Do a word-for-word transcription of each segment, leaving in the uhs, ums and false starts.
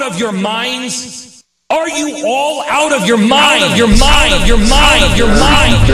of your minds? Are you all out of your mind? Out of your mind? Out of your mind? Out of your mind?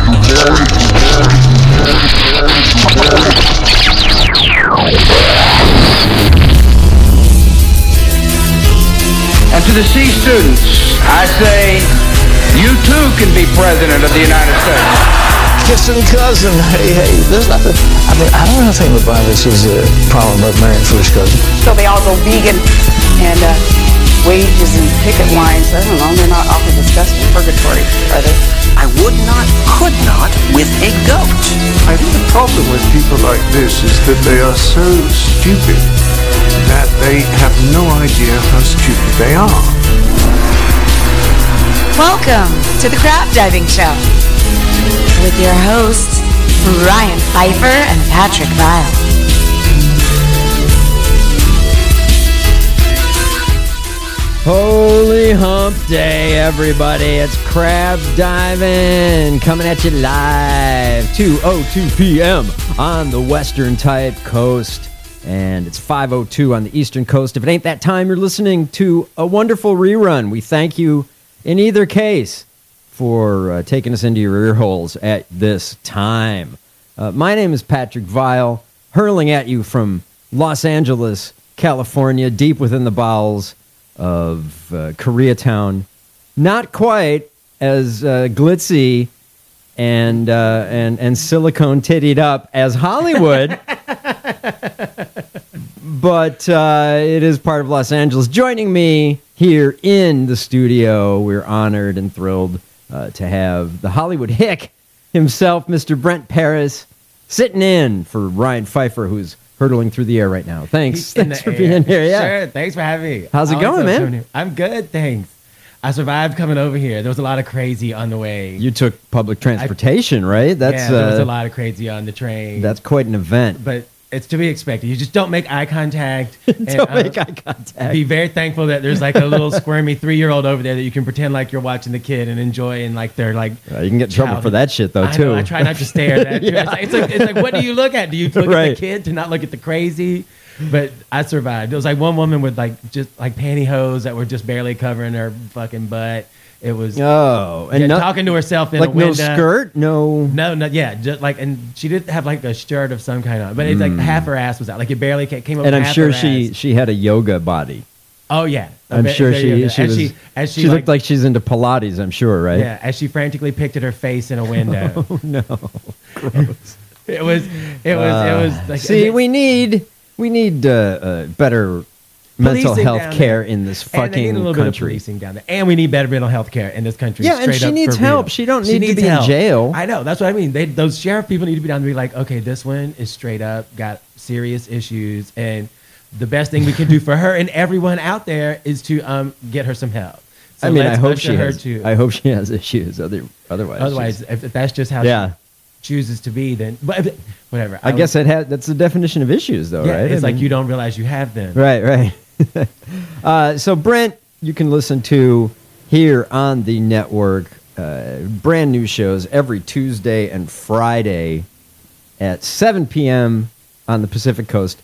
And to the C students, I say, you too can be president of the United States. Kissing cousin, hey, hey, there's nothing. I mean, I don't know anything about this is a problem of marrying first cousin. So they all go vegan and uh, wages and picket lines. I don't know, they're not awfully discussed in purgatory, are they? I would not, could not with a goat. I think the problem with people like this is that they are so stupid that they have no idea how stupid they are. Welcome to the Crab Diving Show with your hosts, Ryan Pfeiffer and Patrick Vile. Holy hump day, everybody. It's Crab Diving coming at you live, two oh two p.m. on the western type coast. And it's five oh two on the eastern coast. If it ain't that time, you're listening to a wonderful rerun. We thank you in either case for uh, taking us into your ear holes at this time. Uh, my name is Patrick Vile, hurling at you from Los Angeles, California, deep within the bowels of uh, Koreatown. Not quite as uh, glitzy and, uh, and, and silicone tittied up as Hollywood, but uh, it is part of Los Angeles. Joining me here in the studio, we're honored and thrilled Uh, to have the Hollywood hick himself, Mister Brent Paris, sitting in for Ryan Pfeiffer, who's hurtling through the air right now. Thanks. Thanks for air. being here. Yeah. Sure. Thanks for having me. How's it going, man? I'm good, thanks. I survived coming over here. There was a lot of crazy on the way. You took public transportation, I, right? That's yeah, there was uh, a lot of crazy on the train. That's quite an event. But it's to be expected. You just don't make eye contact. don't and, uh, make eye contact. Be very thankful that there's like a little squirmy three-year-old over there that you can pretend like you're watching the kid and enjoy and like they're like. Uh, you can get in trouble for that shit though I too. Know, I try not to stare at that. yeah. It's, like, it's like it's like what do you look at? Do you look right. at the kid to not look at the crazy? But I survived. There was like one woman with like just like pantyhose that were just barely covering her fucking butt. It was oh, and yeah, no, talking to herself in like a window. no skirt, no, no, no, yeah, just like, and she did have like a shirt of some kind on, but it's mm. like half her ass was out, like it barely came up. And I'm half sure her she ass. she had a yoga body. Oh yeah, I'm bit, sure she she, as was, she as she, she like, looked like she's into Pilates. I'm sure, right? Yeah, as she frantically picked at her face in a window. Oh no, gross. it was it was uh, it was like see, we need we need uh, uh, better. mental health care in this fucking and they need a little country. Bit of policing down there, and we need better mental health care in this country. Yeah, and she needs help. She don't need to be in jail. I know. That's what I mean. They, those sheriff people need to be down to be like, okay, this one is straight up got serious issues, and the best thing we can do for her and everyone out there is to um, get her some help. So I mean, I hope she her has. to, I hope she has issues. Other, otherwise, otherwise, if, if that's just how yeah. she chooses to be, then but if, whatever. I, I guess it has. That's the definition of issues, though, yeah, right? It's I like mean, you don't realize you have them. Right, right. uh, so Brent, you can listen to here on the network uh, brand new shows every Tuesday and Friday at seven p.m. on the Pacific Coast,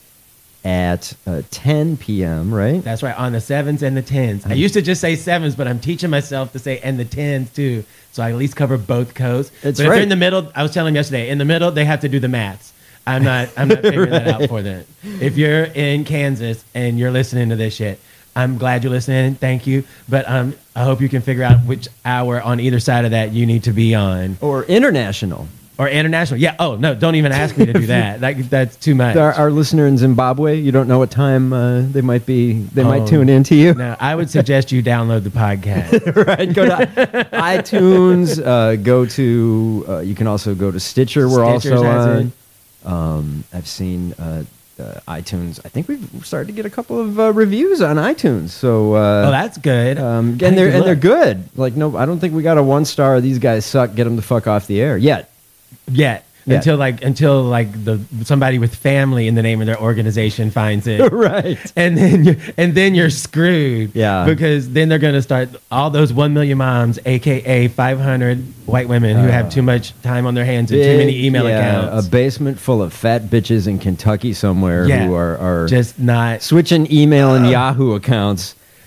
at uh, ten p.m., right? That's right, on the sevens and the tens. I used to just say sevens, but I'm teaching myself to say and the tens too, so I at least cover both coasts. That's but if right. they're in the middle, I was telling them yesterday, in the middle, they have to do the maths. I'm not I'm not figuring right. that out for them. If you're in Kansas and you're listening to this shit, I'm glad you're listening. Thank you. But um, I hope you can figure out which hour on either side of that you need to be on. Or international. Or international. Yeah. Oh, no, don't even ask me to do that. that that's too much. Our, our listener in Zimbabwe, you don't know what time uh, they might be, they oh, might tune in to you. No, I would suggest you download the podcast. Right. Go to iTunes. Uh, go to, uh, you can also go to Stitcher. We're Stitcher's also on. It. Um, I've seen uh, uh, iTunes. I think we've started to get a couple of uh, reviews on iTunes. So uh, oh, that's good. Um, and they're and they're good. Like no, I don't think we got a one star. These guys suck. Get them the fuck off the air yet. Yet. Yeah. Until like until like the somebody with family in the name of their organization finds it, right? And then you're, and then you're screwed, yeah. Because then they're gonna start all those one million moms, aka five hundred white women who uh, have too much time on their hands and big, too many email yeah, accounts. A basement full of fat bitches in Kentucky somewhere yeah, who are, are just not switching email and uh, Yahoo accounts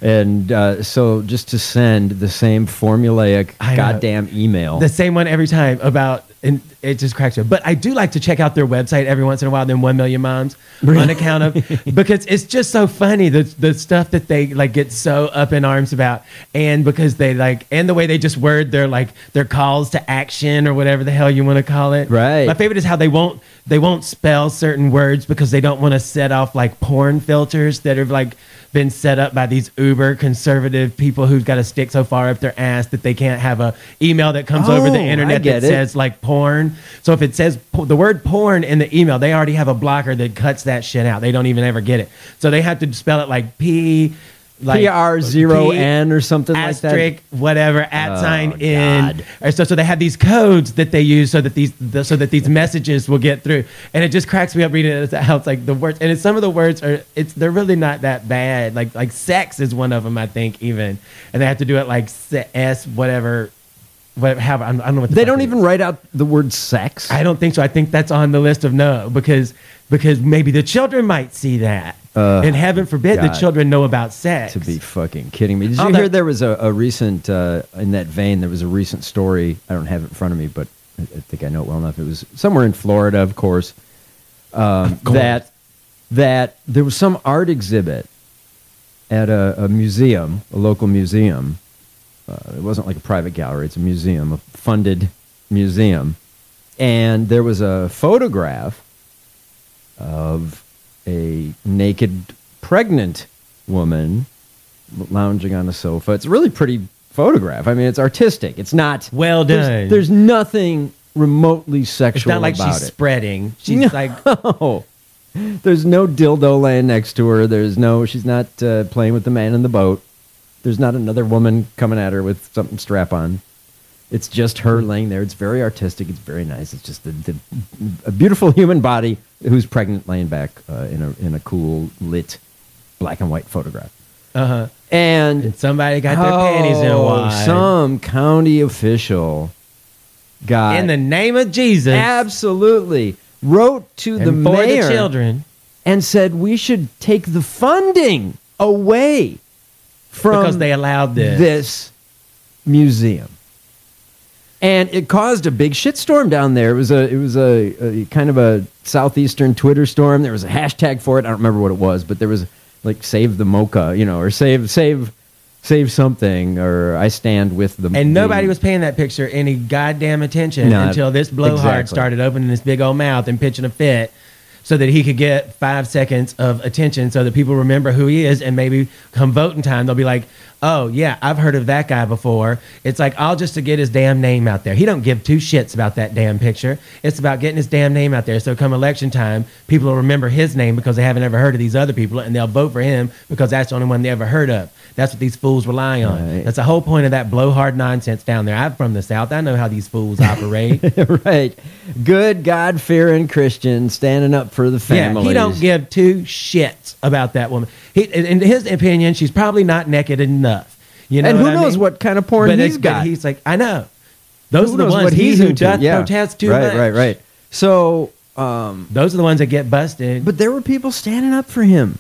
And uh, so just to send the same formulaic I know. goddamn email. The same one every time about, and it just cracks me up. But I do like to check out their website every once in a while, them One Million Moms, on account of, because it's just so funny, the, the stuff that they like get so up in arms about. And because they like, and the way they just word their like, their calls to action or whatever the hell you want to call it. Right. My favorite is how they won't, they won't spell certain words because they don't want to set off like porn filters that have like been set up by these uber conservative people who've got to stick so far up their ass that they can't have a email that comes Oh, over the I internet get that it. says like porn. So if it says po- the word porn in the email, they already have a blocker that cuts that shit out. They don't even ever get it. So they have to spell it like P, like P R zero N or something like that. asterisk, whatever, at Oh, sign in. God. Or so, so they have these codes that they use so that these the, so that these messages will get through. And it just cracks me up reading it. How it's like the words, and it's, some of the words are it's they're really not that bad. Like like sex is one of them, I think, even, and they have to do it like se- S whatever. Whatever, have, I don't know what the They fuck don't it even is. write out the word sex. I don't think so. I think that's on the list of no, because because maybe the children might see that, Uh, and heaven forbid the God. children know about sex. To be fucking kidding me. Did you Oh, hear that- there was a, a recent, uh, in that vein, there was a recent story. I don't have it in front of me, but I, I think I know it well enough. It was somewhere in Florida, of course, um, course. that that there was some art exhibit at a, a museum, a local museum. Uh, it wasn't like a private gallery. It's a museum, a funded museum. And there was a photograph of a naked pregnant woman lounging on a sofa. It's a really pretty photograph. I mean, it's artistic. It's not Well there's- done. There's, nothing remotely sexual It's not like about she's it. spreading. She's No. like There's no dildo laying next to her. There's no. She's not uh, playing with the man in the boat. There's not another woman coming at her with something strap on. It's just her laying there. It's very artistic. It's very nice. It's just the, the, a beautiful human body who's pregnant, laying back uh, in a in a cool lit black and white photograph. uh huh. And And somebody got their panties in oh, wide. some county official got In the name of Jesus. absolutely wrote to and the for mayor the children. and said we should take the funding away from Because they allowed this. this museum. And it caused a big shitstorm down there. It was a it was a, a kind of a southeastern Twitter storm. There was a hashtag for it. I don't remember what it was, but there was like save the mocha, you know, or save save save something, or I stand with the And nobody the- was paying that picture any goddamn attention Not- until this blowhard exactly. started opening his big old mouth and pitching a fit so that he could get five seconds of attention so that people remember who he is, and maybe come voting time, they'll be like, oh, yeah, I've heard of that guy before. It's like, all just to get his damn name out there. He don't give two shits about that damn picture. It's about getting his damn name out there. So come election time, people will remember his name because they haven't ever heard of these other people, and they'll vote for him because that's the only one they ever heard of. That's what these fools rely on. Right. That's the whole point of that blowhard nonsense down there. I'm from the South. I know how these fools operate. right. Good God-fearing Christian standing up for the Yeah, families. he don't give two shits about that woman. He, in his opinion, she's probably not naked enough. You know, and who what I knows mean? what kind of porn But he's it- but got. he's like, I know. Those Who are the knows ones what he he's who into. doth Yeah. protest too right, much. Right, right, So, um, Those are the ones that get busted. but there were people standing up for him.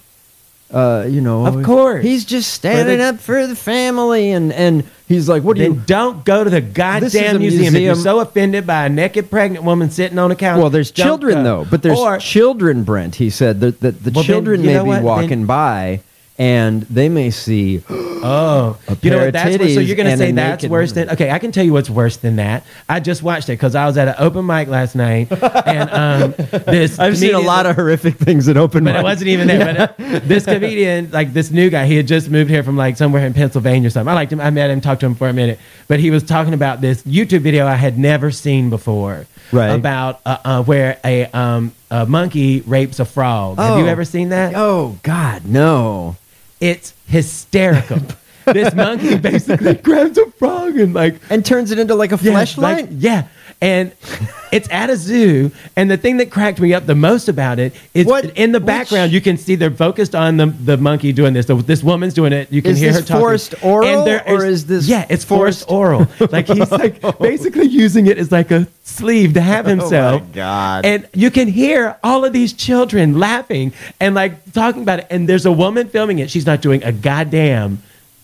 Uh, you know, Of course. he's just standing the- up for the family, and and he's like, "What do then you?" don't go to the This is a goddamn museum. If you're museum- so offended by a naked pregnant woman sitting on a couch. Well, there's don't children go. though, but there's Or- children, Brent. He said that, that the Well, then, children you may know be what? walking Then- by, and they may see. Oh, A you know pair what? of That's worse. So titties you're going to and say a that's naked worse woman. than? Okay, I can tell you what's worse than that. I just watched it because I was at an open mic last night, and um, this I've seen a comedian- lot of horrific things at open But mic. it wasn't even there. But uh, this comedian, like this new guy, he had just moved here from like somewhere in Pennsylvania or something. I liked him. I met him, talked to him for a minute. But he was talking about this YouTube video I had never seen before. Right. About uh, uh, where a, um, a monkey rapes a frog. Have you Oh. ever seen that? Oh God, no! It's hysterical. This monkey basically grabs a frog and like And turns it into like a Yeah, fleshlight. like- yeah. And it's at a zoo. And the thing that cracked me up the most about it is What- in the which- background, you can see they're focused on the, the monkey doing this. So this woman's doing it. You can Is hear this her talking. forced oral, And there or is this Yeah, it's forced, forced- oral. Like he's like basically using it as like a sleeve to have himself. Oh my God. And you can hear all of these children laughing and like talking about it. And there's a woman filming it. She's not doing a goddamn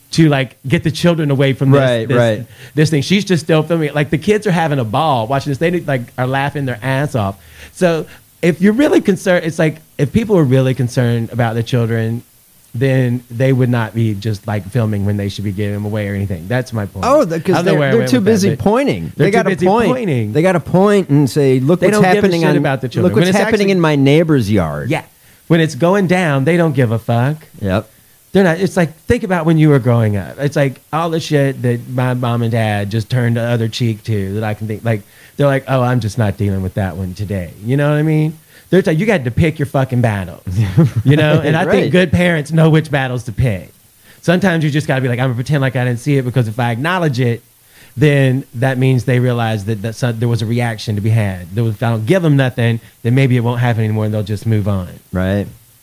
to like get the children away from this, Right, this, right. this thing. She's just still filming it. Like the kids are having a ball watching this. They like are laughing their ass off. So if you're really concerned, it's like if people are really concerned about the children, then they would not be just like filming when they should be giving them away or anything. That's my point. Oh, I because don't know they're, where I they're went too with that, busy but pointing. They're They got too a busy point. pointing. They got to point and say, "Look They what's don't give a happening shit on about the children. Look what's When it's happening actually- in my neighbor's yard." Yeah. When it's going down, they don't give a fuck. Yep. They're not. It's like, think about when you were growing up. It's like all the shit that my mom and dad just turned the other cheek to that I can think. Like they're like, oh, I'm just not dealing with that one today. You know what I mean? They're like, you got to pick your fucking battles. You know, and I Right. think good parents know which battles to pick. Sometimes you just got to be like, I'm gonna pretend like I didn't see it, because if I acknowledge it, then that means they realize that, that some, there was a reaction to be had. There was, if I don't give them nothing, then maybe it won't happen anymore, and they'll just move on. Right.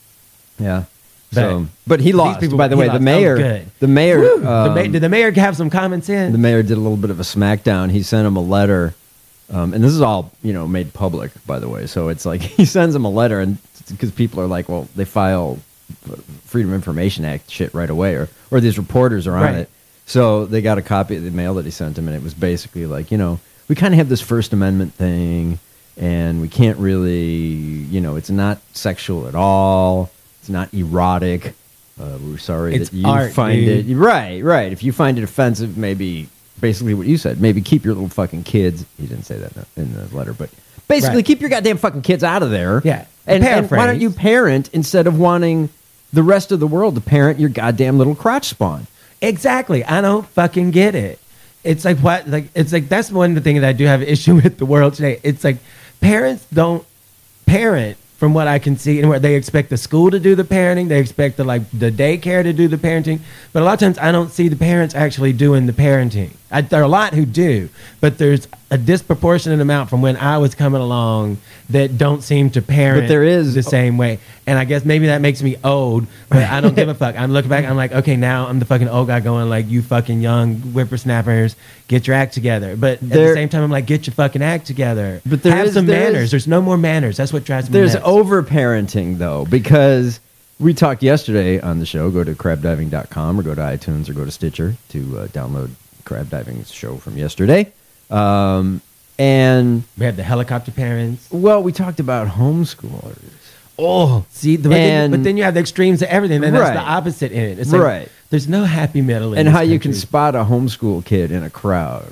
Yeah. But So, but he these lost. people- by the he way, lost. the mayor. Oh, good. The mayor. Woo! The um, ma- did the mayor have some common sense? The mayor did a little bit of a smackdown. He sent him a letter, um, and this is all you know made public, by the way. So it's like he sends him a letter, and because people are like, well, they file Freedom of Information Act shit right away, or or these reporters are on Right. it. So they got a copy of the mail that he sent him, and it was basically like, you know, we kind of have this First Amendment thing, and we can't really, you know, it's not sexual at all. It's not erotic. Uh, we're sorry It's that you art, find dude. it right, right. If you find it offensive, maybe basically what you said. Maybe keep your little fucking kids. He didn't say that in the letter, but basically Right. keep your goddamn fucking kids out of there. Yeah. And, and why Paraphrase. don't you parent instead of wanting the rest of the world to parent your goddamn little crotch spawn? Exactly. I don't fucking get it. It's like what like it's like that's one of the things that I do have an issue with the world today. It's like parents don't parent from what I can see, and where they expect the school to do the parenting, they expect the like the daycare to do the parenting, but a lot of times I don't see the parents actually doing the parenting. I, there are a lot who do, but there's a disproportionate amount from when I was coming along that don't seem to parent But there is- the same way. And I guess maybe that makes me old, but I don't give a fuck. I'm looking back, I'm like, okay, now I'm the fucking old guy going like, you fucking young whippersnappers, get your act together. But at There- the same time, I'm like, get your fucking act together. But there have is- some there is- manners. There's no more manners. That's what drives me There's nuts. over-parenting, though, because we talked yesterday on the show. Go to crab diving dot com or go to iTunes or go to Stitcher to uh, download Crab Diving's show from yesterday. Um, and, We have the helicopter parents. well, we talked about homeschoolers. Oh, see, the, but, then, And- but then you have the extremes of everything. Then that's the Right. opposite in it. It's like, Right. there's no happy middle in And this how you can country. spot a homeschool kid in a crowd.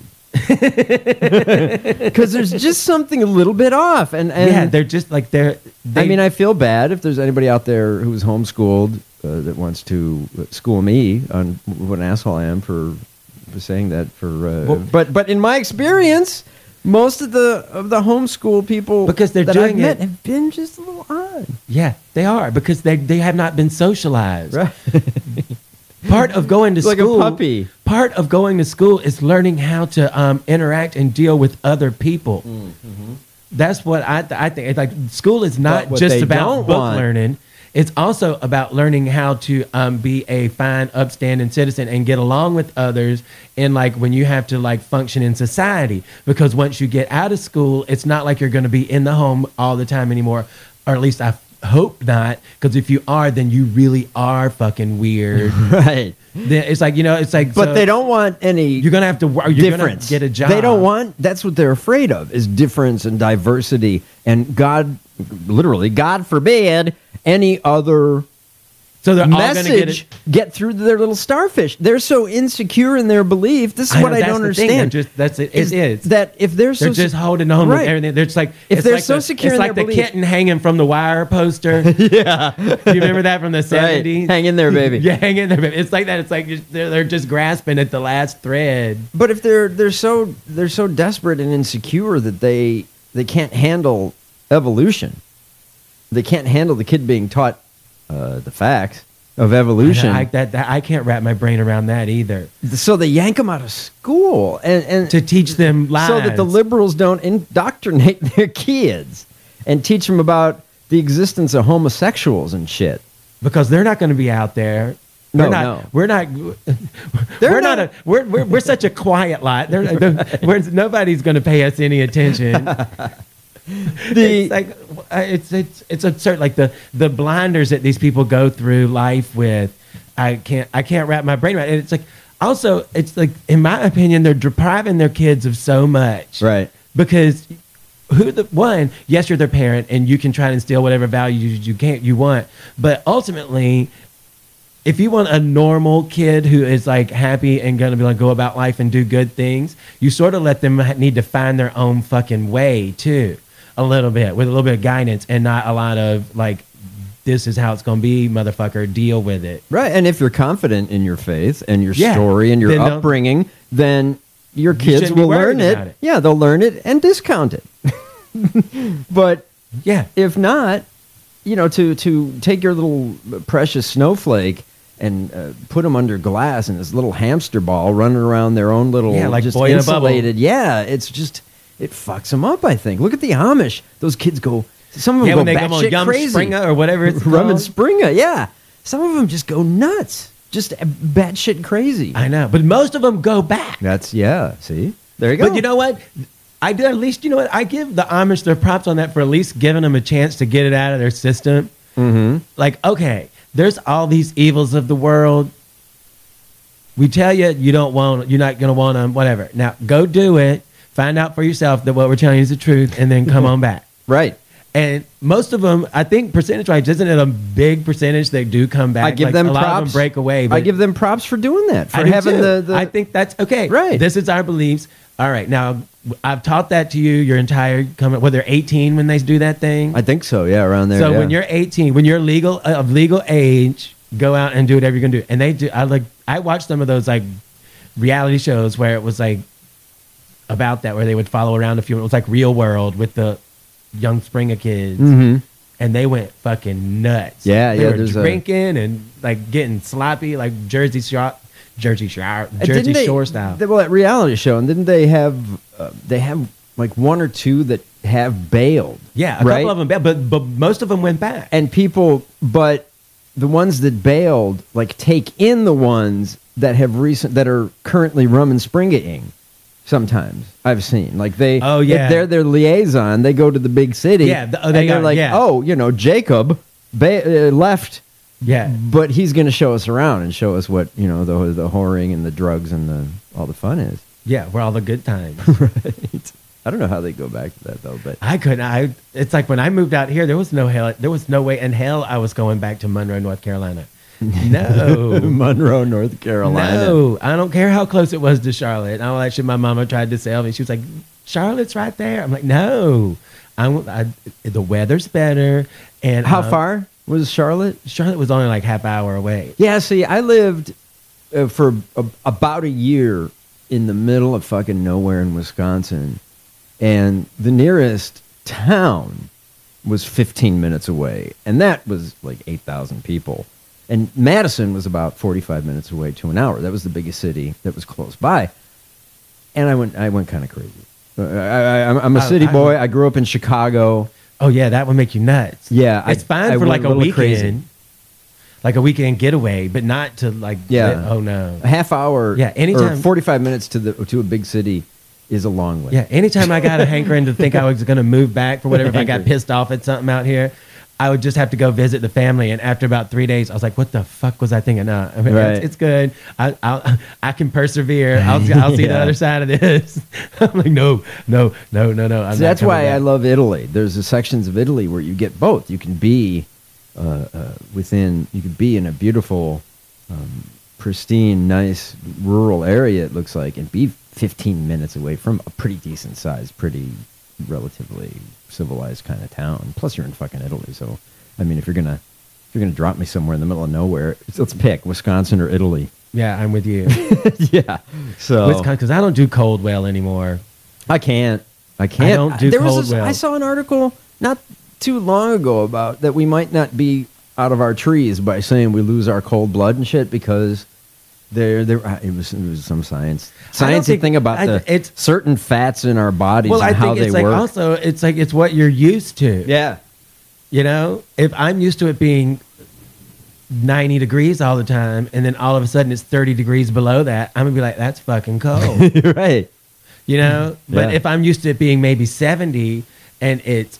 Because there's just something a little bit off. And, and yeah, they're just like they're. They, I mean, I feel bad if there's anybody out there who's homeschooled uh, that wants to school me on what an asshole I am for, for saying that. For uh, Well- but but in my experience, most of the of the homeschool people Because they're that doing I've met it- have been just a little odd. yeah, they are because they they have not been socialized. Right. Part of going to Like a school, puppy. Part of going to school is learning how to um, interact and deal with other people. Mm-hmm. That's what I th- I think. It's like school is not But what just they about don't book want- learning. It's also about learning how to um, be a fine, upstanding citizen and get along with others. And like when you have to like function in society, because once you get out of school, it's not like you're going to be in the home all the time anymore, or at least I hope not. Because if you are, then you really are fucking weird. Right. Then it's like you know, it's like. But so they don't want any You're gonna have to. wor- You're gonna difference. get a job. They don't want. That's what they're afraid of is difference and diversity. And God, literally, God forbid any other So they're all gonna get message it. get, through to their little starfish. They're so insecure in their belief. This is I what know, I that's don't the thing. understand. They're just that's it. is It is. that if they're so They're just holding on right. with everything. They're just like If it's they're like so the, secure it's in like their the belief. kitten hanging from the wire poster. yeah, Do you remember that from the right. seventies? Hang in there, baby. Yeah, hang in there, baby. It's like that. It's like just, they're they're just grasping at the last thread. But if they're they're so they're so desperate and insecure that they they can't handle evolution, they can't handle the kid being taught uh, the facts of evolution. I, that, that I can't wrap my brain around that either. So they yank them out of school and, and To teach them lies, so that the liberals don't indoctrinate their kids and teach them about the existence of homosexuals and shit. because they're not going to be out there. No, we're not, no. We're not. They're we're not. not- a, we're, we're we're such a quiet lot. They're, they're, we're, nobody's going to pay us any attention. The it's like uh, it's it's it's absurd. Like the the blinders that these people go through life with. I can't I can't wrap my brain around it. And it's like also it's like in my opinion they're depriving their kids of so much. Right. Because who the one, yes, you're their parent and you can try to instill whatever values you can't you want, but ultimately if you want a normal kid who is like happy and gonna be like go about life and do good things, you sort of let them need to find their own fucking way too, a little bit with a little bit of guidance and not a lot of like, this is how it's gonna be, motherfucker. Deal with it. Right, and if you're confident in your faith and your Yeah. story and your Then they'll- upbringing, then your You kids shouldn't be will learn worried it. about it. Yeah, they'll learn it and discount it. But Yeah. if not, you know, to to take your little precious snowflake and uh, put them under glass in this little hamster ball running around their own little Yeah, like just boy in a bubble. insulated. Yeah, it's just it fucks them up. I think. Look at the Amish; those kids go. Some of them Yeah, go when they come on batshit Yum crazy. Springer or whatever it's Rum and called. Springer. Yeah, some of them just go nuts, just batshit crazy. I know, but most of them go back. That's yeah. See, there you go. But you know what? I do at least, you know what? I give the Amish their props on that for at least giving them a chance to get it out of their system. Mm-hmm. Like, okay, there's all these evils of the world. We tell you you don't want, you're not going to want them, whatever. Now, go do it. Find out for yourself that what we're telling you is the truth, and then come on back. Right. And most of them, I think percentage-wise, isn't it a big percentage they do come back? I give Like, them a lot props. of them break away. I but- give them props for doing that, for I do having too. the, the. I think that's okay. Right. This is our beliefs. All right. Now, I've taught that to you your entire coming. Well, they're eighteen when they do that thing. I think so. Yeah, around there. so yeah. when you're eighteen, when you're legal uh, of legal age, go out and do whatever you're gonna do. And they do. I like. I watched some of those like reality shows where it was like about that, where they would follow around a few. It was like Real World with the young Springer kids. Mhm. And they went fucking nuts. Yeah, they yeah, were there's a- drinking and like getting sloppy, like Jersey Shore, Jersey Shore, And Jersey didn't they- Shore style. they- well, that reality show, and didn't they have? Uh, they have like one or two that have bailed. Yeah, a right? couple of them, but but most of them went back. And people, but the ones that bailed, like take in the ones that have recent that are currently rum and springa-ing. Sometimes I've seen like they, Oh, yeah. if they're their liaison. They go to the big city, Yeah, the- oh, they and they're are, like, yeah. oh, you know, Jacob ba- uh, left, Yeah, but he's going to show us around and show us what you know the the whoring and the drugs and the all the fun is. yeah, where all the good times. Right. I don't know how they go back to that though, but I couldn't. I. It's like when I moved out here, there was no hell. There was no way in hell I was going back to Monroe, North Carolina. No. Monroe, North Carolina. No, I don't care how close it was to Charlotte. All that shit my mama tried to sell me. She was like, Charlotte's right there. I'm like, no. I, I, the weather's better. And How um, far was Charlotte? Charlotte was only like half hour away. Yeah, see, I lived uh, for a, about a year in the middle of fucking nowhere in Wisconsin, and the nearest town was fifteen minutes away, and that was like eight thousand people. And Madison was about forty-five minutes away to an hour. That was the biggest city that was close by. And I went, I went kind of crazy. Uh, I, I, I'm- I'm a I- city I boy. went- I grew up in Chicago. Oh yeah, that would make you nuts. Yeah, I- it's fine I for went like a a, little weekend, crazy. like a weekend getaway, but not to like. Yeah. get- oh no. A half hour, Yeah, anytime- or forty-five minutes to the to a big city is a long way. Yeah, anytime I got a hankering to think I was going to move back for whatever, if I got Hankering. pissed off at something out here, I would just have to go visit the family. And after about three days, I was like, "What the fuck was I thinking?" No, I mean, Right. it's, it's good. I, I'll, I can persevere. I'll, I'll see the Yeah. other side of this. I'm like, no, no, no, no, no. I'm So not that's coming why back. I love Italy. There's the sections of Italy where you get both. You can be uh, uh, within, you can be in a beautiful, um, pristine, nice rural area. It looks like, and be fifteen minutes away from a pretty decent sized, pretty relatively civilized kind of town. Plus, you're in fucking Italy, so I mean, if you're gonna if you're gonna drop me somewhere in the middle of nowhere, let's pick Wisconsin or Italy. Yeah, I'm with you. Yeah. So Wisconsin, because I don't do cold well anymore. I can't. I can't. I don't do there was cold this- well. I saw an article not too long ago about that we might not be out of our trees by saying we lose our cold blood and shit because there, there. uh, It was, it was some science, sciencey think- thing about I- the it's- certain fats in our bodies Well, and I how think they it's like work. also it's like it's what you're used to. yeah, You know, if I'm used to it being ninety degrees all the time, and then all of a sudden it's thirty degrees below that, I'm gonna be like, that's fucking cold. you're right. You know, but Yeah. if I'm used to it being maybe seventy and it's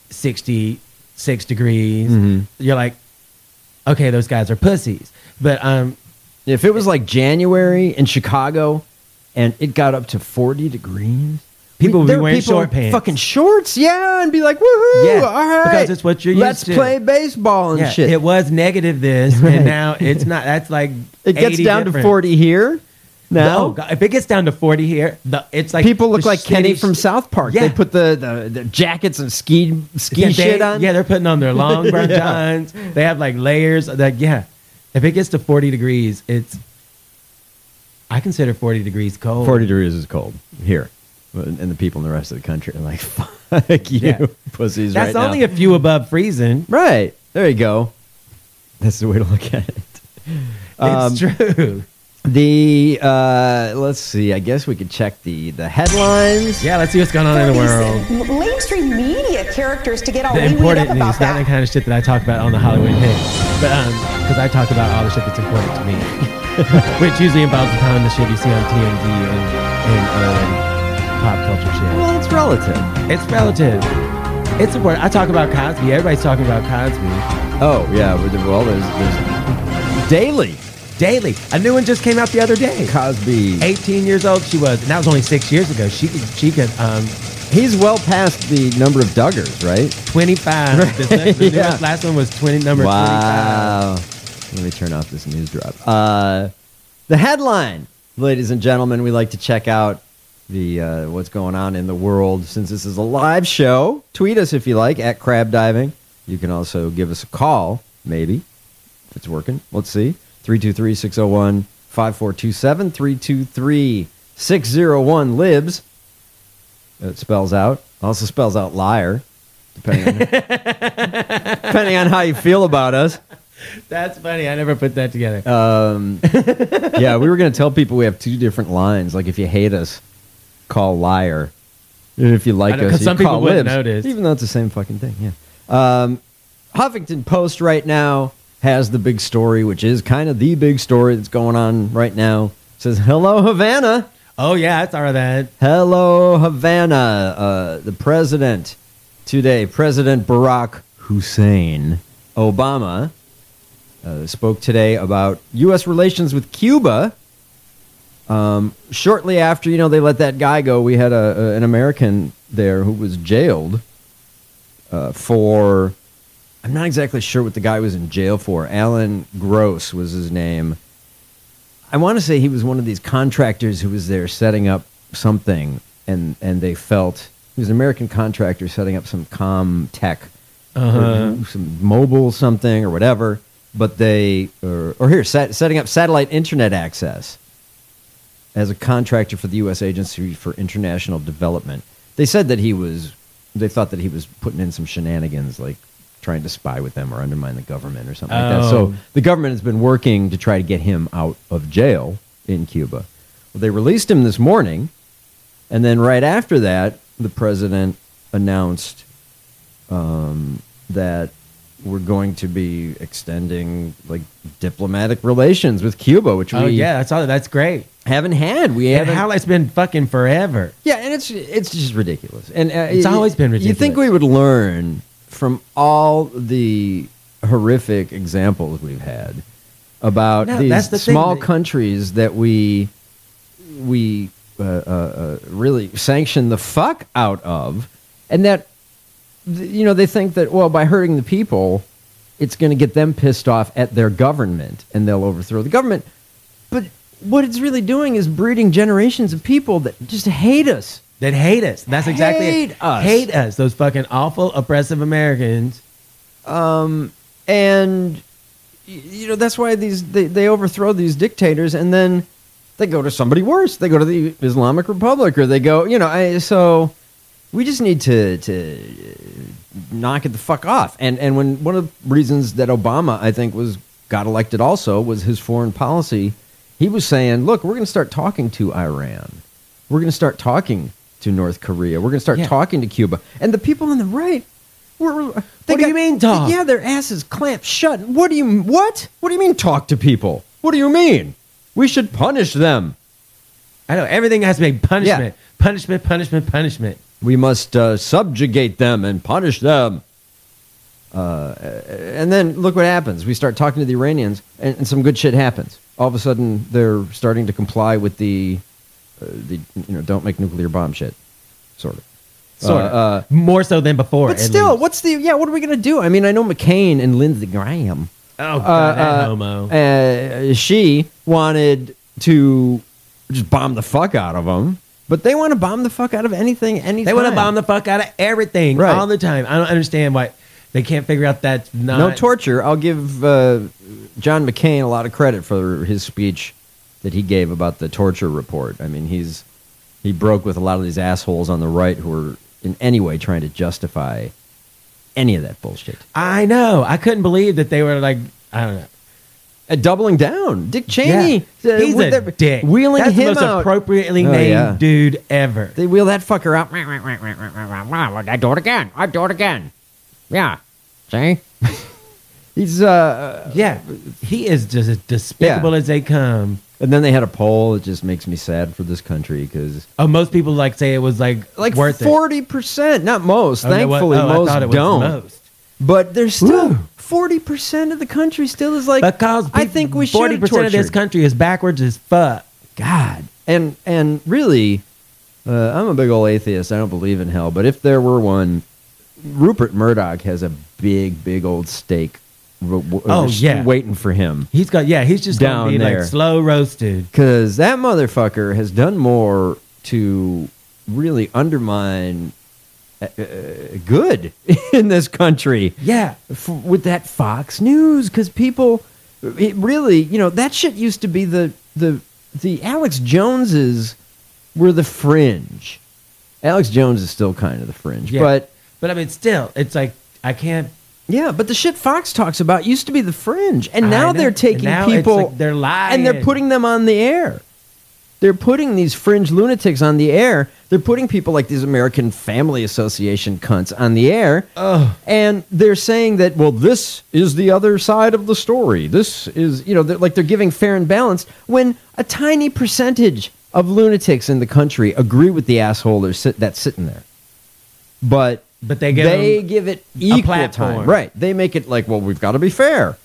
sixty-six degrees, Mhm. you're like, okay, those guys are pussies. But um, If it was like January in Chicago and it got up to forty degrees, People would be there were wearing people short in pants. fucking shorts, yeah, and be like, woohoo, Yeah, all right. because it's what you're used Let's to. play baseball and Yeah, shit. it was negative this, Right. and now it's not. That's like It gets eighty down different. to forty here now. No, God, if it gets down to forty here, the, it's like People look the like Kenny shitty from sh- South Park. Yeah. They put the, the, the jackets and ski ski yeah, they- shit on. Yeah, they're putting on their long brown Yeah. johns. They have like layers. Like, yeah, if it gets to forty degrees, it's. I consider forty degrees cold. forty degrees is cold here. And the people in the rest of the country are like, fuck you, Yeah. pussies That's right only now. a few above freezing. Right. There you go. That's the way to look at it. Um, It's true. The, uh, let's see, I guess we could check the, the headlines. Yeah, let's see what's going on in the world. Mainstream media characters to get all The wee-weed important up news, about not the that. kind of shit that I talk about on the Hollywood Hit, but um, because I talk about all the shit that's important to me, which usually involves the kind of shit you see on T M Z and, and um, pop culture shit. Well, it's relative. It's relative. It's important. I talk about Cosby. Everybody's talking about Cosby Oh, yeah. Well, there's, there's daily. daily. A new one just came out the other day. Cosby. eighteen years old she was, and that was only six years ago. She could, she could, um, He's well past the number of Duggars, right? twenty-five. The, the, the Yeah. newest- last one was twenty, number Wow. Let me turn off this news drop. Uh, the headline, ladies and gentlemen, we like to check out the uh, what's going on in the world. Since this is a live show, tweet us if you like, at Crab Diving. You can also give us a call, maybe, if it's working. Let's see. three two three, six oh one, five four two seven, three two three, six oh one, libs. It spells out. Also spells out liar, depending on, depending on how you feel about us. That's funny. I never put that together. Um, yeah, we were going to tell people we have two different lines. Like, if you hate us, call liar. And if you like I know, us, 'cause you some people call wouldn't libs. notice. Even though it's the same fucking thing, yeah. Um, Huffington Post right now has the big story, which is kind of the big story that's going on right now. It says, hello, Havana. Oh, yeah, I saw that. Hello, Havana. Uh, the president today, President Barack Hussein Obama, uh, spoke today about U S relations with Cuba. Um, shortly after, you know, they let that guy go, we had a, a, an American there who was jailed uh, for, I'm not exactly sure what the guy was in jail for. Alan Gross was his name. I want to say he was one of these contractors who was there setting up something, and, and they felt, he was an American contractor setting up some comm tech, Uh-huh. or some mobile something or whatever, but they, or, or here, set, setting up satellite internet access as a contractor for the U S Agency for International Development. They said that he was, they thought that he was putting in some shenanigans, like trying to spy with them or undermine the government or something like that. Oh. So the government has been working to try to get him out of jail in Cuba. Well, they released him this morning, and then right after that, the president announced um, that we're going to be extending like diplomatic relations with Cuba, which we Oh, yeah, that's all. That's great. haven't had. We And haven't. how it's been fucking forever. Yeah, and it's it's just ridiculous. And uh, It's y- always been You think ridiculous. we would learn from all the horrific examples we've had about No, these that's the thing small that- countries that we we uh, uh, uh, really sanction the fuck out of, and that th- you know they think that, well, by hurting the people, it's going to get them pissed off at their government and they'll overthrow the government. But what it's really doing is breeding generations of people that just hate us. That hate us. That's exactly Hate it. us. Hate us. Those fucking awful, oppressive Americans. Um, and y- you know that's why these they, they overthrow these dictators, and then they go to somebody worse. They go to the Islamic Republic, or they go, you know. I, so we just need to to knock it the fuck off. And and when one of the reasons that Obama, I think, was got elected also was his foreign policy. He was saying, look, we're going to start talking to Iran. We're going to start talking to North Korea. We're going to start Yeah. talking to Cuba. And the people on the right, were, they What do you mean talk? Yeah, their asses clamped shut. What do you what? What do you mean talk to people? What do you mean? We should punish them. I know. Everything has to be punishment. Punishment, punishment, punishment. We must uh, subjugate them and punish them. Uh, and then look what happens. We start talking to the Iranians, and, and some good shit happens. all of a sudden they're starting to comply with the, uh, the you know, don't make nuclear bomb shit, sort of. Sort uh, of. Uh, More so than before. But at still, least. what's the, yeah, what are we going to do? I mean, I know McCain and Lindsey Graham. Oh, God, uh, that uh, homo. Uh, she wanted to just bomb the fuck out of them, but they want to bomb the fuck out of anything, anytime. They want to bomb the fuck out of everything Right. all the time. I don't understand why they can't figure out that's not... No torture. I'll give uh, John McCain a lot of credit for his speech that he gave about the torture report. I mean, he's he broke with a lot of these assholes on the right who were in any way trying to justify any of that bullshit. I know. I couldn't believe that they were like, I don't know. Uh, doubling down. Dick Cheney. Yeah. uh, He's with a their- dick. Wheeling That's him the most out. appropriately Oh, named yeah. dude ever. They wheel that fucker out. I do it again. I do it again. Yeah. See? He's, uh... Yeah. He is just as despicable Yeah. as they come. And then they had a poll. It just makes me sad for this country because... Oh, most people like say it was like, Like worth it. forty percent. Not most. Oh, no, what- Thankfully, oh, I most thought it was don't. most. But there's still... Woo. forty percent of the country still is like... Because I think we should forty percent of this country is backwards as fuck. God. And, and really, uh, I'm a big old atheist. I don't believe in hell. But if there were one, Rupert Murdoch has a big, big old stake w- w- Oh, just yeah. waiting for him. He's got, yeah, he's just Down going to be there. like slow roasted. Because that motherfucker has done more to really undermine uh, uh, good in this country. Yeah. F- with that Fox News, because people, it really, you know, that shit used to be the, the, the Alex Joneses were the fringe. Alex Jones is still kind of the fringe, Yeah. but But I mean, still, it's like, I can't. yeah, but the shit Fox talks about used to be the fringe, and I now know. they're And taking now it's people like they're lying. and they're putting them on the air. They're putting these fringe lunatics on the air. They're putting people like these American Family Association cunts on the air. Ugh. And they're saying that, well, this is the other side of the story. This is, you know, they're, like they're giving fair and balanced when a tiny percentage of lunatics in the country agree with the asshole they're sit, that's sitting there. But But they give they them give it equal platform. time. Right. They make it like, well, we've got to be fair.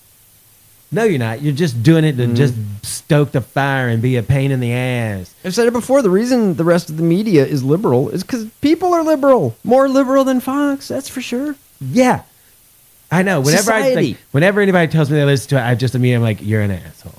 No, you're not. You're just doing it to Mm-hmm. just stoke the fire and be a pain in the ass. I've said it before. The reason the rest of the media is liberal is because people are liberal. More liberal than Fox, that's for sure. Yeah. I know. Whenever I Society. like, whenever anybody tells me they listen to it, I just immediately am like, you're an asshole.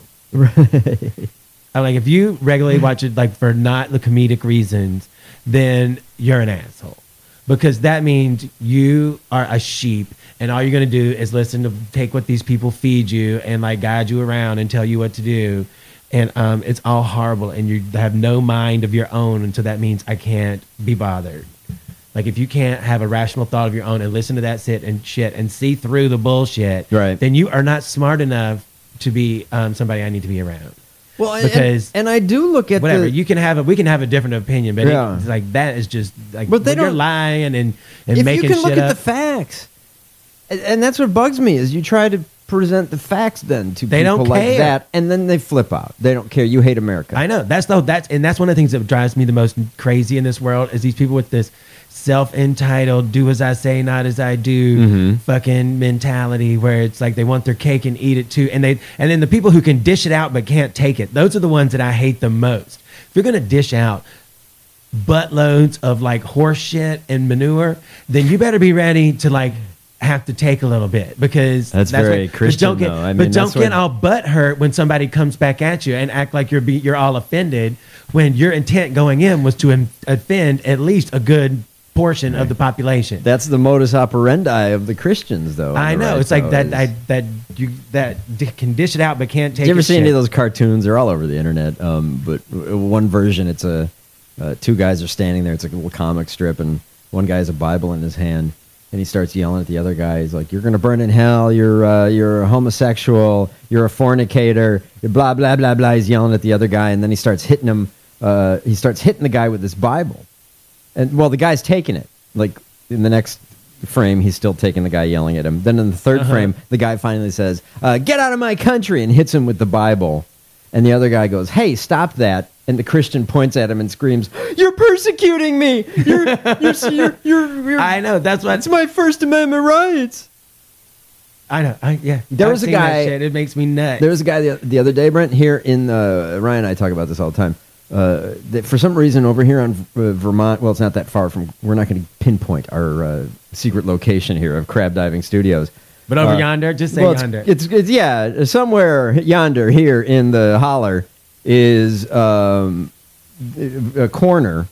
Right. I'm like, if you regularly watch it like for not the comedic reasons, then you're an asshole. Because that means you are a sheep and all you're going to do is listen to take what these people feed you and like guide you around and tell you what to do. And um, it's all horrible and you have no mind of your own. And so that means I can't be bothered. Like if you can't have a rational thought of your own and listen to that shit and shit and see through the bullshit, Right. then you are not smart enough to be um, somebody I need to be around. Well, and- Because and, I do look at whatever the, you can have a we can have a different opinion, but Yeah. it's like that is just like But they when you're don't- lying and and if making you can shit look at up. the facts, and, and that's what bugs me is you try to present the facts then to They people don't like care. that, and then they flip out. They don't care. You hate America. I know that's the that's and that's one of the things that drives me the most crazy in this world is these people with this self-entitled do as I say not as I do Mm-hmm. fucking mentality where it's like they want their cake and eat it too, and they and then the people who can dish it out but can't take it, those are the ones that I hate the most. If you're gonna dish out buttloads of like horse shit and manure, then you better be ready to like have to take a little bit because That's very what, Christian, But don't get, though. I but mean, don't that's get what- all butt hurt when somebody comes back at you and act like you're be, you're all offended when your intent going in was to in, offend at least a good portion of the population. That's the modus operandi of the Christians, though. I on the know right, it's like though, that. is- I, that you that d- can dish it out but can't take. Did you ever your see shit. any of those cartoons? They're all over the internet. Um, but w- one version, it's a uh, two guys are standing there. It's like a little comic strip, and one guy has a Bible in his hand, and he starts yelling at the other guy. He's like, "You're gonna burn in hell. You're uh, you're a homosexual. You're a fornicator. You're blah blah blah blah." He's yelling at the other guy, and then he starts hitting him. Uh, he starts hitting the guy with his Bible, and well, the guy's taking it. Like in the next frame, he's still taking the guy yelling at him. Then in the third Uh-huh. frame, the guy finally says, uh, "Get out of my country," and hits him with the Bible. And the other guy goes, "Hey, stop that!" And the Christian points at him and screams, "You're persecuting me! You're, you're, you're, you're, you're I know that's what it's my First Amendment rights." I know. I, yeah. There I've was a seen that guy- shit. It makes me nuts. There was a guy the, the other day, Brent, here in uh, Ryan and I talk about this all the time. Uh, that for some reason over here on uh, Vermont, well, it's not that far from. We're not going to pinpoint our uh, secret location here of Crab Diving Studios. But over Uh, yonder, just say well, it's- yonder. It's, it's yeah, somewhere yonder here in the holler is um, a corner,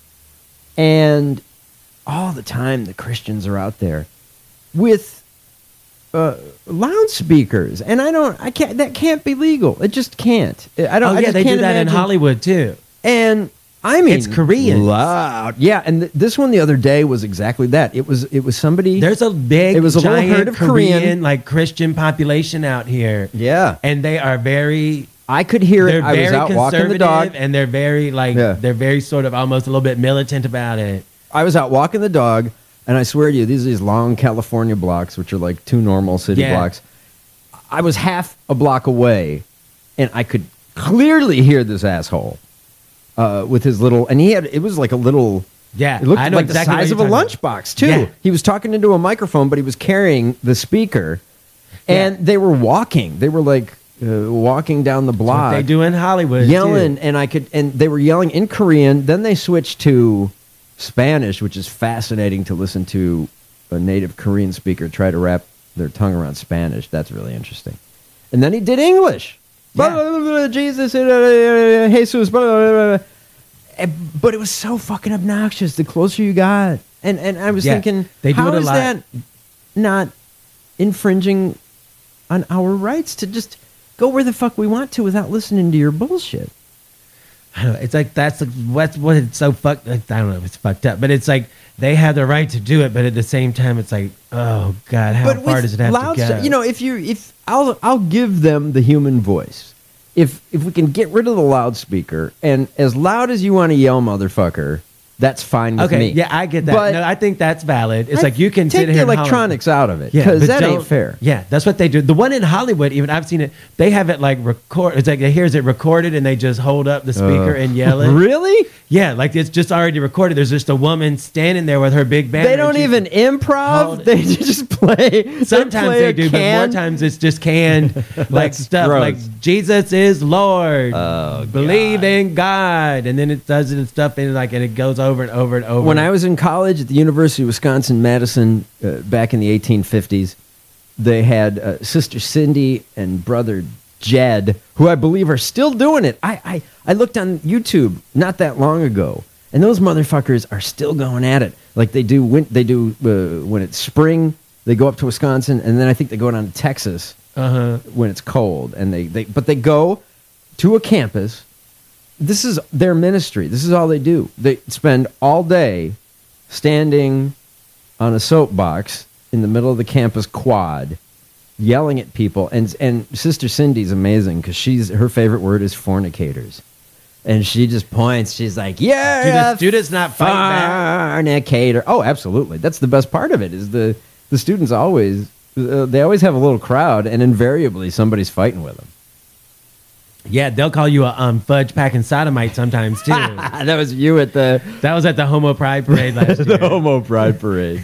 and all the time the Christians are out there with uh, loudspeakers, and I don't, I can't. That can't be legal. It just can't. I don't. oh I yeah, just they do can't that in imagine- Hollywood too. And I mean, It's Koreans. loud. Yeah, and th- this one the other day was exactly that. It was it was somebody. There's a big, It was a little giant herd of Korean, Korean- like Christian population out here, Yeah, and they are very. I could hear it. They're I was very out walking the conservative, dog. and they're very like Yeah. they're very sort of almost a little bit militant about it. I was out walking the dog, and I swear to you, these are these long California blocks, which are like two normal city Yeah. blocks. I was half a block away, and I could clearly hear this asshole uh, with his little. And he had it was like a little. Yeah, It looked I know like exactly the what size you're of a talking about. lunchbox too. Yeah. He was talking into a microphone, but he was carrying the speaker, and Yeah. they were walking. They were like uh, walking down the What block. they do in Hollywood, yelling, too. and I could, and they were yelling in Korean. Then they switched to Spanish, which is fascinating to listen to a native Korean speaker try to wrap their tongue around Spanish. That's really interesting. And then he did English. Yeah. Blah, blah, blah, Jesus, uh, Jesus, blah, blah, blah, blah. And- but it was so fucking obnoxious. The closer you got, and and I was Yeah, thinking, they do how it a is lot. that not infringing on our rights to just go where the fuck we want to without listening to your bullshit? I don't know, it's like that's like, what's what it's so fucked. Like, I don't know if it's fucked up, but it's like they have the right to do it, but at the same time, it's like, oh god, how But far with does it have loud to go? stu- You know, if you if I'll I'll give them the human voice. If if we can get rid of the loudspeaker and as loud as you want to yell, motherfucker, that's fine with okay, me. yeah, I get that. But no, I think that's valid. It's I- like you can take sit the here and holler- electronics out of it Yeah, because but that ain't don't- fair. Yeah, that's what they do. The one in Hollywood, even I've seen it. They have it like record. It's like here's it recorded, and they just hold up the speaker Uh, and yell it. Really? Yeah, like it's just already recorded. There's just a woman standing there with her big banner. They and don't she's- even improv. Hold it. They just play. Sometimes play they a do, but more canned- times it's just canned like That's stuff gross. like Jesus is Lord. Oh, Believe in God, and then it does it and stuff, and like and it goes over and over and over. When I was in college at the University of Wisconsin Madison uh, back in the eighteen fifties, they had uh, Sister Cindy and Brother Jed, who I believe are still doing it. I, I, I looked on YouTube not that long ago, and those motherfuckers are still going at it. Like they do when they do uh, when it's spring, they go up to Wisconsin, and then I think they go down to Texas uh-huh. when it's cold, and they, they but they go to a campus. This is their ministry. This is all they do. They spend all day standing on a soapbox in the middle of the campus quad, yelling at people. And and Sister Cindy's amazing because she's her favorite word is fornicators, and she just points. She's like, "Yeah, Judas, Judas not fighting back. fornicator." Oh, absolutely. That's the best part of it. Is the the students always uh, they always have a little crowd, and invariably somebody's fighting with them. Yeah, they'll call you a um, fudge packing sodomite sometimes too. That was you at the That was at the Homo Pride Parade last the year. Homo Pride Parade.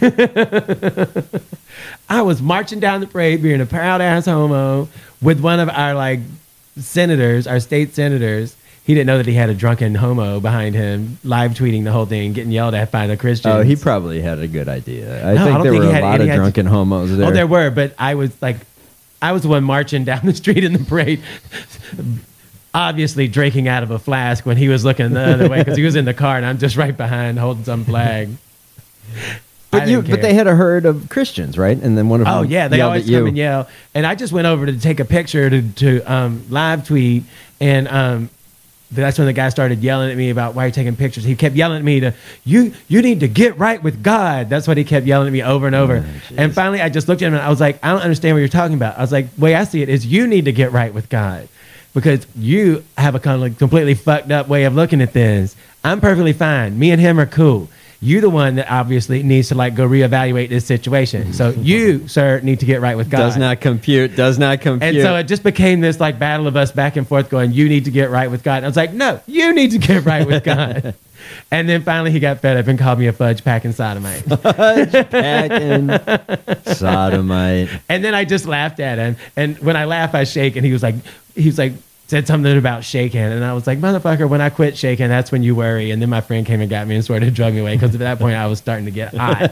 I was marching down the parade being a proud ass homo with one of our like senators, our state senators. He didn't know that he had a drunken homo behind him, live tweeting the whole thing, getting yelled at by the Christians. Oh, he probably had a good idea. I No, I think don't there think were he a had lot any of idea. drunken homos there. Oh, there were, but I was like, I was the one marching down the street in the parade, obviously drinking out of a flask when he was looking the other way because he was in the car and I'm just right behind holding some flag. But I you, didn't but they care. had a herd of Christians, right? And then one of them Oh yeah, they yelled always at you. come and yell. And I just went over to take a picture to, to um, live tweet, and um, that's when the guy started yelling at me about why you're taking pictures. He kept yelling at me to you. You need to get right with God. That's what he kept yelling at me over and over. Oh, and finally, I just looked at him and I was like, I don't understand what you're talking about. I was like, the way I see it is you need to get right with God because you have a kind of like completely fucked up way of looking at this. I'm perfectly fine. Me and him are cool. You the one that obviously needs to like go reevaluate this situation. So you, sir, need to get right with God. Does not compute. Does not compute. And so it just became this like battle of us back and forth going, you need to get right with God. And I was like, no, you need to get right with God. And then finally he got fed up and called me a fudge packing sodomite. Fudge packing sodomite. And then I just laughed at him. And when I laugh, I shake. And he was like, he was like, said something about shaking. And I was like, motherfucker, when I quit shaking, that's when you worry. And then my friend came and got me and sort of drug me away because at that point I was starting to get hot.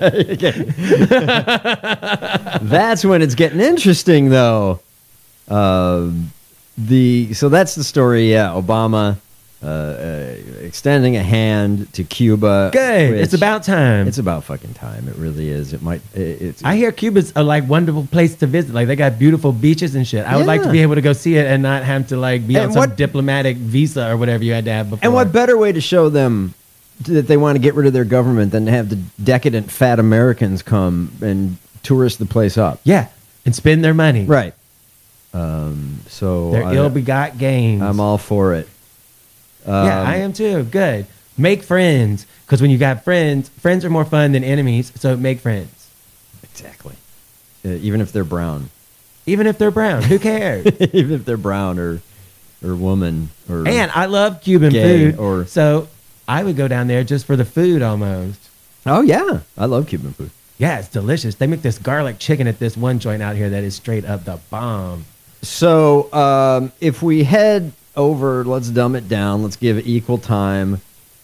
That's when it's getting interesting, though. Uh, the so that's the story. Yeah, Obama uh, uh, extending a hand to Cuba. Good. which- It's about time. It's about fucking time. It really is. It might. It, it's. I hear Cuba's a like wonderful place to visit. Like they got beautiful beaches and shit. I would like to Yeah. be able to go see it and not have to like be And on some what- diplomatic visa or whatever you had to have before. And what better way to show them that they want to get rid of their government than to have the decadent fat Americans come and tourist the place up? Yeah, and spend their money. Right. Um, so Their I- ill-begot games. I'm all for it. Um, yeah, I am too. Good. Make friends. Because when you got friends, friends are more fun than enemies. So make friends. Exactly. Uh, even if they're brown. Even if they're brown. Who cares? Even if they're brown or or woman or And I love Cuban gay food. or- So I would go down there just for the food almost. Oh yeah, I love Cuban food. Yeah, it's delicious. They make this garlic chicken at this one joint out here that is straight up the bomb. So um, if we head over, let's dumb it down. Let's give equal time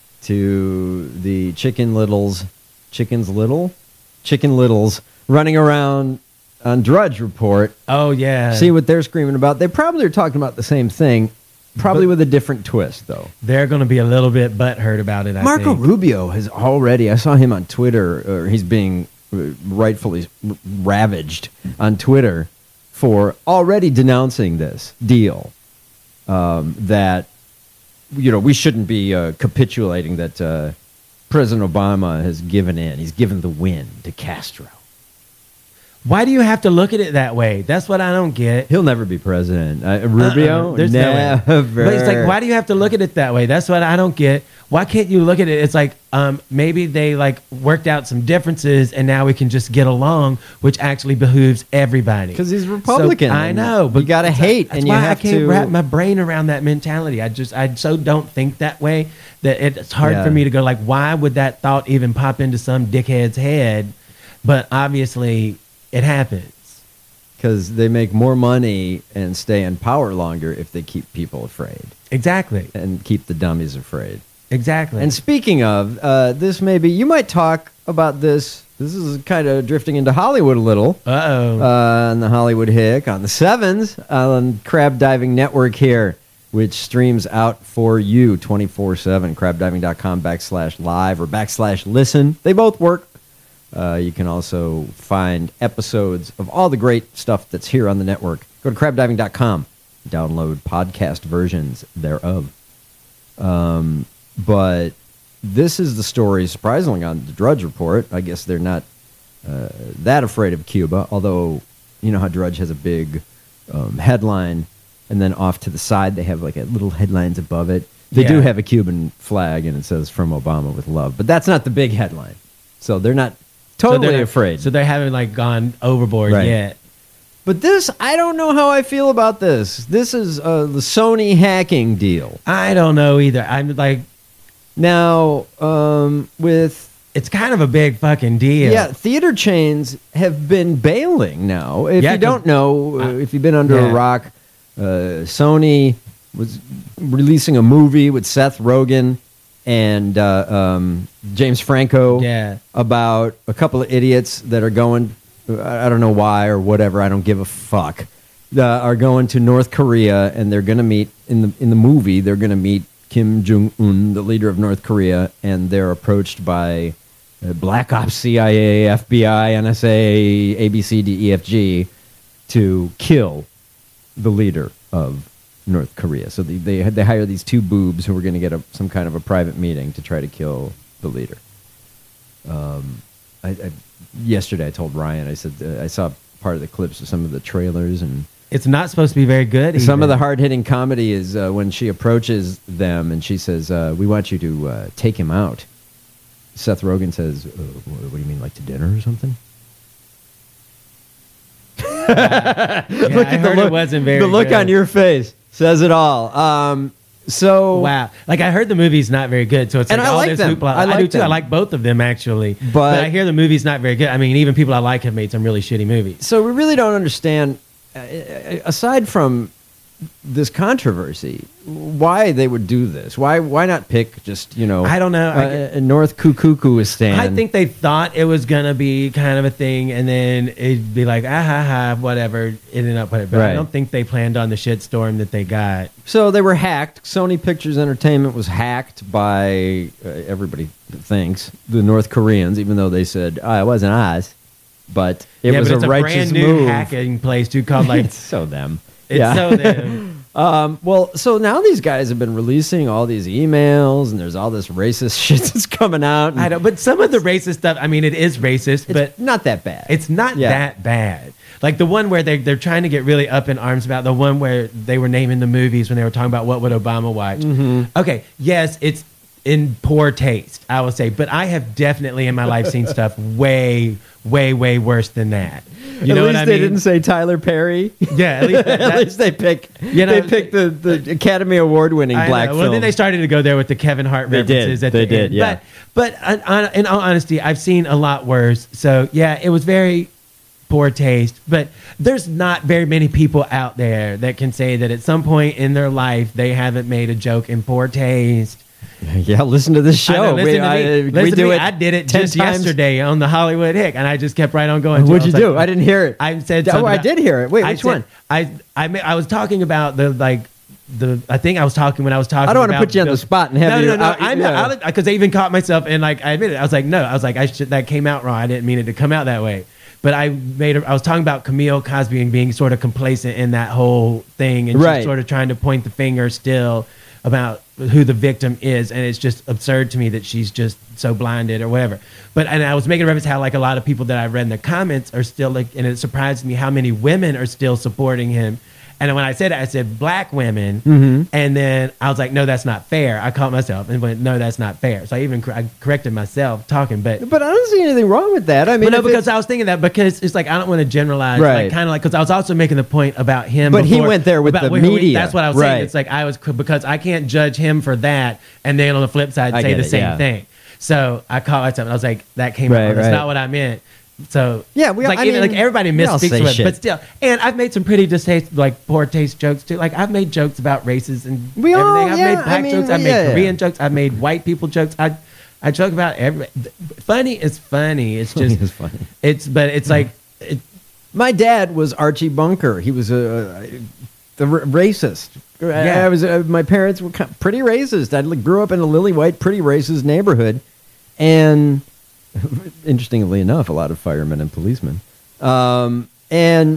to the Chicken Littles, Chickens Little, Chicken Littles running around on Drudge Report. Oh yeah. See what they're screaming about. They probably are talking about the same thing, probably But- with a different twist though. They're going to be a little bit butthurt about it, I Marco think. Rubio has already, I saw him on Twitter, or he's being uh, rightfully r- ravaged on Twitter for already denouncing this deal. Um, that, you know, we shouldn't be uh, capitulating that uh, President Obama has given in. He's given the win to Castro. Why do you have to look at it that way? That's what I don't get. He'll never be president. Uh, Rubio, Uh-uh. There's no way. never. But it's like, why do you have to look at it that way? That's what I don't get. Why can't you look at it? It's like um, maybe they like worked out some differences, and now we can just get along, which actually behooves everybody. Because he's Republican. So, I know, but you got to it's hate, That's and you why have I can't to wrap my brain around that mentality. I just, I so don't think that way that it's hard Yeah. for me to go like, why would that thought even pop into some dickhead's head? But obviously, it happens. Because they make more money and stay in power longer if they keep people afraid. Exactly. And keep the dummies afraid. Exactly. And speaking of, uh, this may be, you might talk about this. This is kind of drifting into Hollywood a little. Uh-oh. Uh, on the Hollywood Hick, on the Sevens, on Crab Diving Network here, which streams out for you twenty-four seven, crabdiving.com backslash live or backslash listen. They both work. Uh, you can also find episodes of all the great stuff that's here on the network. Go to crabdiving dot com. Download podcast versions thereof. Um, but this is the story, surprisingly, on the Drudge Report. I guess they're not uh, that afraid of Cuba, although you know how Drudge has a big um, headline, and then off to the side they have like a little headlines above it. They do Yeah. have a Cuban flag, and it says "From Obama with Love," but that's not the big headline. So they're not totally they're not- afraid. So they haven't like gone overboard Right. yet. But this, I don't know how I feel about this. This is uh, the Sony hacking deal. I don't know either. I'm like, Now, um, with it's kind of a big fucking deal. yeah, theater chains have been bailing now. If Yeah, you don't 'cause know, uh, I- if you've been under yeah. a rock, uh, Sony was releasing a movie with Seth Rogen and uh, um, James Franco Yeah. about a couple of idiots that are going, I I don't know why or whatever, I don't give a fuck, uh, are going to North Korea, and they're going to meet, in the in the movie, they're going to meet Kim Jong-un, the leader of North Korea, and they're approached by uh, Black Ops, C I A, F B I, N S A, A B C, D, E, F, G, to kill the leader of North Korea. So they they, they hire these two boobs who are going to get a, some kind of a private meeting to try to kill the leader. Um, I, I, yesterday I told Ryan, I said uh, I saw part of the clips of some of the trailers, and It's not supposed to be very good. some of the even. hard-hitting comedy is uh, when she approaches them and she says, uh, "We want you to uh, take him out." Seth Rogen says, uh, "What do you mean, like to dinner or something?" Yeah, Look I at the heard look, it wasn't very the look good. on your face says it all. Um, So wow, like I heard the movie's not very good, so it's And like I all like this them. hoopla. I I, like do too. them. I like both of them actually, But- but, I hear the movie's not very good. I mean, even people I like have made some really shitty movies. So we really don't understand, uh, aside from this controversy, why they would do this. Why why not pick just, you know, I don't know. I uh, uh, North Kukukuistan? I think they thought it was gonna be kind of a thing, and then it'd be like ah ha ha whatever. It ended up with it, but Right. I don't think they planned on the shitstorm that they got. So they were hacked. Sony Pictures Entertainment was hacked by, uh, everybody thinks, the North Koreans, even though they said, oh, it wasn't us. But it yeah, was but a it's a righteous brand new move. hacking place too, called like It's so them. it's Yeah. so them. Um, well, so now these guys have been releasing all these emails, and there's all this racist shit that's coming out. and I don't, but some of the racist stuff. I mean, it is racist, it's but not that bad. it's not Yeah. that bad. Like the one where they they're trying to get really up in arms about, the one where they were naming the movies when they were talking about what would Obama watch. Mm-hmm. Okay, yes, it's in poor taste, I will say, but I have definitely in my life seen stuff way, way, way worse than that. You at know least what I they mean? didn't say Tyler Perry. Yeah, at least, that, At least they pick. You know, they picked the, the Academy Award winning I black know. film. Well, then they started to go there with the Kevin Hart They did. references at They the did, end. yeah. But, but on, on, in all honesty, I've seen a lot worse. So yeah, it was very poor taste. But there's not very many people out there that can say that at some point in their life they haven't made a joke in poor taste. Yeah, listen to this I show. know, listen we, to I, me. we Listen to do me. it. I did it ten just times. yesterday on the Hollywood Hick, and I just kept right on going. What'd I you was do? like- I didn't hear it. I said Oh, something I about- did hear it. Wait, I which said- one? I I ma- I was talking about the like the I think I was talking when I was talking. I don't wanna about put you on the Bill- spot and have no, you- No, no, no. I- I'm yeah. because I even caught myself and like I admitted I was like no I was like I should that came out wrong. I didn't mean it to come out that way. But I made a, I was talking about Camille Cosby and being sort of complacent in that whole thing, and Right. she's sort of trying to point the finger still about who the victim is, and it's just absurd to me that she's just so blinded or whatever. But and I was making reference how like a lot of people that I read in the comments are still like, and it surprised me how many women are still supporting him. And when I said it, I said black women, Mm-hmm. and then I was like, no, that's not fair. I caught myself and went, no, that's not fair. So I even cor- I corrected myself talking, but But I don't see anything wrong with that. I mean, but no, if because it's- I was thinking that because it's like I don't want to generalize, Right. like kind of like because I was also making the point about him. But he before- went there with about the where we- media. That's what I was Right. saying. It's like I was because I can't judge him for that, and then on the flip side I say get the it, same yeah. thing. So I caught myself. And I was like, that came Right, out. That's right. not what I meant. So Yeah, we- it's like I even mean, like everybody we all misspeaks say to it, shit. but still. And I've made some pretty distaste, like poor taste jokes too. Like I've made jokes about races and We all- everything. I've yeah, made black I mean, jokes. I've yeah, made yeah. Korean jokes. I've made white people jokes. I I joke about every. Funny is funny. It's just It's funny. It's but it's like it, My dad was Archie Bunker. He was a, the r- racist. Yeah. I was. Uh, my parents were kind of pretty racist. I li- grew up in a lily white, pretty racist neighborhood, and interestingly enough, a lot of firemen and policemen. Um, and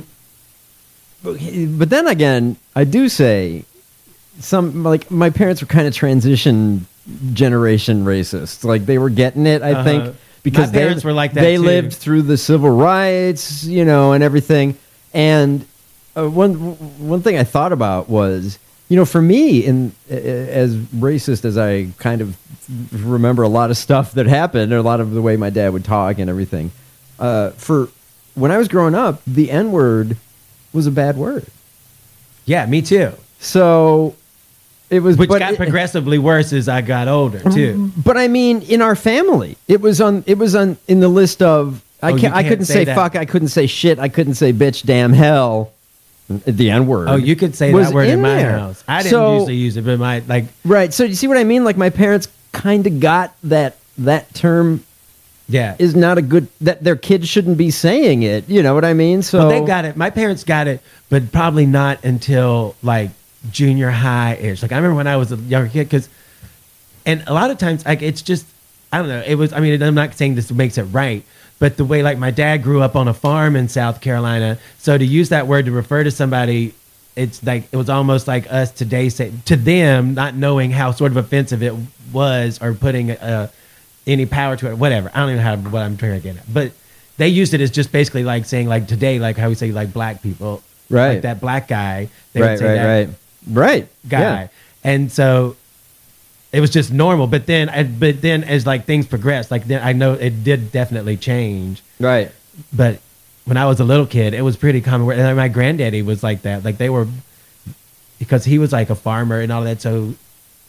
but, but then again, I do say some like my parents were kind of transition generation racists. Like they were getting it. I Uh-huh. think because My parents they, were like that, they too. lived through the civil rights, you know, and everything. And uh, one one thing I thought about was, you know, for me, in uh, as racist as I kind of remember a lot of stuff that happened, or a lot of the way my dad would talk and everything. Uh, for when I was growing up, the N word was a bad word. yeah, me too. So it was, Which but got it- progressively worse as I got older too. But I mean, in our family, it was on. It was on in the list of. I Oh, you can't. I can't couldn't say say, that. fuck. I couldn't say shit. I couldn't say bitch, damn, hell. The N word. Oh, you could say was that word in, in my there. house. I didn't So- usually use it, but my like Right. So you see what I mean? Like my parents kind of got that that term yeah. is not a good that their kids shouldn't be saying it. You know what I mean? So Well, they got it. My parents got it, but probably not until like junior high ish. Like I remember when I was a younger kid, because, and a lot of times, like it's just, I don't know. It was. I mean, I'm not saying this makes it right, but the way like my dad grew up on a farm in South Carolina, so to use that word to refer to somebody, it's like it was almost like us today say to them, not knowing how sort of offensive it was or putting uh, any power to it, whatever. I don't even know how what I'm trying to get at, but they used it as just basically like saying like today, like how we say like black people, Right. Like that black guy, they would right, say right, that right, right. guy, Yeah. and so it was just normal. But then, I- but then as like things progressed, like then I know it did definitely change. Right. But when I was a little kid, it was pretty common. Where- And my granddaddy was like that. Like they were, because he was like a farmer and all that. So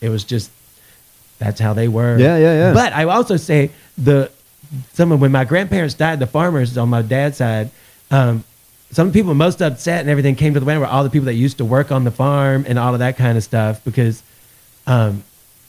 It was just that's how they were. Yeah, yeah, yeah. But I also say the some of when my grandparents died, the farmers on my dad's side, um, some people most upset and everything came to the wedding were all the people that used to work on the farm and all of that kind of stuff because um,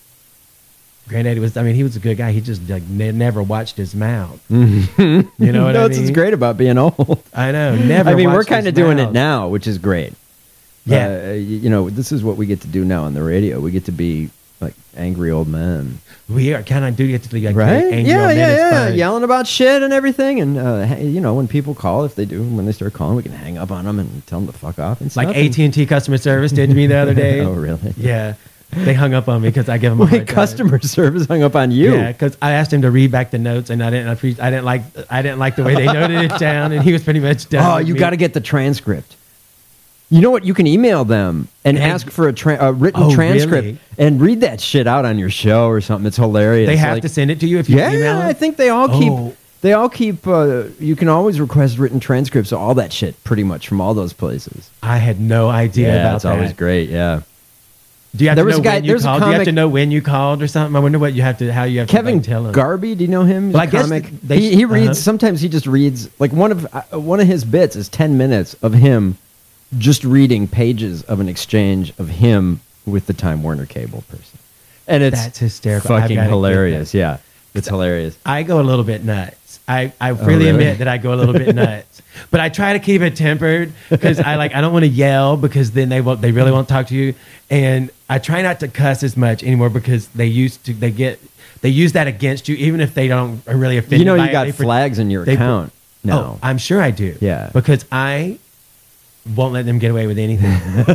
Granddaddy was, I mean, he was a good guy. He just like ne- never watched his mouth. Mm-hmm. You know what I That's mean? what's great about being old. I know. Never. I mean, we're watched kind of his doing mouth. it now, which is great. Yeah. Uh, you, you know, this is what we get to do now on the radio. We get to be like angry old men. We are kind of do get to be like Right? angry Yeah, old men. yeah, It's yeah. fun. Yelling about shit and everything. And, uh, hey, you know, when people call, if they do, when they start calling, we can hang up on them and tell them to fuck off and stuff. Like A T and T customer service did to me the other day. Oh, really? Yeah. They hung up on me because I gave them a Wait, hard time. customer service hung up on you? Yeah, because I asked him to read back the notes, and I didn't. I, pre- I didn't like. I didn't like the way they noted it down, and he was pretty much done. Oh, with you me. got to get the transcript. You know what? You can email them and And- ask for a, tra- a written Oh, transcript really? and read that shit out on your show or something. It's hilarious. They have Like- to send it to you if you Yeah, email I them? think they all keep. Oh. They all keep. Uh, you can always request written transcripts of all that shit, pretty much from all those places. I had no idea yeah, about it's that. always great. Yeah. Do you have There to was know a guy- when you there's a called? Do you have comic- to know when you called or something? I wonder what you have to. How you have Kevin to like, tell him. Garby, do you know him? He's Well, a I guess comic. they- he, he reads. uh-huh. Sometimes he just reads like one of uh, one of his bits is ten minutes of him just reading pages of an exchange of him with the Time Warner Cable person, and it's That's hysterical. I've fucking gotta get hilarious. that. Yeah, it's hilarious. I go a little bit nuts. I, I Oh, freely really? admit that I go a little bit nuts, but I try to keep it tempered because I like I don't want to yell because then they won't they really won't talk to you, and I try not to cuss as much anymore because they used to they get they use that against you even if they don't are really offended. You know, by you it, got they pre- flags in your they pre- account. Oh, No, I'm sure I do. Yeah. because I won't let them get away with anything.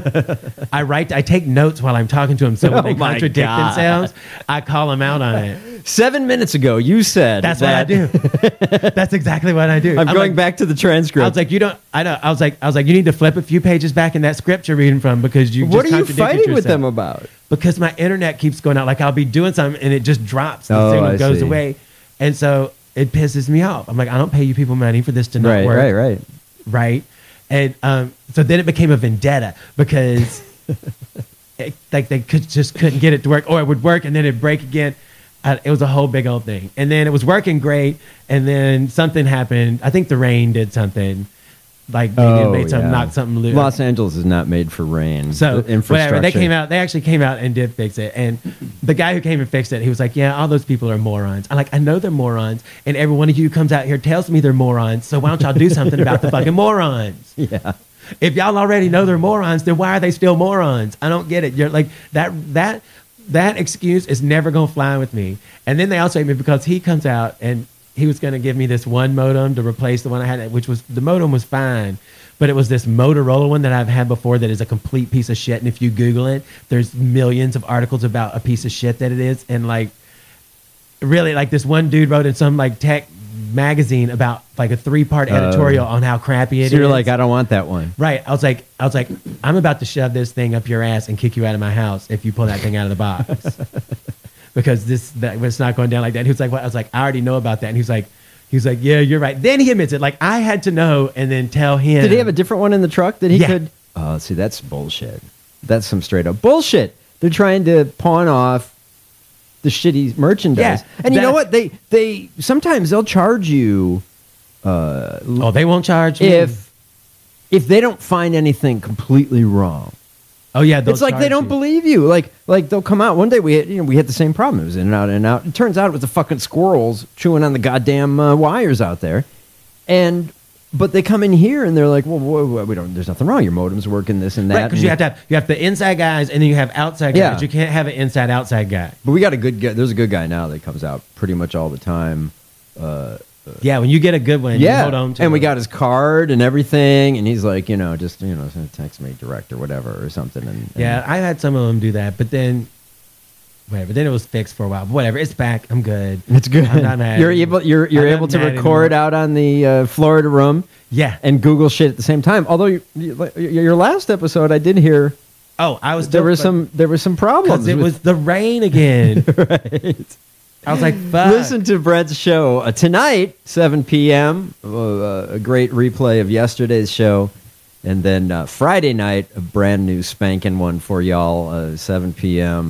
I write, I take notes while I'm talking to them, so when Oh they my contradict God. themselves, I call them out on it. seven minutes ago you said That's that, what I do. That's exactly what I do. I'm, going like, back to the transcript. I was like, you don't. I know. I was like, I was like, you need to flip a few pages back in that script you're reading from because you. what just are you contradicted fighting with yourself. them about? Because my internet keeps going out. Like I'll be doing something and it just drops. The Oh, signal I goes see. away, and so it pisses me off. I'm like, I don't pay you people money for this to not Right, work. right, right. right? And um, so then it became a vendetta because it, like they could just couldn't get it to work, or it would work and then it'd break again. Uh, it was a whole big old thing, and then it was working great, and then something happened. I think the rain did something, like maybe it Oh, made something yeah. knock something loose. Los Angeles is not made for rain. So The infrastructure. whatever, they came out. They actually came out and did fix it. And the guy who came and fixed it, he was like, "Yeah, all those people are morons." I'm like, "I know they're morons, and every one of you who comes out here tells me they're morons. So why don't y'all do something about the fucking morons? Yeah. If y'all already know they're morons, then why are they still morons? I don't get it. You're like that that that excuse is never gonna fly with me." And then they also hate me because he comes out and he was gonna give me this one modem to replace the one I had, which was the modem was fine. But it was this Motorola one that I've had before that is a complete piece of shit. And if you Google it, there's millions of articles about a piece of shit that it is. And like, really, like this one dude wrote in some like tech magazine about like a three part editorial on how crappy it is. So you're like, I don't want that one. Right. I was like, I was like, I'm about to shove this thing up your ass and kick you out of my house if you pull that thing out of the box. Because this, that, it's not going down like that. He was like, what? I was like, I already know about that. And he was like, he was like, yeah, you're right. Then he admits it. Like I had to know and then tell him. Did he have a different one in the truck that he Yeah. could? Oh, see, that's bullshit. That's some straight up bullshit. They're trying to pawn off the shitty merchandise. Yeah, and you know that- what? They they sometimes they'll charge you uh, Oh, they won't charge me? if if they don't find anything completely wrong. Oh yeah, they'll It's like they charge don't you. believe you. Like like they'll come out one day. We had, you know we had the same problem. It was in and out in and out. It turns out it was the fucking squirrels chewing on the goddamn uh, wires out there, and. But they come in here and they're like, well, whoa, whoa, we don't. There's nothing wrong. Your modem's working, this and that. Right, because and- you have to have you have the inside guys and then you have outside guys. Yeah. You can't have an inside outside guy. But we got a good guy. There's a good guy now that comes out pretty much all the time. Uh, Yeah, when you get a good one, you yeah, hold on to and we it. got his card and everything, and he's like, you know, just you know, text me direct or whatever or something. And, and Yeah, I had some of them do that, but then whatever. Then it was fixed for a while. But whatever, it's back. I'm good. it's good. I'm not mad. You're able. You're you're I'm not able to mad record anymore. out on the uh, Florida room. Yeah. And Google shit at the same time. Although you, you, your last episode, I did hear Oh, I was there were some there were some problems. because it with- was the rain again. right. I was like, fuck. Listen to Brett's show uh, tonight, seven p.m. Uh, a great replay of yesterday's show. And then uh, Friday night, a brand new spanking one for y'all, uh, seven p.m.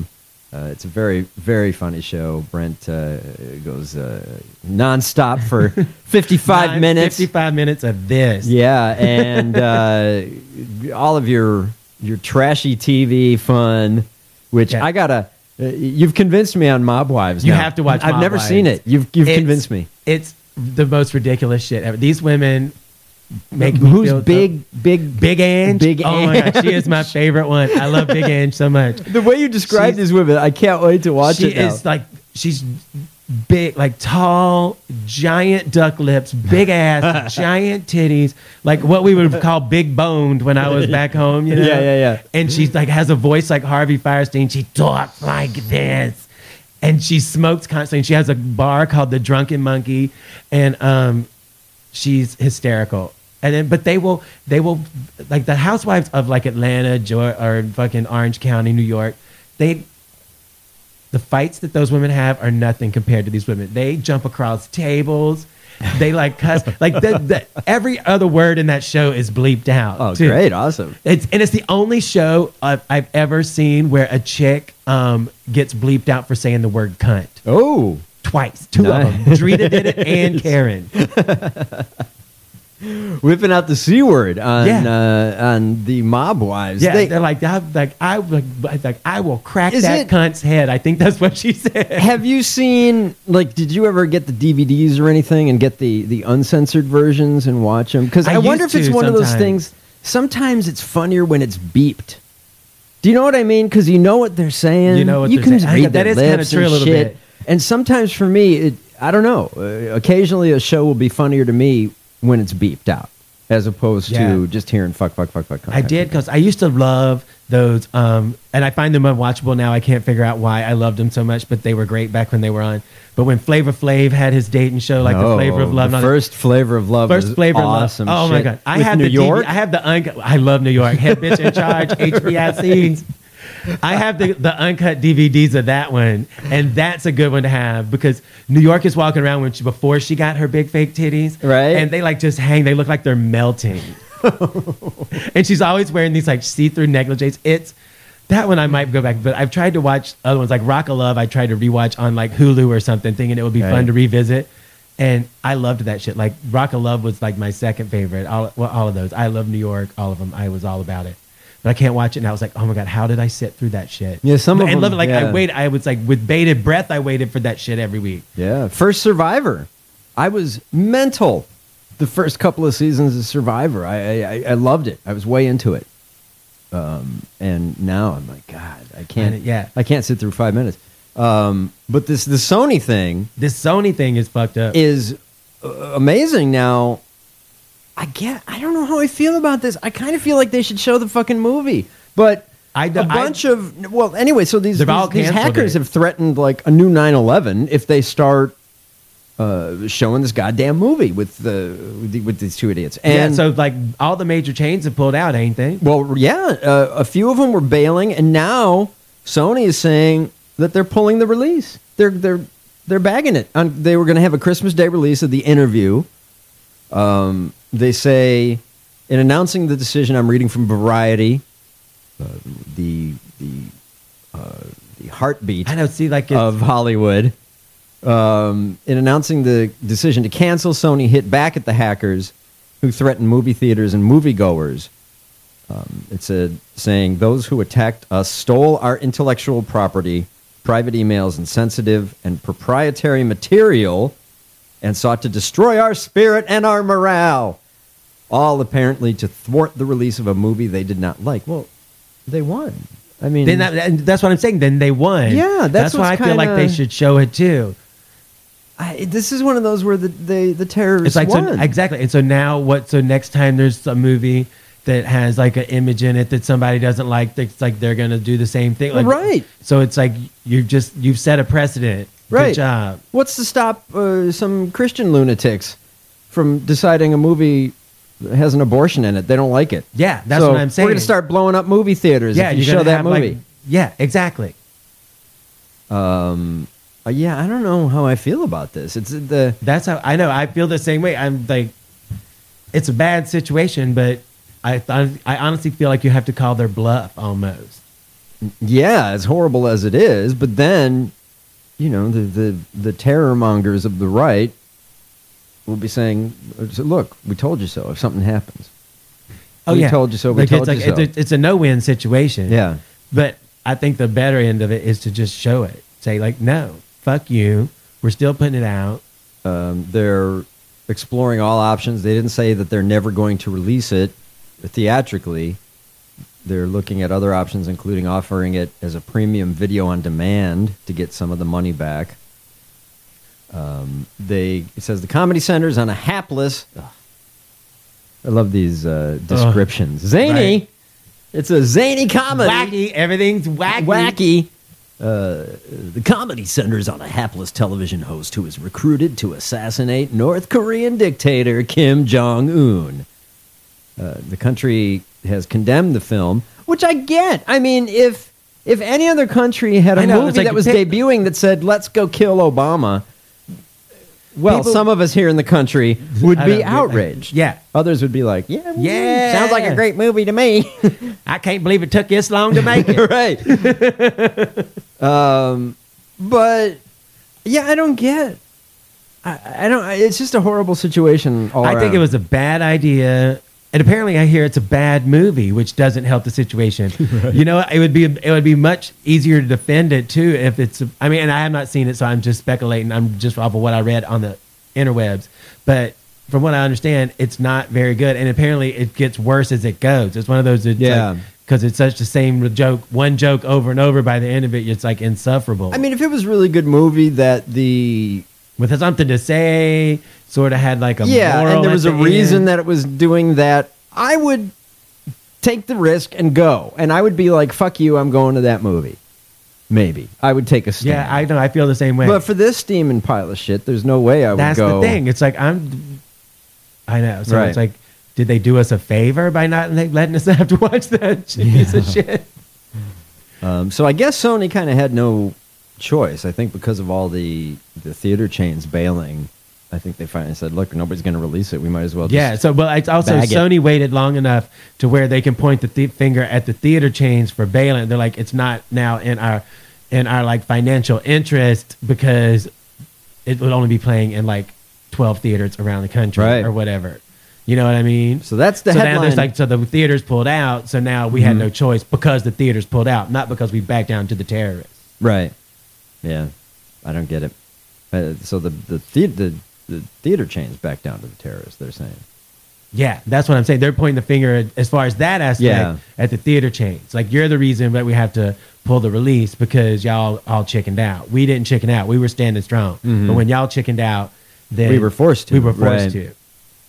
Uh, it's a very, very funny show. Brent uh, goes uh, nonstop for fifty-five Nine- minutes. fifty-five minutes of this. Yeah, and uh, all of your your trashy T V fun, which Yeah. I gotta. Uh, you've convinced me on Mob Wives. You now. have to watch I've Mob never Wives. seen it. You've you've It's- convinced me. It's the most ridiculous shit ever. These women make me Who's feel big, big, Big Ange. Big Oh my Ange. god, she is my favorite one. I love Big Ange so much. The way you describe She's- these women, I can't wait to watch she it now. is like she's big, like tall, giant duck lips, big ass, giant titties, like what we would call big boned when I was back home. You know? Yeah, yeah, yeah. And she's like has a voice like Harvey Firestein. She talks like this, and she smokes constantly. And she has a bar called the Drunken Monkey, and um, she's hysterical. And then, but they will, they will, like the housewives of like Atlanta, Georgia, or fucking Orange County, New York. They, the fights that those women have are nothing compared to these women. They jump across tables. They like cuss. Like the, the, every other word in that show is bleeped out. Oh, too. great, awesome. It's and it's the only show I've, I've ever seen where a chick um, gets bleeped out for saying the word cunt. Oh, twice, two Nice. of them. Drita did it and Karen. whipping out the c word on Yeah. uh, on the Mob Wives. Yeah, They- they're like, I, like I like, like I will crack Is that it- cunt's head. I think that's what she said. Have you seen, like, did you ever get the D V Ds or anything and get the, the uncensored versions and watch them? Because I I, wonder if used it's to one of those sometimes. things, sometimes it's funnier when it's beeped. Do you know what I mean? Because you know what they're saying. You know what you they're can saying. I- read that their is kinda lips true a and little shit. bit. And sometimes for me, it, I don't know. Uh, occasionally a show will be funnier to me when it's beeped out, as opposed Yeah. to just hearing fuck, fuck, fuck, fuck. fuck I fuck, did fuck. because I used to love those, um, and I find them unwatchable now. I can't figure out why I loved them so much, but they were great back when they were on. But when Flavor Flav had his dating show, like No, the Flavor of Love, the and all that- first Flavor of Love First was Flavor awesome of Love. Oh my shit. god! I With have New the York. D V D, I have the uncut. I love New York. Head bitch in charge. H B I C. I have the, the uncut D V Ds of that one, and that's a good one to have because New York is walking around when she, before she got her big fake titties, Right. And they like just hang. They look like they're melting, and she's always wearing these like see-through negligees. It's that one I might go back, but I've tried to watch other ones like Rock of Love. I tried to rewatch on like Hulu or something, thinking it would be Right. fun to revisit. And I loved that shit. Like Rock of Love was like my second favorite. All well, all of those. I love New York. All of them. I was all about it. But I can't watch it. And I was like, oh my god, how did I sit through that shit? Yeah, some of and them, love it. Like yeah. I wait. I was like with bated breath. I waited for that shit every week. Yeah, first Survivor. I was mental the first couple of seasons of Survivor. I I, I loved it. I was way into it. Um, and now I'm like, God, I can't. And, yeah. I can't sit through five minutes. Um, but this the Sony thing This Sony thing is fucked up. is uh, amazing. Now, I get. I don't know how I feel about this. I kind of feel like they should show the fucking movie, but. I A do- I- bunch of well, anyway. So these They've these, all these canceled hackers it. have threatened like a new nine eleven if they start uh, showing this goddamn movie with the with, the, with these two idiots. And yeah. So like all the major chains have pulled out, ain't they? well, yeah, uh, a few of them were bailing, and now Sony is saying that they're pulling the release. They're they're they're bagging it. On, they were going to have a Christmas Day release of The Interview. Um, they say in announcing the decision, I'm reading from Variety. Uh, the the uh, the heartbeat I know. See, like it's, of Hollywood. Um, in announcing the decision to cancel, Sony hit back at the hackers who threatened movie theaters and moviegoers. Um, it said, saying, those who attacked us stole our intellectual property, private emails, and sensitive and proprietary material, and sought to destroy our spirit and our morale, all apparently to thwart the release of a movie they did not like. Well, they won. I mean, then that, and that's what I'm saying. Then they won. Yeah, that's why I what's feel like they kinda- should show it too. I, this is one of those where the they, the terrorists It's like won. so, exactly. And so now what? So next time there's a movie that has like an image in it that somebody doesn't like, it's like they're gonna do the same thing. Like, Right. So it's like you've just you've set a precedent. Right. Good job. What's to stop uh, some Christian lunatics from deciding a movie has an abortion in it? They don't like it. Yeah, that's So what I'm saying. We're going to start blowing up movie theaters Yeah, if you you're show gonna that have, like- movie. yeah, exactly. um, uh, yeah, I don't know how I feel about this. It's the That's how I know. I feel the same way. I'm like, it's a bad situation, but I th- I honestly feel like you have to call their bluff almost. Yeah, as horrible as it is, but then, you know, the the, the terror mongers of the right will be saying, "Look, we told you so. If something happens, Oh we yeah, told you so. We like, told it's like, you so." It's a, it's a no-win situation. Yeah, but I think the better end of it is to just show it. Say like, no, fuck you. We're still putting it out. Um, they're exploring all options. They didn't say that they're never going to release it theatrically. They're looking at other options, including offering it as a premium video on demand to get some of the money back. Um, they it says the Comedy Center's on a hapless. Ugh, I love these uh, descriptions. Ugh, zany. Right. It's a zany comedy. Wacky. Everything's wacky. Wacky. Uh, the Comedy Center's on a hapless television host who is recruited to assassinate North Korean dictator Kim Jong-un. Uh, the country has condemned the film, which I get. I mean, if if any other country had a know, movie like that was pick- debuting that said, let's go kill Obama, well, People- some of us here in the country would I be don't- outraged. Yeah. Others would be like, yeah, well, Yeah. sounds like a great movie to me. I can't believe it took this long to make it. Right. um, but, yeah, I don't get. I, I don't. It's just a horrible situation all I think around. it was a bad idea. And apparently, I hear it's a bad movie, which doesn't help the situation. Right. You know, it would be it would be much easier to defend it too if it's. I mean, and I have not seen it, so I'm just speculating. I'm just off of what I read on the interwebs. But from what I understand, it's not very good, and apparently, it gets worse as it goes. It's one of those. It's Yeah. like, because it's such the same joke, one joke over and over. By the end of it, it's like insufferable. I mean, if it was a really good movie that the with something to say, sort of had like a yeah, moral and there was at a the reason end. that it was doing that, I would take the risk and go, and I would be like, "Fuck you, I'm going to that movie." Maybe I would take a stand. Yeah, I know. I feel the same way. But for this steaming pile of shit, there's no way I would That's go. the thing. It's like I'm. I know. So Right. it's like, did they do us a favor by not letting us have to watch that piece of shit? Um, so I guess Sony kind of had no choice. I think because of all the the theater chains bailing, I think they finally said, "Look, nobody's going to release it. We might as well." Just Yeah. So, but it's also bag it." Sony waited long enough to where they can point the th- finger at the theater chains for bailing. They're like, it's not now in our in our like financial interest because it would only be playing in like twelve theaters around the country Right. or whatever. You know what I mean? So that's the so headline. now there's like so the theaters pulled out. So now we had no choice because the theaters pulled out, not because we backed down to the terrorists. Right. Yeah. I don't get it. Uh, so the the, the the the theater chains back down to the terrorists, they're saying. Yeah, that's what I'm saying. They're pointing the finger at, as far as that aspect Yeah. at the theater chains. Like, you're the reason that we have to pull the release because y'all all chickened out. We didn't chicken out. We were standing strong. Mhm. But when y'all chickened out, then We were forced to, We were forced right. to.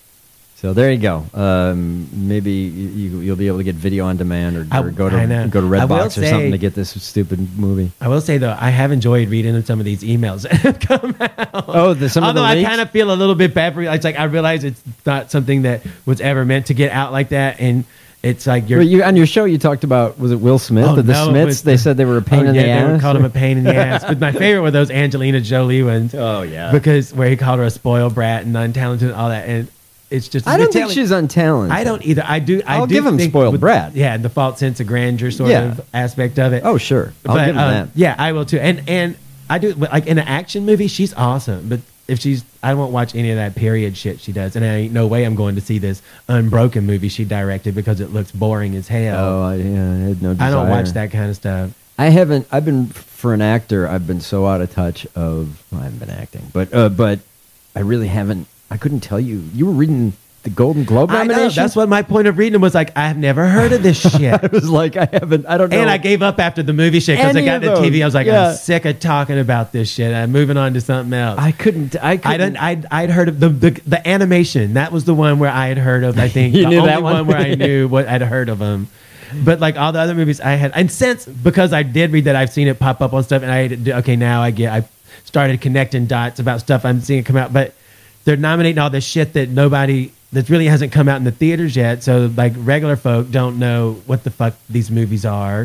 So there you go. Um, maybe you, you'll be able to get video on demand, or, I- or go I know. to go to I will Redbox or say- something to get this stupid movie. I will say, though, I have enjoyed reading some of these emails that have come out. Oh, the, some of Although the I leaks? kind of feel a little bit bad for It's like I realize it's not something that was ever meant to get out like that. And it's like you're. Well, you, on your show, you talked about, was it Will Smith Oh, or the no, it Smiths? was- They said they were a pain Oh, in yeah, the they ass. were called him a pain in the ass. But my favorite were those Angelina Jolie ones. Oh, yeah. Because where he called her a spoiled brat and untalented and all that. And it's just. I don't it's think telling- she's untalented. I don't either. I do. I I'll do give him think spoiled with- brat. Yeah, the false sense of grandeur sort Yeah. of aspect of it. Oh, sure. I'll But, give him uh, that. Yeah, I will too. And and I do like in an action movie, she's awesome. But if she's, I won't watch any of that period shit she does. And I ain't no way I'm going to see this Unbroken movie she directed because it looks boring as hell. Oh, I, yeah, I had no desire. I don't watch that kind of stuff. I haven't. I've been for an actor. I've been so out of touch of. Well, I haven't been acting, but uh, but I really haven't. I couldn't tell you. You were reading the Golden Globe I know. nomination. That's what my point of reading was like. I've never heard of this shit. I was like, I haven't. I don't know. And I gave up after the movie shit because I Any got of the T V. I was like, those. Yeah. I'm sick of talking about this shit. I'm moving on to something else. I couldn't. I I couldn't. didn't. I'd, I'd heard of the, the the animation. That was the one where I had heard of. I think You the knew only that one? one? where I knew what I'd heard of them. But like all the other movies, I had, and since because I did read that, I've seen it pop up on stuff, and I had- okay now I get. I started connecting dots about stuff I'm seeing come out, but they're nominating all this shit that nobody that really hasn't come out in the theaters yet. So like regular folk don't know what the fuck these movies are.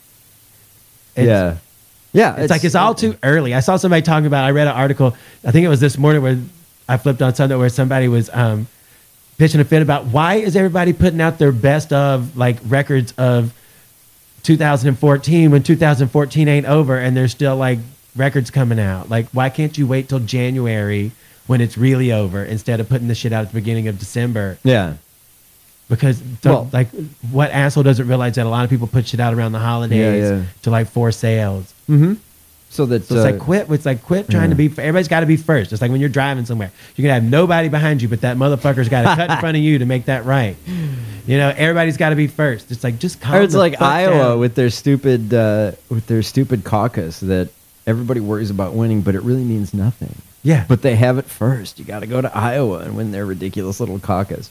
It's, yeah. Yeah. it's, like it's all too early. I saw somebody talking about. I read an article. I think it was this morning where I flipped on something where somebody was um, pitching a fit about why is everybody putting out their best of like records of two thousand fourteen when two thousand fourteen ain't over and there's still like records coming out? Like, why can't you wait till January when it's really over instead of putting the shit out at the beginning of December? Yeah. Because, Well- like, what asshole doesn't realize that a lot of people put shit out around the holidays Yeah, yeah. to, like, force sales? Mm-hmm. So that So it's uh, like, quit. It's like, quit trying yeah. to be, everybody's got to be first. It's like when you're driving somewhere. You can have nobody behind you, but that motherfucker's got to cut in front of you to make that right. You know, everybody's got to be first. It's like, just calm Or it's the like fuck Iowa down. with their stupid uh, with their stupid caucus that everybody worries about winning, but it really means nothing. Yeah. But they have it first. You got to go to Iowa and win their ridiculous little caucus.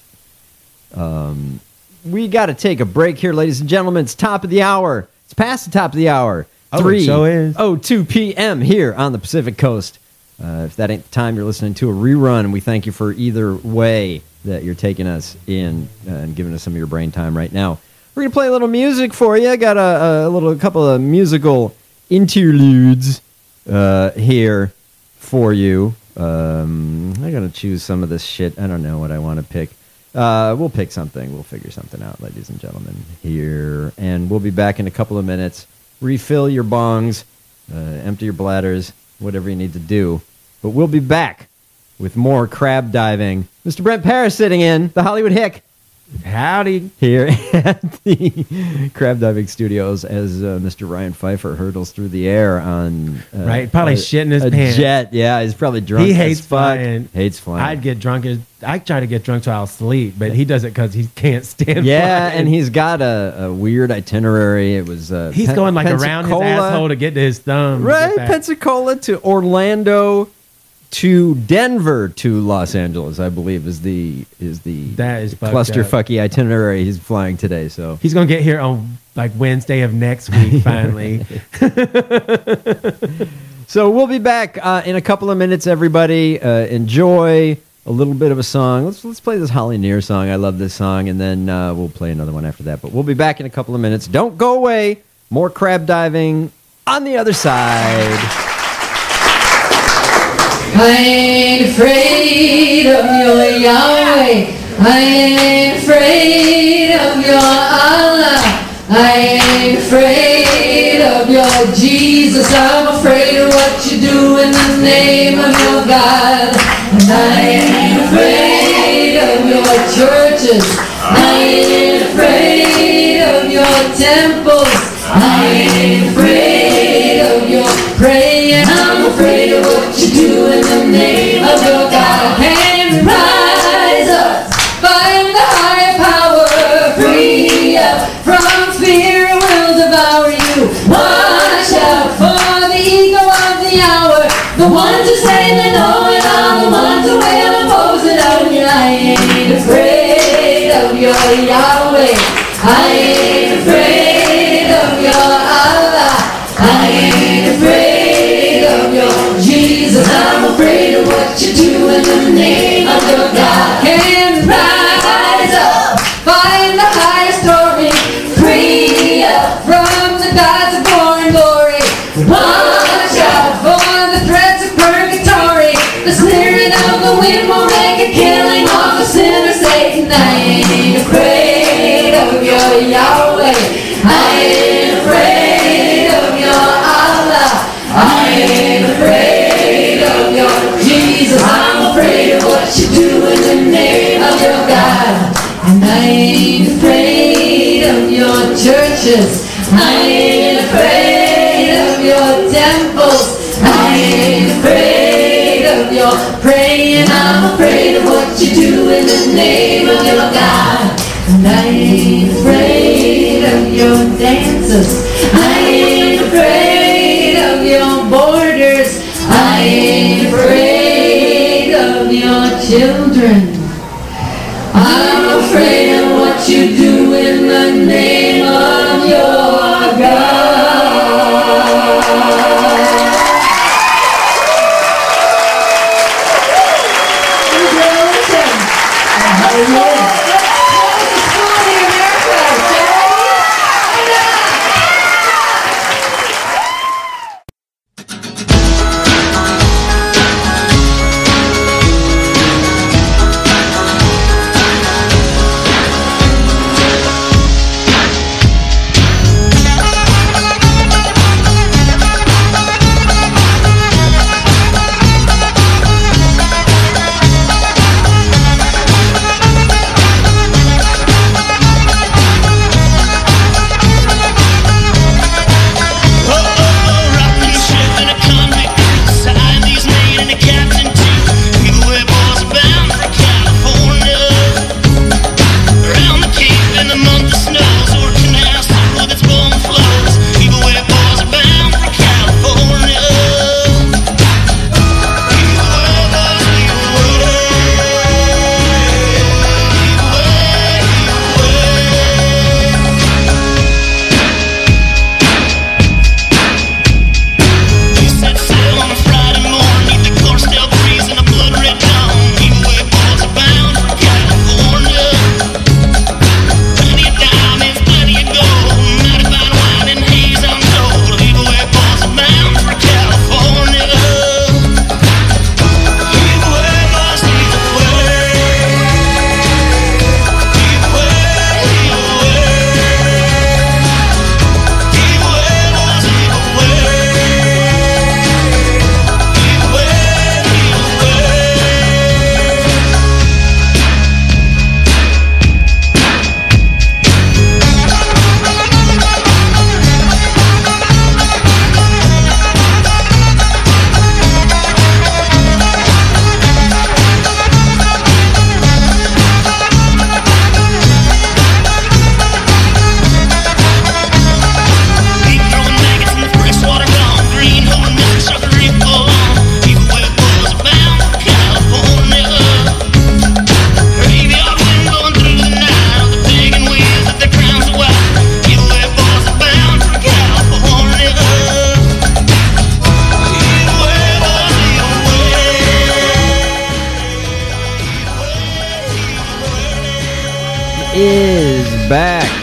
Um, we got to take a break here, ladies and gentlemen. It's top of the hour. It's past the top of the hour. Oh, it so is. oh two p.m. here on the Pacific Coast. Uh, if that ain't the time, you're listening to a rerun. We thank you for either way that you're taking us in uh, and giving us some of your brain time right now. We're going to play a little music for you. I got a, a little a couple of musical interludes uh, here for you. Um, I got to choose some of this shit. I don't know what I want to pick. Uh, we'll pick something. We'll figure something out, ladies and gentlemen, here. And we'll be back in a couple of minutes. Refill your bongs, uh, empty your bladders, whatever you need to do. But we'll be back with more crab diving. Mister Brent Paris sitting in the Hollywood Hick. Howdy. Here at the Crab Diving Studios as uh, Mister Ryan Pfeiffer hurtles through the air on... Uh, Right, probably a, shitting his a pants. jet. Yeah, he's probably drunk He as hates fuck. flying. Hates flying. I'd get drunk. As, I try to get drunk so I'll sleep, but he does it because he can't stand Yeah, flying. and he's got a, a weird itinerary. It was uh, He's Pen- going like around his Pensacola. asshole to get to his thumb. to Right, get back. Pensacola to Orlando to Denver to Los Angeles, I believe, is the is the That is fucked clusterfucky itinerary he's flying today. So He's going to get here on like Wednesday of next week, finally. So we'll be back uh, in a couple of minutes, everybody. Uh, enjoy a little bit of a song. Let's let's play this Holly Near song. I love this song, and then uh, we'll play another one after that. But we'll be back in a couple of minutes. Don't go away. More crab diving on the other side. I ain't afraid of your Yahweh. I ain't afraid of your Allah. I ain't afraid of your Jesus. I'm afraid of what you do in the name of your God. And I ain't afraid of your churches. I ain't afraid of your temples. I ain't afraid of your praying. I'm afraid of what you do in the name of your God. And rise up, find the higher power, free up from fear, will devour you. Watch out for the ego of the hour, the ones who say they know it all, the ones who will oppose it on you. I ain't afraid of your Yahweh. I ain't afraid of your Allah. I ain't afraid of your Jesus. I'm afraid of what you do in the name of your God. And rise up, find the higher story, free up from the gods of foreign glory. Watch out for the threats of purgatory. The sneering of the wind will make a killing off the sinner Satan. I ain't afraid of your Yahweh. I ain't afraid of your Allah. I ain't afraid of your Jesus. I'm afraid of what you do in the name of your God. And I ain't afraid of your churches. I ain't afraid of your temples. I ain't afraid of your praying. I'm afraid of what you do in the name of your God. And I ain't afraid of your dances. I ain't afraid of your borders. I ain't afraid of your children. I'm afraid of what you do in the name of your God.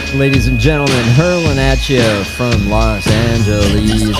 ladies and gentlemen, hurling at you from Los Angeles,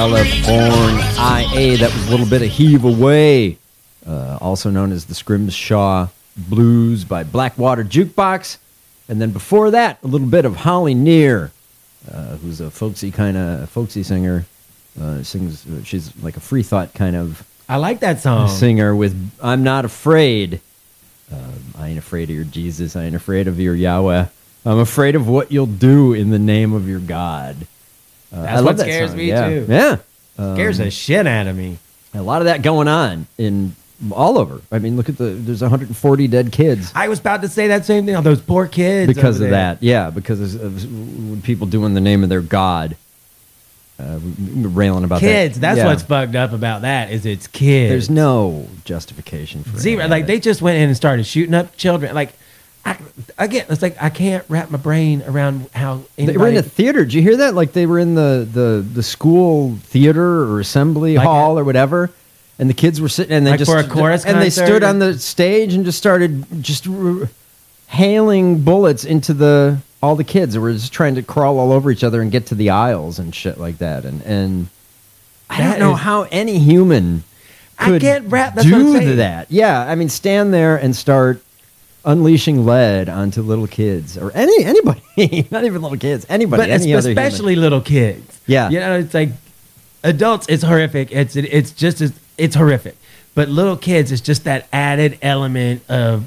California. That was a little bit of Heave Away, uh, also known as the Scrimshaw Blues by Blackwater Jukebox. And then before that, a little bit of Holly Near, uh, who's a folksy kind of folksy singer. Uh, sings. She's like a free thought kind of. I like that song. Singer with "I'm Not Afraid." Um, I ain't afraid of your Jesus. I ain't afraid of your Yahweh. I'm afraid of what you'll do in the name of your God. Uh, That's I love what that scares song. me yeah. too. Yeah, um, Scares the shit out of me. A lot of that going on in all over. I mean, look at the. There's one hundred forty dead kids. I was about to say that same thing. All those poor kids. Because over of there. that, yeah. Because of, of people doing the name of their God. Uh, railing about kids. that. That's Yeah. what's fucked up about that. Is it's kids. There's no justification for zero. it. Like they just went in and started shooting up children. Like I, again, it's like I can't wrap my brain around how They were in anybody- a theater. Did you hear that? Like they were in the, the, the school theater or assembly Like hall or whatever, and the kids were sitting and they Like just for a chorus and they concert? stood on the stage and just started just r- hailing bullets into the all the kids. They were just trying to crawl all over each other and get to the aisles and shit like that. And and I That don't know is- how any human I could can't wrap- that's what I'm do saying. that. Yeah, I mean, stand there and start unleashing lead onto little kids or any anybody, not even little kids, anybody, but any it's other human. especially little kids. Yeah. you know, it's like adults. It's horrific. It's it's just as it's horrific. But little kids, it's just that added element of,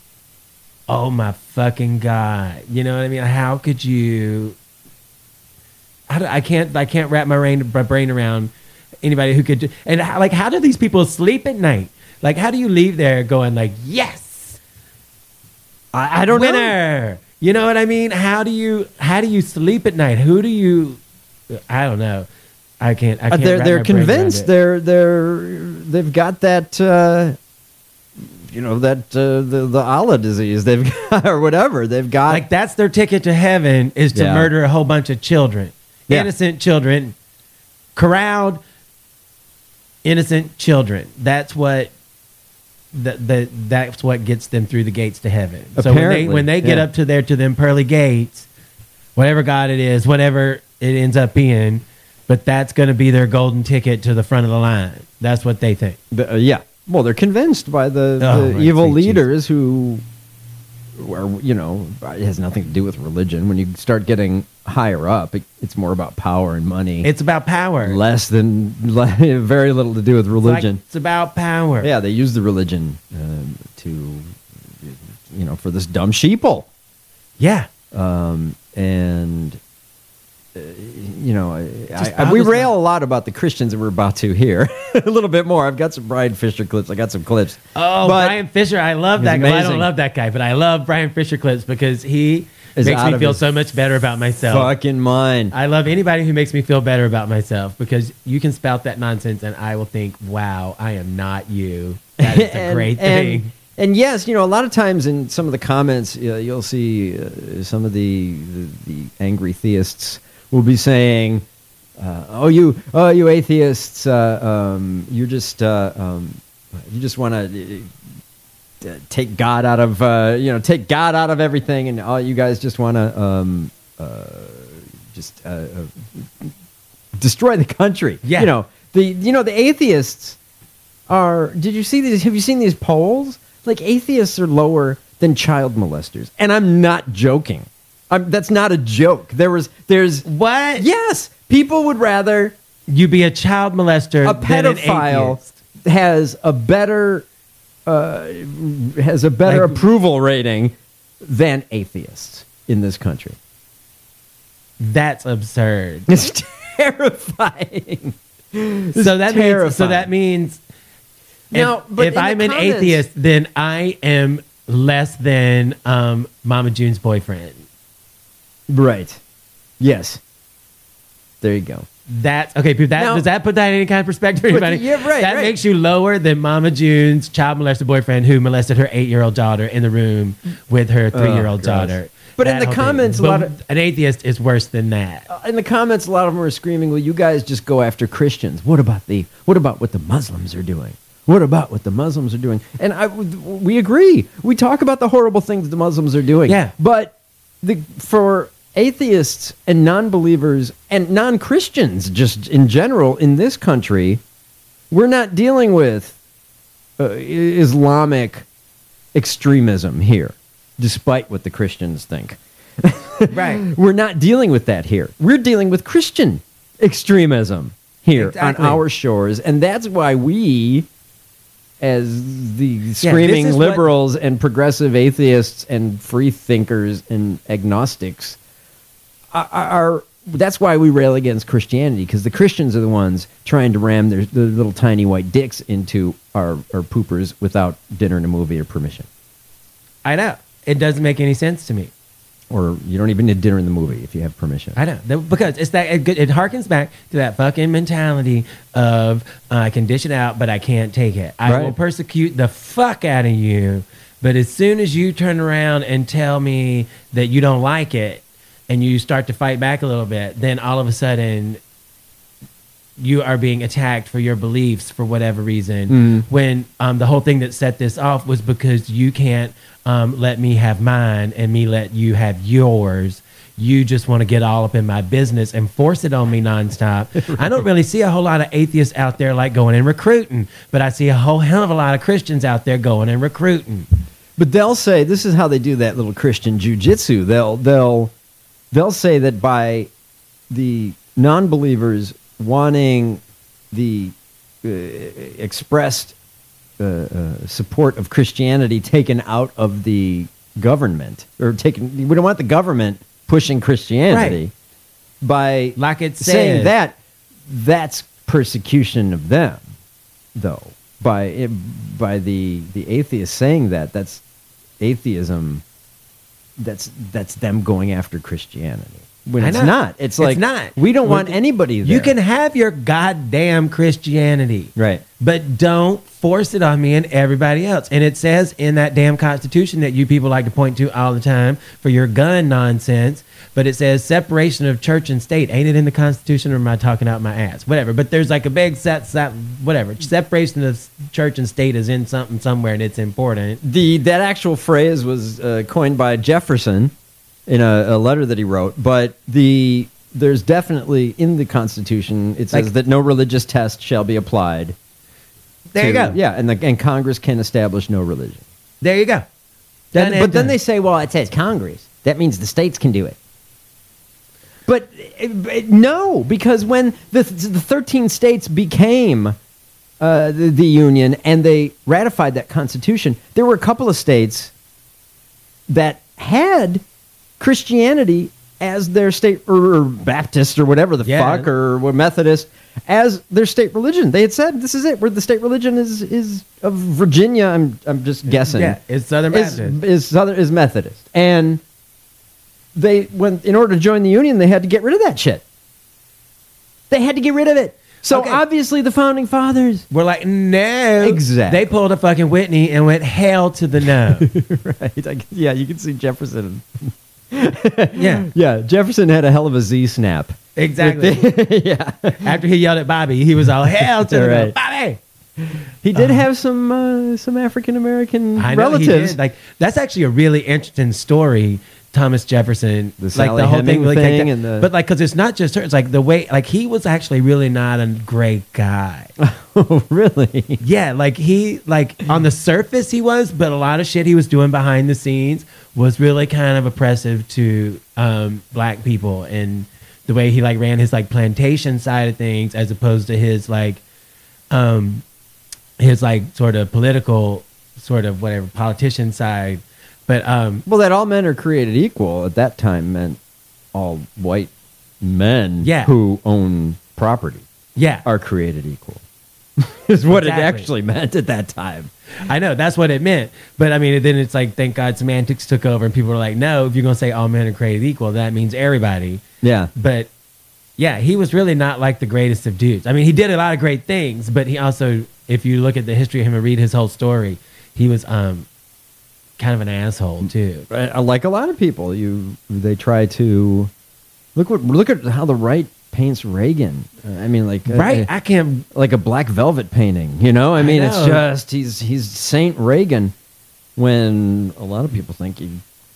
oh my fucking god, you know what I mean? How could you? I, don't- I can't I can't wrap my brain my brain around anybody who could do, and how, like how do these people sleep at night? Like how do you leave there going like yes, I, I don't know. winner? You know what I mean? How do you how do you sleep at night? Who do you? I don't know. I can't. I Uh, can't they're wrap they're my brain around convinced it. they're they're they've got that uh, you know that uh, the the Allah disease they've got or whatever they've got. Like that's their ticket to heaven is to Yeah. murder a whole bunch of children, Yeah. innocent children, corralled, innocent children. That's what. That that that's what gets them through the gates to heaven. So when they Apparently, when they get yeah. up to there to them pearly gates, whatever God it is, whatever it ends up being, but that's going to be their golden ticket to the front of the line. That's what they think. The- uh, yeah. Well, they're convinced by the, Oh, the right, evil sweet leaders who are, you know, it has nothing to do with religion. When you start getting higher up, it, it's more about power and money. It's about power. less than, very little to do with It's like, religion. it's about power. Yeah, they use the religion um, to, you know, for this dumb sheeple. Yeah. Um, and, uh, you know, I, Just I, we bothers rail a lot about the Christians, and we're about to here a little bit more. I've got some Brian Fisher clips. I got some clips. Oh, But Brian Fisher. I love he's that guy. Well, I amazing. don't love that guy, but I love Brian Fisher clips because he Is makes out me of feel his so much better about myself. Fucking mine. I love anybody who makes me feel better about myself because you can spout that nonsense and I will think, wow, I am not you. That is a And- great and- thing. And yes, you know, a lot of times in some of the comments, uh, you'll see uh, some of the, the the angry theists will be saying, uh, "Oh, you, oh, you atheists, uh, um, you're just, uh, um, you just want to uh, take God out of, uh, you know, take God out of everything, and all you guys just want to, um, uh, just uh, uh, destroy the country." Yeah. You know, the you know the atheists are. Did you see these? Have you seen these polls? Like atheists are lower than child molesters, and I'm not joking. I'm, that's not a joke. There was, there's What? yes, people would rather You be a child molester a than an pedophile atheist. has a better uh, has a better Like- approval rating than atheists in this country. That's absurd. It's terrifying. so that means, so terrifying. that means Now, if, but if in the I'm an comments- atheist, then I am less than um, Mama June's boyfriend. Right. Yes. There you go. That's okay. But that Now- does that put that in any kind of perspective? But- Anybody? yeah, right, That right. makes you lower than Mama June's child molested boyfriend who molested her eight-year-old daughter in the room with her three-year-old gross. daughter. But in That the whole thing. comments, a But lot of- an atheist is worse than that. Uh, in the comments, a lot of them are screaming, "Well, you guys just go after Christians. What about the? What about what the Muslims are doing? What about what the Muslims are doing?" And I, we agree. We talk about the horrible things the Muslims are doing. Yeah. But the for atheists and non-believers and non-Christians, just in general, in this country, we're not dealing with uh, Islamic extremism here, despite what the Christians think. Right. We're not dealing with that here. We're dealing with Christian extremism here Exactly. on our shores, and that's why we, as the screaming this is what- liberals and progressive atheists and free thinkers and agnostics, are, are that's why we rail against Christianity, because the Christians are the ones trying to ram their, their little tiny white dicks into our, our poopers without dinner and a movie or permission. I know. It doesn't make any sense to me. Or you don't even need dinner in the movie if you have permission. I know. The- Because it's that it, it harkens back to that fucking mentality of uh, I can dish it out, but I can't take it. I Right. will persecute the fuck out of you, but as soon as you turn around and tell me that you don't like it and you start to fight back a little bit, then all of a sudden you are being attacked for your beliefs for whatever reason. Mm. When um, the whole thing that set this off was because you can't um, let me have mine and me let you have yours. You just want to get all up in my business and force it on me nonstop. Right. I don't really see a whole lot of atheists out there like going and recruiting, but I see a whole hell of a lot of Christians out there going and recruiting. But they'll say, this is how they do that little Christian jujitsu. They'll they'll they'll say that by the non-believers wanting the uh, expressed uh, uh, support of Christianity taken out of the government, or taken, we don't want the government pushing Christianity. Right. By like it saying says. that, that's persecution of them, though. By by the the atheists saying that, that's atheism. That's that's them going after Christianity. When I it's know. not. It's like, it's not. we don't want When- anybody there. You can have your goddamn Christianity. Right. But don't force it on me and everybody else. And it says in that damn Constitution that you people like to point to all the time for your gun nonsense, but it says separation of church and state. Ain't it in the Constitution, or am I talking out my ass? Whatever. But there's like a big set, set whatever. Separation of church and state is in something somewhere, and it's important. The that actual phrase was uh, coined by Jefferson in a, a letter that he wrote, but the there's definitely in the Constitution it says Like- that no religious test shall be applied. There you to- go. Yeah, and the, and Congress can establish no religion. There you go. Then- Done and but then done. they say, well, it says Congress. That means the states can do it. But uh, but no, because when the, the thirteen states became uh, the, the Union and they ratified that Constitution, there were a couple of states that had Christianity as their state, or, or Baptist or whatever the Yeah. fuck, or, or Methodist as their state religion. They had said, this is it. Where the state religion is is of Virginia. I'm I'm just guessing. Yeah, it's Southern is, Baptist. is Southern is Methodist, and they when in order to join the Union, they had to get rid of that shit. They had to get rid of it. So Okay. obviously, the founding fathers We're like, no. Exactly. They pulled a fucking Whitney and went hell to the no. right? I, yeah, you can see Jefferson. Yeah. Yeah, Jefferson had a hell of a Z snap. Exactly. Yeah, After he yelled at Bobby, he was all hell to the no. Right. Bobby. he did have some uh, some African American I know relatives. he did. Like that's actually a really interesting story. Thomas Jefferson, The like Sally the whole Heming thing, really thing take that- and the- but like because it's not just her. It's like the way, like he was actually really not a great guy. Oh, really? Yeah, like he, like on the surface he was, but a lot of shit he was doing behind the scenes was really kind of oppressive to um, black people, and the way he like ran his like plantation side of things as opposed to his like, um, his like sort of political, sort of whatever politician side. But um, Well, that all men are created equal at that time meant all white men Yeah. who own property yeah, are created equal. Is what it Exactly. actually meant at that time. I know that's what it meant. But I mean, then it's like, thank God semantics took over, and people were like, no, if you're gonna say all men are created equal, that means everybody. Yeah. But yeah, he was really not like the greatest of dudes. I mean, he did a lot of great things, but he also, if you look at the history of him and read his whole story, he was um, kind of an asshole too. Uh, Like a lot of people, you they try to look what look at how the right paints Reagan. Uh, I mean, like uh, Right? uh, I can't. like a black velvet painting. You know, I mean, it's know. just he's he's Saint Reagan, when a lot of people think he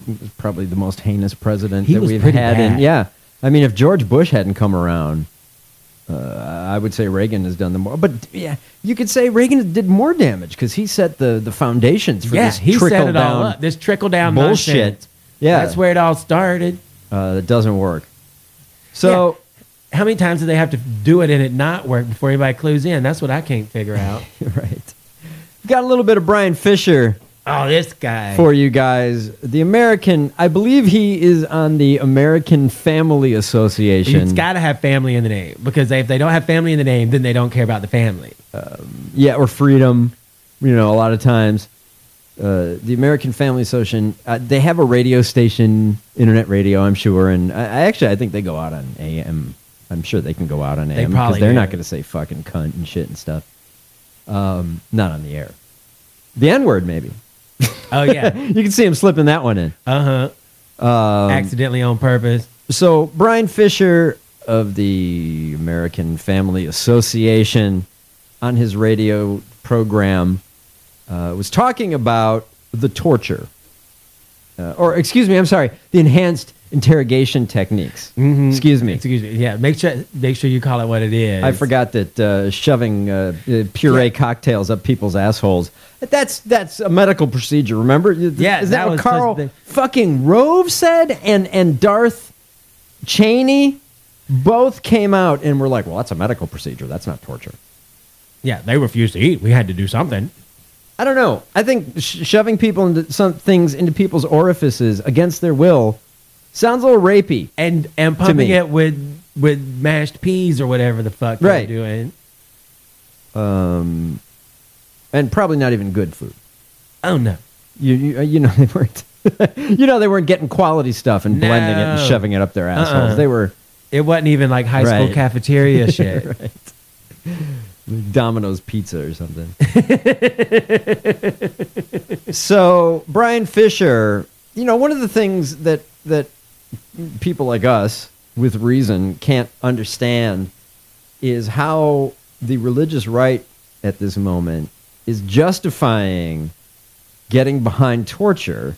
was probably the most heinous president He that was we've pretty had. bad. In, yeah, I mean, if George Bush hadn't come around, uh, I would say Reagan has done the more. But yeah, you could say Reagan did more damage because he set the, the foundations for Yeah, this he trickle set it down all up. This trickle down bullshit. nonsense. Yeah, That's where it all started. uh, it doesn't work. So. How many times do they have to do it and it not work before anybody clues in? That's what I can't figure out. Right. Got a little bit of Brian Fisher Oh, this guy. for you guys. The American, I believe he is on the American Family Association. It's got to have family in the name because if they don't have family in the name, then they don't care about the family. Yeah, or freedom, you know, a lot of times. Uh, the American Family Association, uh, they have a radio station, internet radio, I'm sure. And I, I actually, I think they go out on A M. I'm sure they can go out on A M because probably they're do. not going to say fucking cunt and shit and stuff. Um, not on the air. The N-word, maybe. Oh, yeah. You can see him slipping that one in. Uh-huh. Um, Accidentally on purpose. So Brian Fisher of the American Family Association on his radio program uh, was talking about the torture. Uh, or, excuse me, I'm sorry, the enhanced interrogation techniques. Mm-hmm. Excuse me. Excuse me. Yeah, make sure make sure you call it what it is. I forgot that uh, shoving uh, uh, puree Yeah. cocktails up people's assholes, that's that's a medical procedure, remember? Yeah, Is that that, what was Carl just fucking Rove said? And, and Darth Cheney both came out and were like, well, that's a medical procedure. That's not torture. Yeah, they refused to eat. We had to do something. I don't know. I think sh- shoving people into some things into people's orifices against their will sounds a little rapey. And and To pumping me. it with with mashed peas or whatever the fuck they're Right. doing. Um, and probably not even good food. Oh, no. You you, you know they weren't. you know they weren't getting quality stuff and blending it and No. shoving it up their assholes. Uh-uh. They were It wasn't even like high school Right. cafeteria shit. right. Domino's Pizza or something. So Brian Fisher, you know, one of the things that that people like us with reason can't understand is how the religious right at this moment is justifying getting behind torture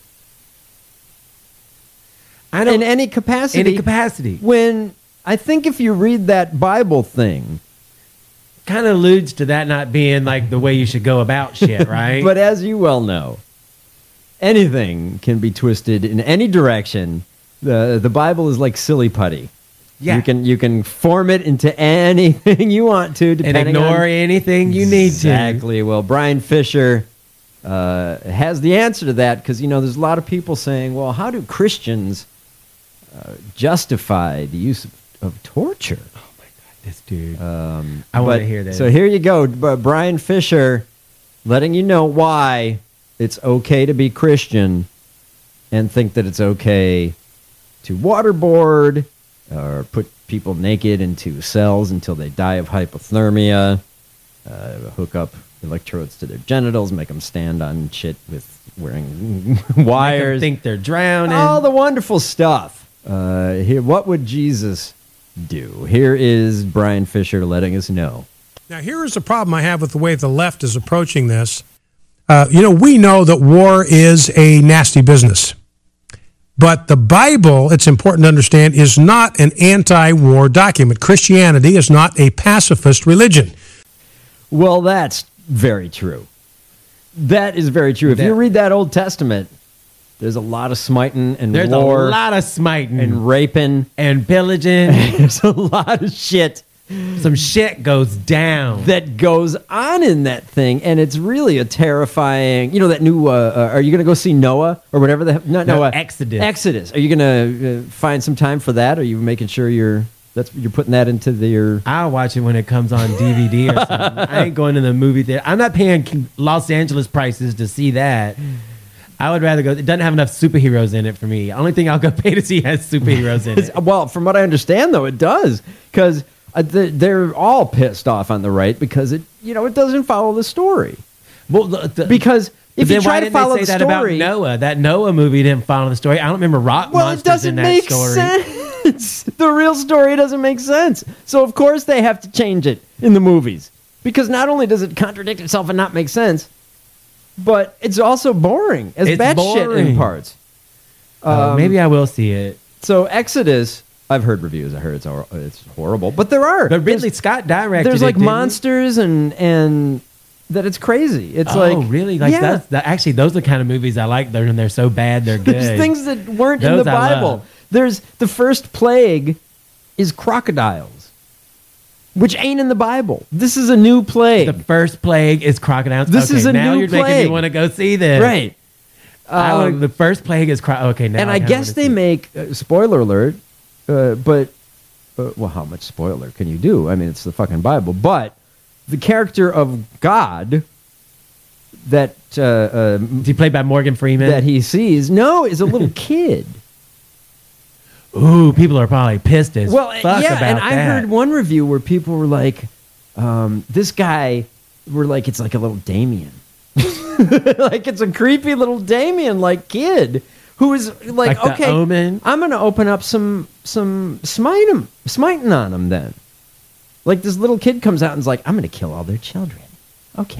I don't in any capacity. any capacity. When I think if you read that Bible thing, Kind of alludes to that not being like the way you should go about shit, right? but as you well know, anything can be twisted in any direction. The the Bible is like silly putty. yeah. You can you can form it into anything you want to, and depending ignore on anything you need to. exactly. Well, Brian Fisher uh, has the answer to that because you know there's a lot of people saying, well, how do Christians uh, justify the use of, of torture? This dude. Um, I wanna but- hear this. So here you go, B- Brian Fisher, letting you know why it's okay to be Christian and think that it's okay to waterboard or put people naked into cells until they die of hypothermia, uh, hook up electrodes to their genitals, make them stand on shit with wearing wires. Think they're drowning. All the wonderful stuff. Uh, here, what would Jesus do? Here is Brian Fisher letting us know. Now, here is the problem I have with the way the left is approaching this. Uh, you know, we know that war is a nasty business. But the Bible, it's important to understand, is not an anti-war document. Christianity is not a pacifist religion. Well, that's very true. That is very true. If That- you read that Old Testament, there's a lot of smiting and There's war a lot of smiting and raping. and pillaging. There's a lot of shit Some shit goes down. that goes on in that thing, and it's really a terrifying. You know that new? Uh, uh, are you going to go see Noah or whatever the not No, Noah Exodus. Exodus. Are you going to uh, find some time for that? Are you making sure you're that's you're putting that into the, your? I'll watch it when it comes on D V D or something. I ain't going to the movie theater. I'm not paying Los Angeles prices to see that. I would rather go. It doesn't have enough superheroes in it for me. Only thing I'll go pay to see has superheroes in it. Well, from what I understand, though, it does because uh, the, they're all pissed off on the right because it you know it doesn't follow the story. Well, the, the, Because if then you try why to didn't follow they say the that story, about Noah? That Noah movie didn't follow the story. I don't remember rock well, it monsters doesn't in that make story. sense. The real story doesn't make sense. So of course they have to change it in the movies because not only does it contradict itself and not make sense, but it's also boring as It's batshit in boring. parts. Uh, Um, maybe I will see it. So Exodus, I've heard reviews. I heard it's hor- it's horrible, but there are. But Ridley There's- Scott directed There's it, like didn't he? monsters and and that it's crazy. It's oh, like really? Like yeah. that's that, actually those are the kind of movies I like. They're and they're so bad they're good. There's things that weren't in Those the I Bible. love. There's the first plague is crocodiles, which ain't in the Bible. This is a new plague. The first plague is crocodiles. This okay, is a now new you're making plague. me want to go see this. Right. I wanna- Um, the first plague is cro- okay. Now and I, I kinda guess wanna they see it. make uh, spoiler alert, uh, but uh, well, how much spoiler can you do? I mean, it's the fucking Bible. But the character of God that uh, uh, Is he played by Morgan Freeman? that he sees, no, is a little kid. Ooh, people are probably pissed as Well, fuck yeah, about and that. I heard one review where people were like, um, "This guy," were like, "It's like a little Damien." Like it's a creepy little Damien like kid who is like, Like the okay, Omen? I'm gonna open up some some smite him smiting on him then. Like this little kid comes out and is like, I'm gonna kill all their children. Okay.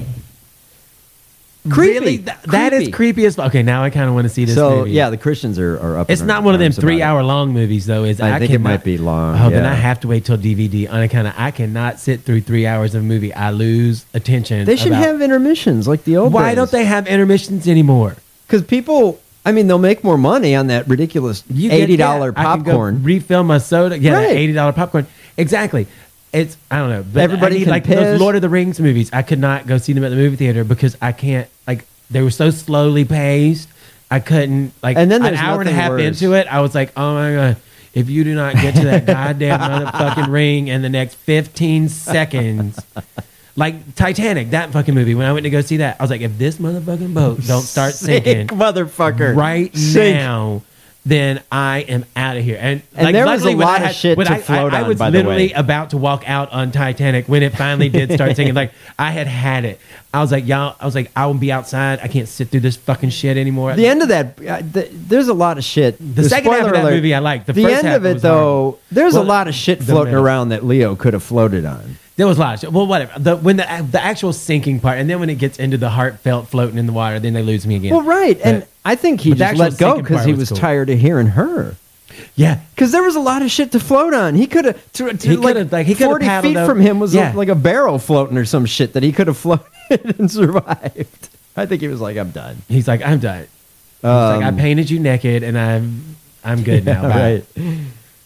Creepy. Really? Th- that is Creepy. creepy as fuck. Okay, now I kind of want to see this So movie. yeah, the Christians are, are up. It's in not our one of them arms about it. three-hour-long movies, though. Is I think it cannot- might be long, Oh, then yeah. I have to wait till D V D. On account of I cannot sit through three hours of a movie. I lose attention. They should about- have intermissions like the old Why days. don't they have intermissions anymore? Because people, I mean, they'll make more money on that ridiculous You get- eighty dollar yeah, I can go popcorn. refill my soda. Yeah, that Right. eighty dollar popcorn. Exactly. It's I don't know. But Everybody I need, can like piss. those Lord of the Rings movies. I could not go see them at the movie theater because I can't. Like they were so slowly paced. I couldn't like. And then an there's hour and a nothing half worse. into it, I was like, oh my god. If you do not get to that goddamn motherfucking ring in the next fifteen seconds, like Titanic, that fucking movie, when I went to go see that, I was like, if this motherfucking boat don't start Sink, sinking motherfucker. right Sink. now, then I am out of here. And, And like, there was luckily a when lot I of had- shit when to I, float I, I on, was by the literally way. about to walk out on Titanic when it finally did start sinking. Like I had had it. I was like, y'all. I was like, I will be outside. I can't sit through this fucking shit anymore. The end of that, uh, th- there's a lot of shit. The second half of spoiler that alert, movie I liked. The The, first end half of it, was though, horrible. there's Well, a lot of shit the floating middle. around that Leo could have floated on. There was a lot of shit. Well, whatever. The, when the the actual sinking part, and then when it gets into the heartfelt floating in the water, then they lose me again. Well, right. But- and I think he but the just actual let go sinking because part he was was cool. tired of hearing her. Yeah. Because there was a lot of shit to float on. He could have, to, to He like, could've, like, he could've forty paddled feet up- from him was Yeah. a, like a barrel floating or some shit that he could have floated and survived. I think he was like, I'm done. He's like, I'm done. He's Um, like, I painted you naked, and I'm I'm good now. Bye. Right.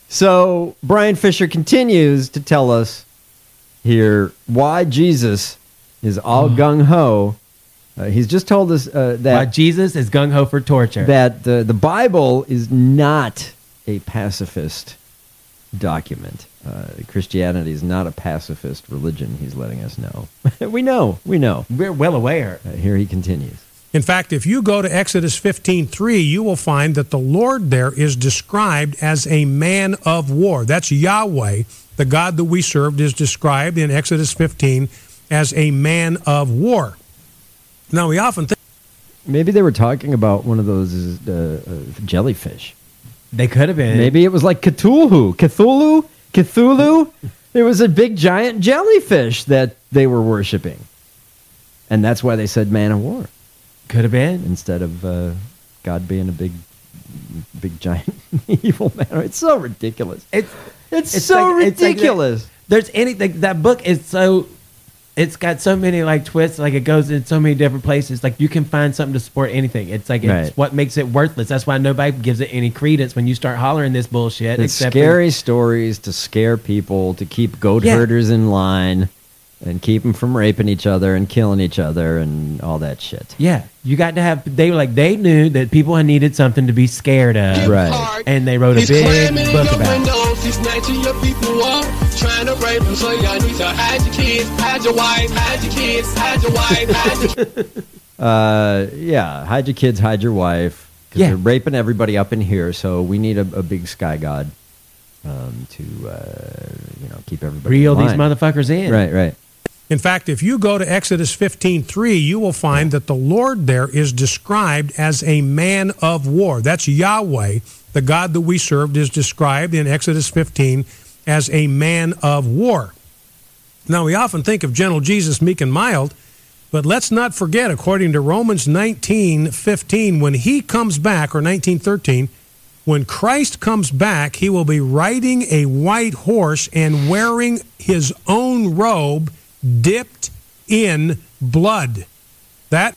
So Brian Fisher continues to tell us here why Jesus is all gung ho. Uh, he's just told us uh, Why that Jesus is gung ho for torture. that the the Bible is not a pacifist document. Uh, Christianity is not a pacifist religion. He's letting us know. we know. We know. We're well aware. Uh, here he continues. In fact, if you go to Exodus fifteen three, you will find that the Lord there is described as a man of war. That's Yahweh, the God that we served, is described in Exodus fifteen as a man of war. Now, we often think Maybe they were talking about one of those uh, uh, jellyfish. They could have been. Maybe it was like Cthulhu. Cthulhu? Cthulhu? It was a big giant jellyfish that they were worshiping. And that's why they said man of war. Could have been. Instead of uh, God being a big, big giant evil man. It's so ridiculous. It's It's, it's so like- it's like that- ridiculous. There's anything. That book is so. It's got so many like twists. Like it goes in so many different places. Like you can find something to support anything. It's like it's Right. what makes it worthless. That's why nobody gives it any credence when you start hollering this bullshit. It's except for- scary stories to scare people, to keep goat Yeah. herders in line, and keep them from raping each other and killing each other and all that shit. Yeah, you got to have. They were like they knew that people needed something to be scared of, Right. And they wrote a big book about it. windows, he's snatching your people up, trying to rape them. So y'all need to hide your kids, hide your wife, hide your kids, hide your wife, hide your Uh, yeah, hide your kids, hide your wife, because Yeah. they're raping everybody up in here. So we need a, a big sky god um, to, uh, you know, keep everybody Reel in these line. motherfuckers in. Right, right. In fact, if you go to Exodus fifteen three, you will find that the Lord there is described as a man of war. That's Yahweh, the God that we served, is described in Exodus fifteen as a man of war. Now, we often think of gentle Jesus, meek and mild, but let's not forget, according to Romans nineteen fifteen, when he comes back, or nineteen thirteen, when Christ comes back, he will be riding a white horse and wearing his own robe dipped in blood. That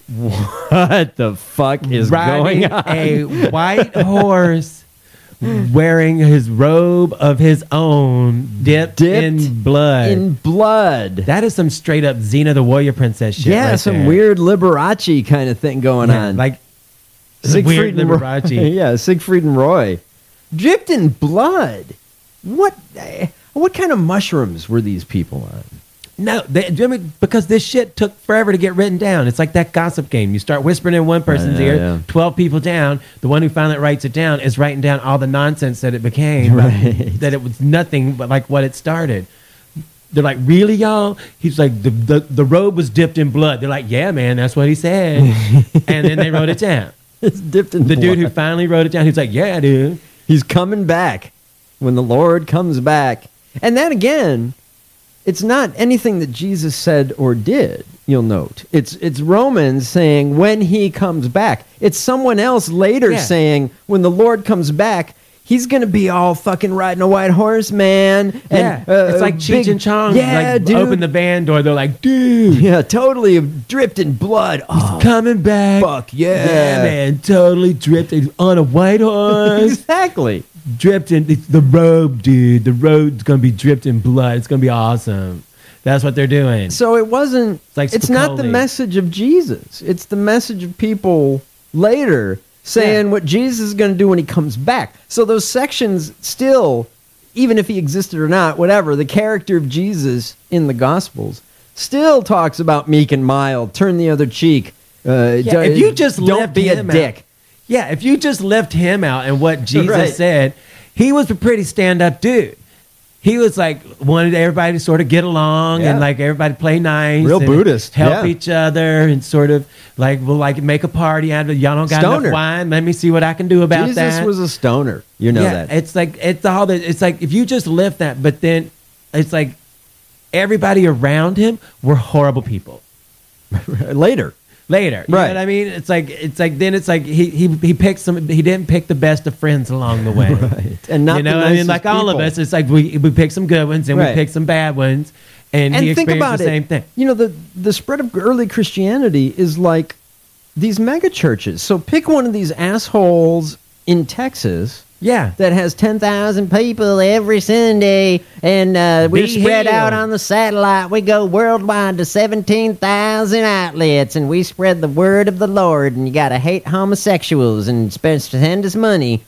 What the fuck is Riding going on? a white horse, wearing his robe of his own, dipped, Dipped in blood. in blood. That is some straight up Xena the Warrior Princess shit. Yeah, right some there. weird Liberace kind of thing going Yeah, on. like Siegfried weird and Roy. Liberace. Yeah, Siegfried and Roy. Dipped in blood. What eh, what kind of mushrooms were these people on? No, they, I mean, because this shit took forever to get written down. It's like that gossip game. You start whispering in one person's Yeah, ear, yeah. twelve people down. The one who finally writes it down is writing down all the nonsense that it became. Right. That it was nothing but like what it started. They're like, really, y'all? He's like, the, the, the robe was dipped in blood. They're like, yeah, man, that's what he said. And then they wrote it down. It's dipped in The blood. dude who finally wrote it down, he's like, yeah, dude. He's coming back when the Lord comes back. And then again, it's not anything that Jesus said or did, you'll note. It's it's Romans saying when he comes back. It's someone else later Yeah. saying when the Lord comes back, he's going to be all fucking riding a white horse, man. Yeah, And, uh, it's like Cheech big- and Chong. Yeah, like, dude. open the van door. They're like, dude, Yeah, totally dripped in blood. Oh, coming back. fuck yeah. Yeah, man, totally dripped in- on a white horse. Exactly. Dripped in it's the robe, dude. The robe's gonna be dripped in blood. It's gonna be awesome. That's what they're doing. So it wasn't. It's like it's not the Spicoli. message of Jesus. It's the message of people later saying Yeah. what Jesus is going to do when he comes back. So those sections still, even if he existed or not, whatever, the character of Jesus in the Gospels still talks about meek and mild, turn the other cheek. Uh, Yeah, do- if you just don't left be a him out- dick. Yeah, if you just left him out and what Jesus Right. said, he was a pretty stand-up dude. He was like wanted everybody to sort of get along Yeah. and like everybody play nice, Real and Buddhist, help yeah. each other, and sort of like we'll like make a party out of it. Y'all don't got Stoner. enough wine. Let me see what I can do about Jesus that. was a stoner. You know yeah, that. it's like it's all that. It's like if you just lift that, but then it's like everybody around him were horrible people. Later. Later, you Right. know what I mean? It's like it's like then it's like he he he picked some. He didn't pick the best of friends along the way, Right. And not you know the what I mean? nicest Like all of people. us, it's like we we pick some good ones and Right. we pick some bad ones, and, And he think experienced about the it. same thing. You know, the the spread of early Christianity is like these mega churches. So pick one of these assholes in Texas Yeah, that has ten thousand people every Sunday, and uh, we're Be spread healed. out on the satellite. We go worldwide to seventeen thousand outlets, and we spread the word of the Lord, and you got to hate homosexuals and spend, send us money.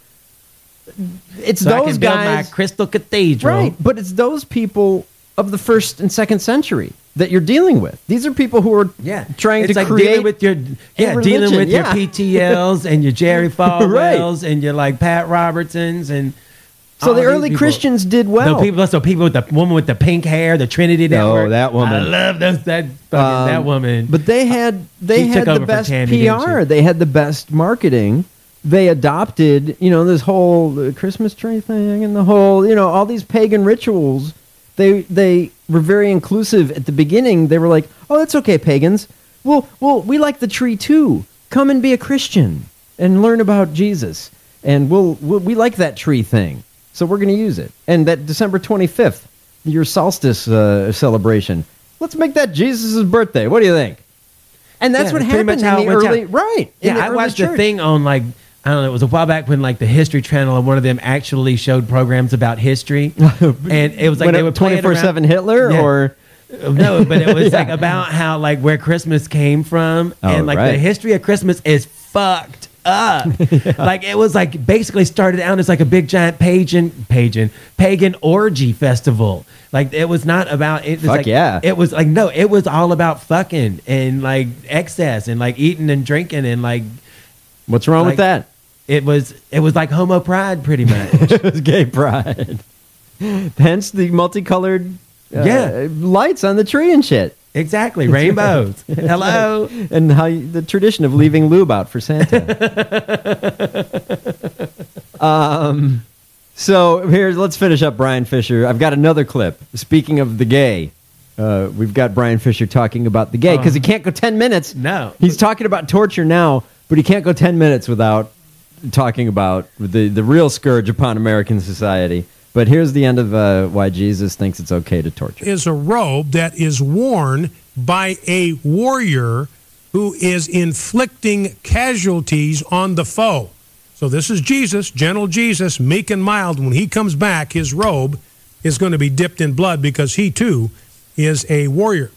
It's so I those can build guys. my crystal cathedral. Right, but it's those people of the first and second century that you're dealing with. These are people who are Yeah, trying it's to like create dealing with your yeah, a dealing religion, with yeah. your P T Ls and your Jerry Falwells and your like Pat Robertsons and So all the these early people. Christians did well. The people, so people with the woman with the pink hair, the Trinity Network. Oh, that woman. I love those, that fucking, Um, that woman. But they had they She had took the over for best Tammy, P R. didn't she? They had the best marketing. They adopted, you know, this whole uh, Christmas tree thing and the whole, you know, all these pagan rituals. They they were very inclusive at the beginning. They were like, "Oh, that's okay, pagans. Well, well, we like the tree too. Come and be a Christian and learn about Jesus. And we'll, we'll we like that tree thing, so we're going to use it. And that December twenty-fifth, your solstice uh, celebration. Let's make that Jesus' birthday. What do you think?" And that's Yeah, what that's pretty happened much how in it the went early down. right. in Yeah, the I early watched the church. thing on like I don't know. It was a while back when like the History Channel and one of them actually showed programs about history, and it was like When they it- were playing twenty-four seven Hitler Yeah. or no, but it was like Yeah. about how like where Christmas came from, Oh, and like right. the history of Christmas is fucked up. Like it was like basically started out as like a big giant pagan, pagan, pagan orgy festival. Like it was not about it. Was Fuck like, yeah. It was like no, it was all about fucking and like excess and like eating and drinking and like. What's wrong with like, that? It was it was like homo pride pretty much. It was gay pride. Hence the multicolored uh, Yeah. lights on the tree and shit. Exactly, rainbows. Hello. And how you, the tradition of leaving lube out for Santa. um, so here's let's finish up Brian Fisher. I've got another clip. Speaking of the gay, uh, we've got Brian Fisher talking about the gay because he can't go ten minutes. No, he's talking about torture now, but he can't go ten minutes without talking about the, the real scourge upon American society. But here's the end of uh, why Jesus thinks it's okay to torture. Is a robe that is worn by a warrior who is inflicting casualties on the foe. So this is Jesus, gentle Jesus, meek and mild. When he comes back, his robe is going to be dipped in blood because he too is a warrior.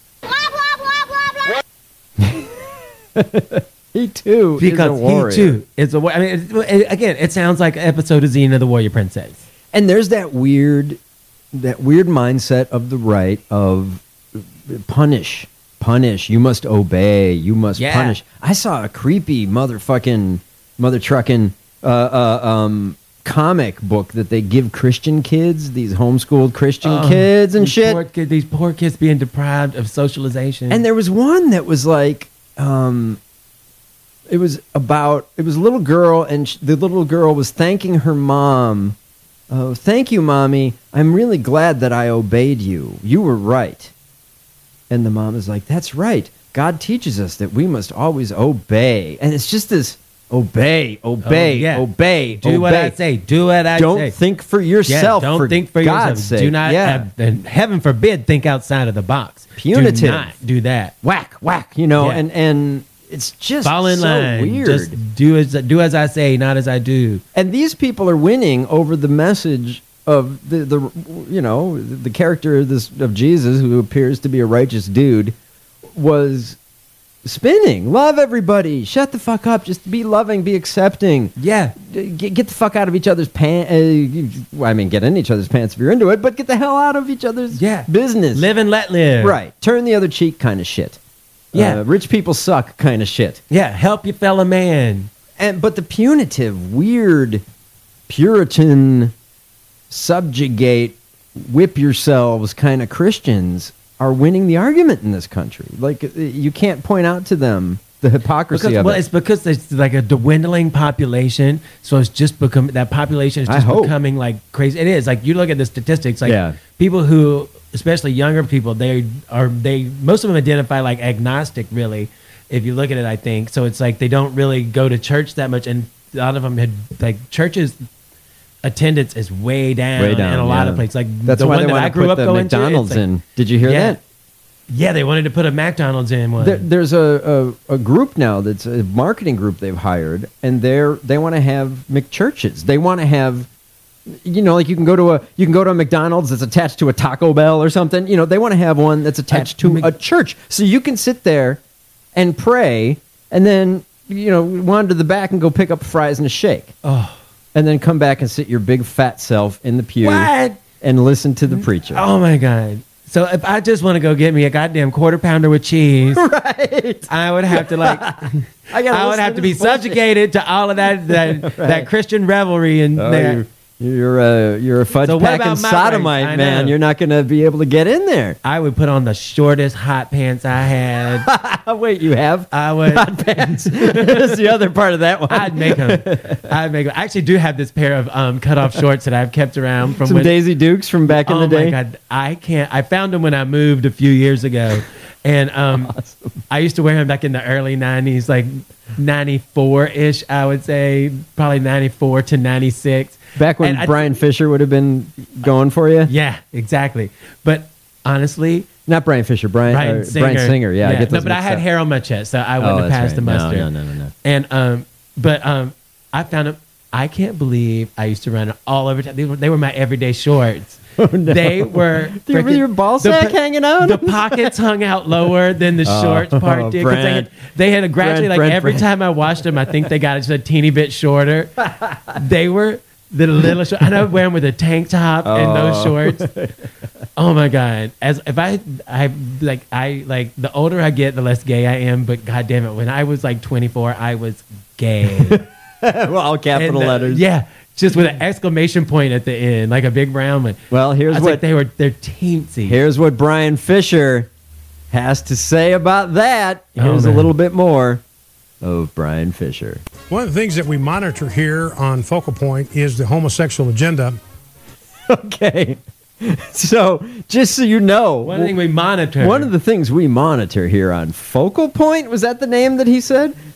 He too because is a warrior. he too is a warrior. I mean, it, it, again, it sounds like an episode of Xena the Warrior Princess. And there's that weird, that weird mindset of the right of punish, punish. You must obey. You must Yeah. punish. I saw a creepy motherfucking, mother trucking uh, uh, um, comic book that they give Christian kids, these homeschooled Christian Oh, kids and these shit. Poor kid, these poor kids being deprived of socialization. And there was one that was like, um, it was about, it was a little girl, and sh- the little girl was thanking her mom. Oh, thank you, Mommy. I'm really glad that I obeyed you. You were right. And the mom is like, that's right. God teaches us that we must always obey. And it's just this obey, obey, Oh, yeah. obey, Do obey. what I say. Do what I Don't say. think for yourself. Yeah, don't for think for God's yourself. sake. Do not, Yeah. have, and heaven forbid, think outside of the box. Punitive. Do not do that. Whack, whack. You know, Yeah. and and it's just Fall in so line. weird. Just do as do as I say, not as I do. And these people are winning over the message of the, the you know, the character of this of Jesus, who appears to be a righteous dude, was spinning. Love everybody. Shut the fuck up. Just be loving. Be accepting. Yeah. Get, get the fuck out of each other's pants. Uh, I mean, get in each other's pants if you're into it, but get the hell out of each other's Yeah. business. Live and let live. Right. Turn the other cheek kind of shit. Yeah. Uh, rich people suck kind of shit. Yeah. Help your fellow man. And but the punitive, weird, Puritan, subjugate, whip yourselves kind of Christians are winning the argument in this country. Like, uh, you can't point out to them the hypocrisy Because, of well, it. it's because there's like a dwindling population, so it's just become that population is I just hope. becoming like crazy. It is like you look at the statistics, like Yeah. people who, especially younger people, they are they most of them identify like agnostic. Really, if you look at it, I think so. It's like they don't really go to church that much, and a lot of them had like churches. Attendance is way down, Way down in a lot yeah. of places. Like That's the why one they that want I to grew put up the going to, McDonald's it's like- in. Did you hear yeah. that? Yeah, they wanted to put a McDonald's in one. There, there's a, a, a group now that's a marketing group they've hired, and they're they want to have McChurches. They want to have, you know, like you can go to a you can go to a McDonald's that's attached to a Taco Bell or something. You know, they want to have one that's attached to a church, so you can sit there and pray, and then you know wander to the back and go pick up fries and a shake. Oh. And then come back and sit your big fat self in the pew What? and listen to the preacher. Oh my god! So if I just want to go get me a goddamn quarter pounder with cheese, right? I would have to like, I, I gotta would listen have to to be this bullshit. subjugated to all of that that, Right. that Christian revelry and Oh, that. you're, you're a you're a fudge So what packing about my sodomite, race? I man. know. You're not going to be able to get in there. I would put on the shortest hot pants I had. Wait, you have I would. hot pants? That's the other part of that one. I'd make them. I'd make them. I actually do have this pair of um, cut off shorts that I've kept around from Some when, Daisy Dukes from back in oh the day. my god, I can't. I found them when I moved a few years ago, and um, I used to wear them back in the early nineties, like ninety-four ish. I would say probably ninety-four to ninety-six. Back when And I- Brian Fisher would have been going for you. Yeah, exactly. But honestly, Not Brian Fisher, Brian Brian uh, Singer. Brian Singer. Yeah, I get no, those but I mixed had up. hair on my chest, so I wouldn't Oh, have that's passed the right. No, muster. no, no, no, no. And um, but um, I found them. I can't believe I used to run all over town. They were, they were my everyday shorts. Oh, no. They were Do you- frickin- your ball the sack po- hanging out? The pockets hung out lower than the Oh, shorts part did. 'cause They Brent. had, they had a gradually Brent, like Brent, every Brent. time I washed them, I think they got just a teeny bit shorter. They were the little short. And I would wear them with a tank top and those Oh. shorts. Oh my god! As if I, I like I like the older I get, the less gay I am. But god damn it, when I was like twenty-four, I was gay. Well, all capital And, uh, letters. Yeah, just with an exclamation point at the end, like a big brown one. Well, here's I was what like they were. They're teensy. Here's what Brian Fisher has to say about that. Oh, Here's a man. little bit more of Brian Fisher. One of the things that we monitor here on Focal Point is the homosexual agenda. Okay. So, just so you know, One thing we monitor. one of the things we monitor here on Focal Point, was that the name that he said?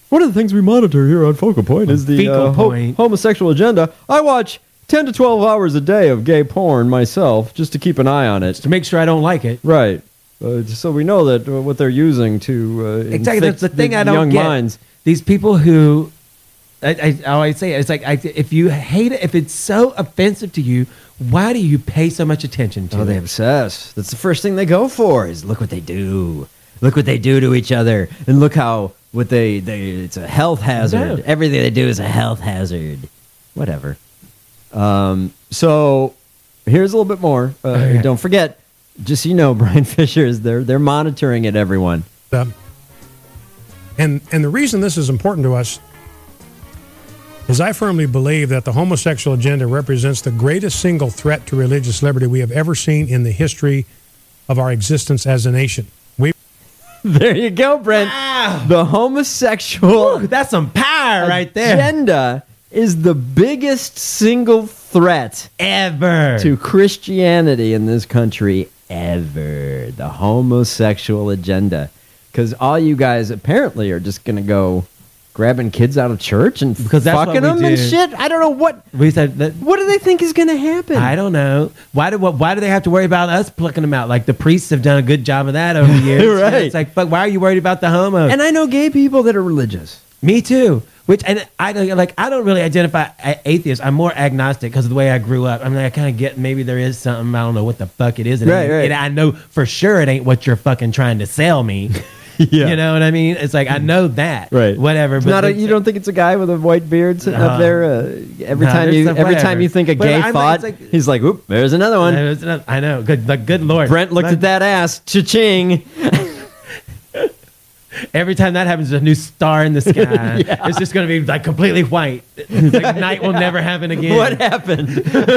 One of the things we monitor here on Focal Point is the Fecal uh, ho- Point. homosexual agenda. I watch ten to twelve hours a day of gay porn myself just to keep an eye on it. To make sure I don't like it. Right. Uh, so we know that uh, what they're using to uh, Exactly. That's the thing I don't young get. minds. These people who, I, I, I always say it, it's like I, if you hate it, if it's so offensive to you, why do you pay so much attention to Oh, it? they obsess. That's the first thing they go for is look what they do. Look what they do to each other. And look how what they, they it's a health hazard. No. Everything they do is a health hazard. Whatever. Um, so here's a little bit more. Uh, Okay. Don't forget, just so you know, Brian Fisher is there. They're monitoring it, everyone. Um, and and the reason this is important to us is I firmly believe that the homosexual agenda represents the greatest single threat to religious liberty we have ever seen in the history of our existence as a nation. We There you go, Brent. Wow. The homosexual Ooh, that's some power right there. agenda is the biggest single threat Ever. to Christianity in this country ever. The homosexual agenda. Because all you guys apparently are just going to go grabbing kids out of church and Because that's what fucking we them and do. shit. I don't know what. We said that. What do they think is going to happen? I don't know. Why do what? Why do they have to worry about us plucking them out? Like the priests have done a good job of that over the years. You know, Right. It's like, fuck. Why are you worried about the homos? And I know gay people that are religious. Me too. Which and I don't like. I don't really identify a- atheist. I'm more agnostic because of the way I grew up. I mean, I kind of get maybe there is something. I don't know what the fuck it is. And Right, it- right. and I know for sure it ain't what you're fucking trying to sell me. Yeah. You know what I mean? It's like I know that. Right. Whatever. It's but not a, it's- you don't think it's a guy with a white beard sitting No. up there? Uh, every No, time there's you some- every whatever. time you think a But gay I'm like- thought, it's like- he's like, "Oop, there's another one." There's another- I know. Good. Like, good lord. Brent looked Like, at that ass. Cha-ching. Every time that happens, there's a new star in the sky. It's just going to be like completely white. It's like night will never happen again. What happened?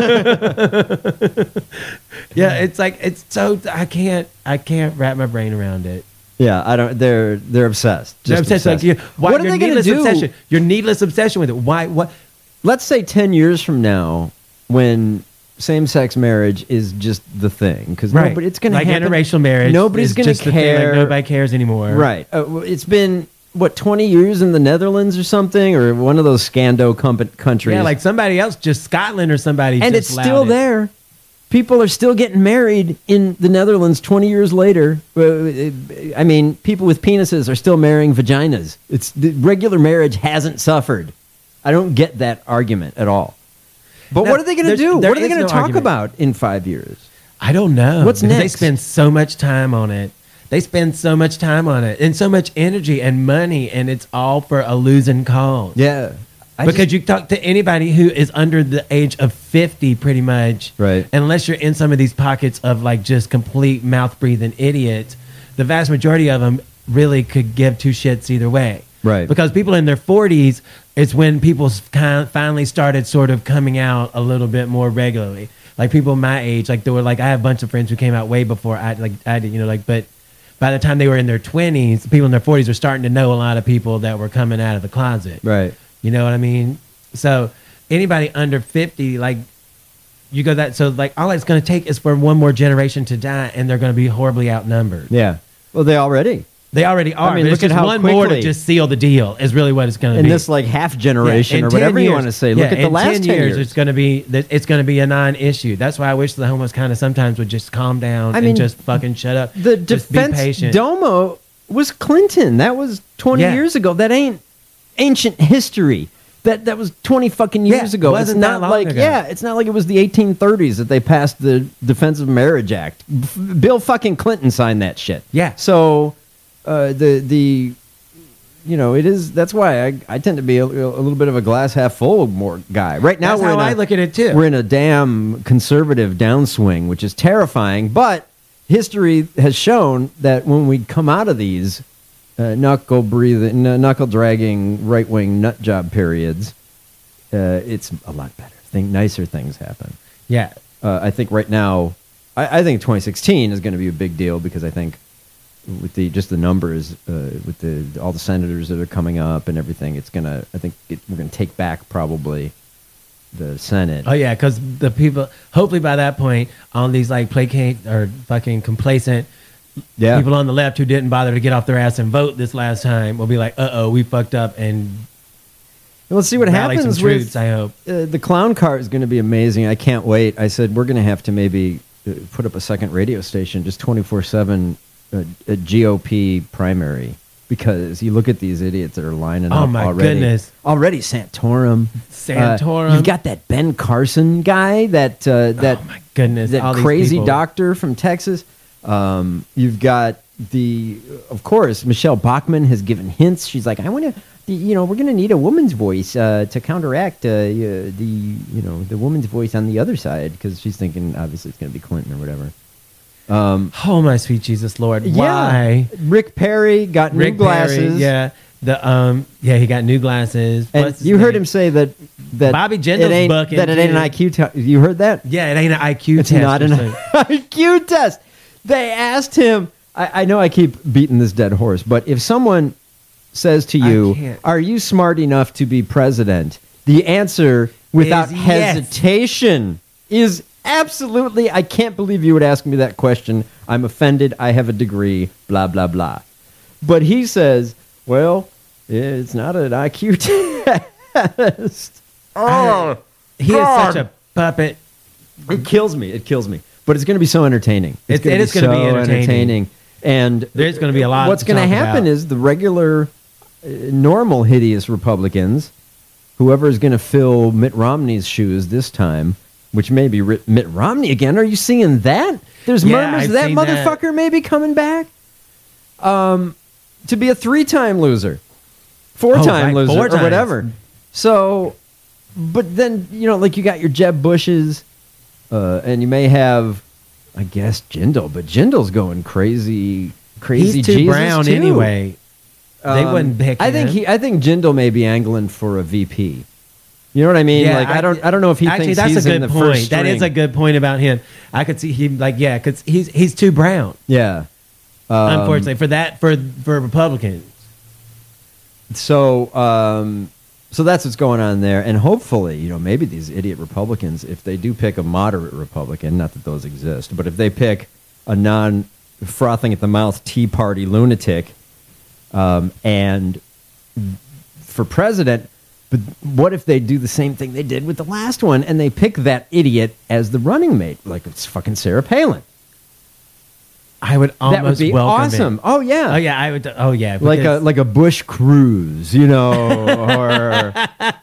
Yeah, it's like it's so I can't I can't wrap my brain around it. Yeah, I don't. They're they're obsessed. They're Just obsessed. Like you, why, what are your they going to needless do? Obsession, your needless obsession with it. Why? What? Let's say ten years from now, when same-sex marriage is just the thing, because Right. nobody, it's going to like happen. interracial marriage. Nobody's is going just to the thing, care. Like nobody cares anymore. Right. Uh, well, it's been what twenty years in the Netherlands or something, or one of those Scando comp- countries. Yeah, like somebody else, just Scotland or somebody, and just it's allowed still it. there. People are still getting married in the Netherlands twenty years later. Uh, I mean, people with penises are still marrying vaginas. It's the regular marriage hasn't suffered. I don't get that argument at all. But No, what are they going to there's- do? there What are they is going to no talk argument. about in five years? I don't know. What's because next? They spend so much time on it. They spend so much time on it and so much energy and money, and it's all for a losing cause. Yeah. I because just- you talk to anybody who is under the age of fifty, pretty much, Right. unless you're in some of these pockets of like just complete mouth breathing idiots, the vast majority of them really could give two shits either way. Right. Because people in their forties, it's when people s- kind finally started sort of coming out a little bit more regularly. Like people my age, like they were like, I have a bunch of friends who came out way before I like I did, you know, like, but by the time they were in their twenties, people in their forties were starting to know a lot of people that were coming out of the closet. Right. You know what I mean? So anybody under fifty, like you go that, so like all it's going to take is for one more generation to die, and they're going to be horribly outnumbered. Yeah. Well, they already. They already are. I mean, but look it's at just how one more to quickly- just seal the deal is really what it's going to In be. this like half generation Yeah, or in whatever ten you years- want to say. yeah, Look at the in last ten ten years, years. it's going to be it's going to be a non-issue. That's why I wish the homos kind of sometimes would just calm down I and mean, just fucking shut up. The just defense be patient. domo was Clinton. That was twenty Yeah. years ago. That ain't ancient history. That that was twenty fucking years Yeah, ago. wasn't it's that not long like ago. yeah, it's not like it was the eighteen thirties that they passed the Defense of Marriage Act. F- Bill fucking Clinton signed that shit. Yeah. So uh, the the you know it is. That's why I, I tend to be a, a little bit of a glass half full more guy. Right now That's we're how in a, I look at it too. We're in a damn conservative downswing, which is terrifying. But history has shown that when we come out of these uh, knuckle breathing, n- knuckle dragging, right wing nut job periods, uh, it's a lot better. Think nicer things happen. Yeah. Uh, I think right now, I, I think twenty sixteen is going to be a big deal because I think with the just the numbers, uh, with the all the senators that are coming up and everything, it's gonna. I think it, we're going to take back probably the Senate. Oh yeah, because the people, hopefully by that point, all these like placate or fucking complacent Yeah. People on the left who didn't bother to get off their ass and vote this last time will be like, uh oh, we fucked up and And let's see what rally happens some troops, with. I hope. Uh, the clown car is going to be amazing. I can't wait. I said we're going to have to maybe uh, put up a second radio station, just twenty-four seven uh, a G O P primary, because you look at these idiots that are lining Oh up my already. goodness. Already Santorum. Santorum. Uh, you've got that Ben Carson guy, that uh, that Oh my goodness. that all these crazy people. doctor from Texas. Um, you've got the, of course, Michelle Bachmann has given hints. She's like, I want to, you know, we're going to need a woman's voice uh, to counteract uh, uh, the, you know, the woman's voice on the otother side, because she's thinking obviously it's going to be Clinton or whatever. Um, Oh my sweet Jesus Lord. Why? Yeah. Rick Perry got Rick new glasses. Perry, yeah. The um yeah, he got new glasses. And What's his you heard name? him say that that Bobby it Jindal's ain't, bucking, that it ain't an too. I Q test. You heard that? Yeah, it ain't an I Q It's test. not or an something. I Q test. They asked him. I, I know I keep beating this dead horse, but if someone says to I you, can't. "Are you smart enough to be president?" the answer, without Is yes. hesitation, is absolutely. I can't believe you would ask me that question. I'm offended. I have a degree. Blah blah blah. But he says, "Well, it's not an I Q test." Oh, He is such a puppet. It kills me. It kills me. But it's going to be so entertaining. It's It- going it to is be gonna so be entertaining. And There's gonna be a lot What's to going to talk happen about. is the regular, uh, normal, hideous Republicans, whoever is going to fill Mitt Romney's shoes this time, which may be Ri- Mitt Romney again. Are you seeing that? There's Yeah, murmurs I've that seen that. motherfucker may be coming back um, to be a three-time loser, four-time Oh, right, loser, four or times. whatever. So, but then, you know, like you got your Jeb Bushes, uh, and you may have, I guess, Jindal, but Jindal's going crazy, crazy He's too Jesus brown too. anyway. They Um, wouldn't pick I think him. he. I think Jindal may be angling for a V P. You know what I mean? Yeah, like I, don't. I don't know if he actually, thinks that's he's a good in the point. first That is a string. good point about him. I could see him like yeah, because he's he's too brown. Yeah. Um, unfortunately, for that for for Republicans. So, um, so that's what's going on there, and hopefully, you know, maybe these idiot Republicans, if they do pick a moderate Republican, not that those exist, but if they pick a non-frothing at the mouth Tea Party lunatic, um, and for president, but what if they do the same thing they did with the last one, and they pick that idiot as the running mate, like it's fucking Sarah Palin? I would almost That would be welcome awesome. It. Oh yeah. Oh yeah. I would. Oh yeah. Like a because- like a Bush Cruz, you know, or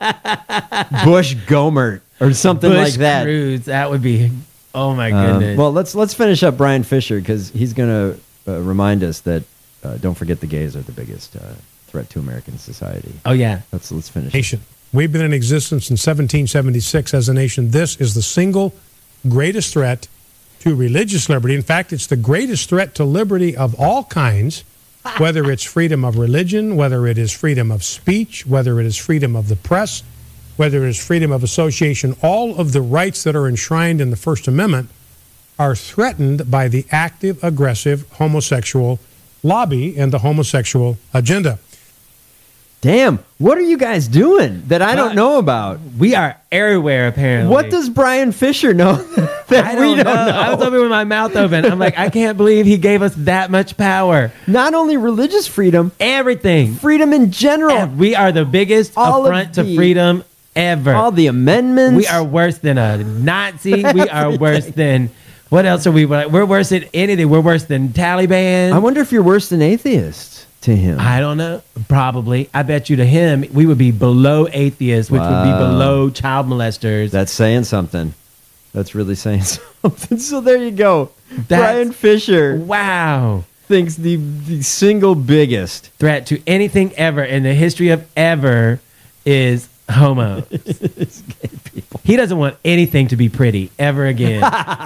Bush Gomert, or something Bush like that. Cruz, that would be. Oh my Um, goodness. well, let's let's finish up Brian Fisher, because he's going to uh, remind us that uh, don't forget the gays are the biggest uh, threat to American society. Oh yeah. Let's let's finish. Nation. We've been in existence since seventeen seventy-six as a nation. This is the single greatest threat to religious liberty. In fact, it's the greatest threat to liberty of all kinds, whether it's freedom of religion, whether it is freedom of speech, whether it is freedom of the press, whether it is freedom of association. All of the rights that are enshrined in the First Amendment are threatened by the active, aggressive homosexual lobby and the homosexual agenda. Damn, what are you guys doing that I don't know about? We are everywhere, apparently. What does Brian Fisher know that I we don't don't know. know? I was over with my mouth open. I'm like, I can't believe he gave us that much power. Not only religious freedom, everything, freedom in general. And we are the biggest All of affront to the- freedom ever. All the amendments. We are worse than a Nazi. We are worse than what else are we? We're worse than anything. We're worse than Taliban. I wonder if you're worse than atheists to him. I don't know. Probably. I bet you to him, we would be below atheists, which would be Wow. below child molesters. That's saying something. That's really saying something. So there you go. That's- Brian Fisher Wow. thinks the, the single biggest Threat to anything ever in the history of ever is homo. is gay people. He doesn't want anything to be pretty ever again.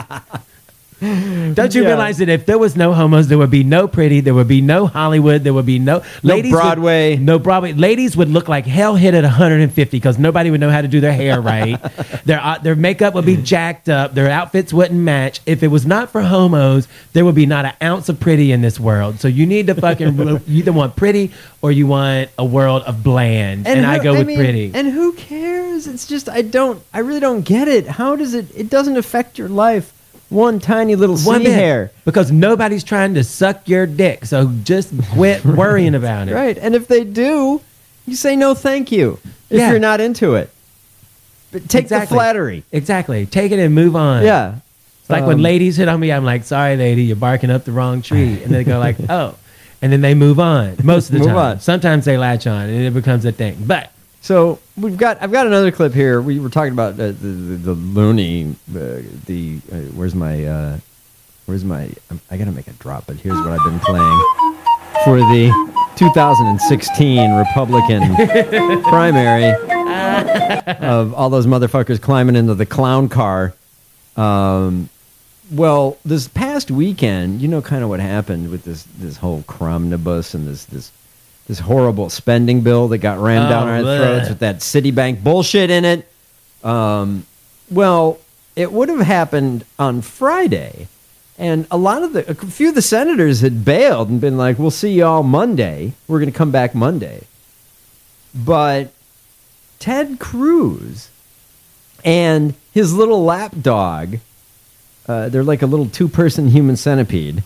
Don't you Yeah. realize that if there was no homos, there would be no pretty, there would be no Hollywood, there would be no No would- Broadway. no Broadway. Ladies would look like hell hit at one hundred fifty because nobody would know how to do their hair right. their uh, their makeup would be jacked up. Their outfits wouldn't match. If it was not for homos, there would be not an ounce of pretty in this world. So you need to fucking you either want pretty or you want a world of bland. And, I who- go with mean, pretty. And who cares? It's just I don't I really don't get it. How does it it doesn't affect your life One tiny little One C bit. hair. Because nobody's trying to suck your dick. So just quit worrying about it. Right. And if they do, you say no thank you if Yeah. you're not into it. But take Exactly. the flattery. Exactly. Take it and move on. Yeah. It's like when Um, ladies hit on me, I'm like, sorry, lady, you're barking up the wrong tree. And they go like, oh. And then they move on most of the Move time. on. Sometimes they latch on and it becomes a thing. But So we've got. I've got another clip here. We were talking about uh, the, the the loony. Uh, the uh, where's my uh, where's my? Um, I gotta make a drop. But here's what I've been playing for the two thousand sixteen Republican primary of all those motherfuckers climbing into the clown car. Um, well, this past weekend, you know, kind of what happened with this this whole Cromnibus and this this. This horrible spending bill that got rammed Oh, down our bleh. throats with that Citibank bullshit in it. Um, well, it would have happened on Friday, and a lot of the, a few of the senators had bailed and been like, "We'll see y'all Monday. We're going to come back Monday." But Ted Cruz and his little lapdog, uh, they're like a little two-person human centipede.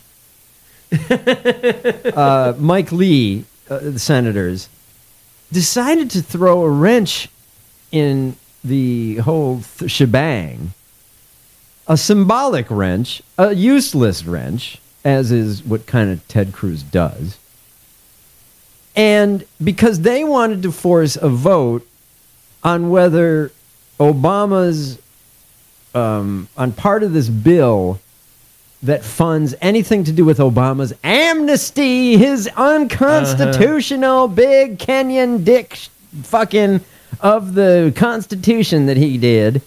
uh, Mike Lee. Uh, the senators decided to throw a wrench in the whole th- shebang, a symbolic wrench, a useless wrench, as is what kind of Ted Cruz does. And because they wanted to force a vote on whether Obama's, um, on part of this bill that funds anything to do with Obama's amnesty, his unconstitutional uh-huh. big Kenyan dick sh- fucking of the Constitution that he did.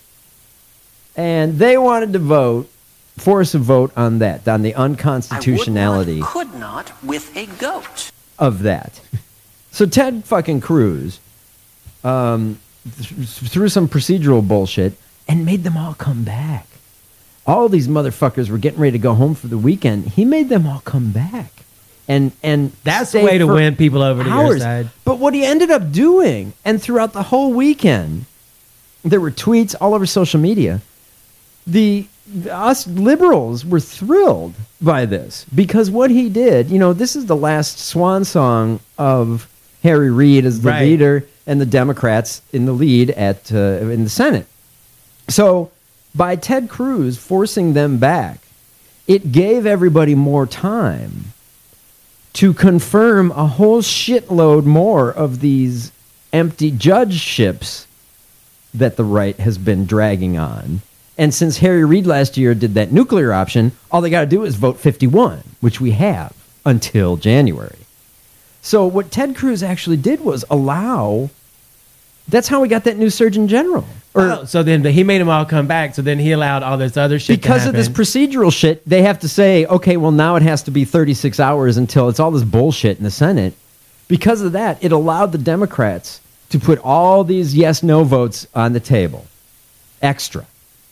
And they wanted to vote, force a vote on that, on the unconstitutionality I would not, could not with a goat. of that. So Ted fucking Cruz um, th- threw some procedural bullshit and made them all come back. All these motherfuckers were getting ready to go home for the weekend. He made them all come back. And and that's the stay way to for win people over to your hours. side. But what he ended up doing, and throughout the whole weekend, there were tweets all over social media. The us liberals were thrilled by this because what he did, you know, this is the last swan song of Harry Reid as the Right. leader and the Democrats in the lead at uh, in the Senate. So by Ted Cruz forcing them back, it gave everybody more time to confirm a whole shitload more of these empty judgeships that the right has been dragging on. And since Harry Reid last year did that nuclear option, all they got to do is vote fifty-one, which we have until January. So what Ted Cruz actually did was allow... That's how we got that new Surgeon General. Or, oh, so then he made them all come back. So then he allowed all this other shit because to of this happen. procedural shit, they have to say, okay, well, now it has to be thirty-six hours until it's all this bullshit in the Senate. Because of that, it allowed the Democrats to put all these yes-no votes on the table. Extra.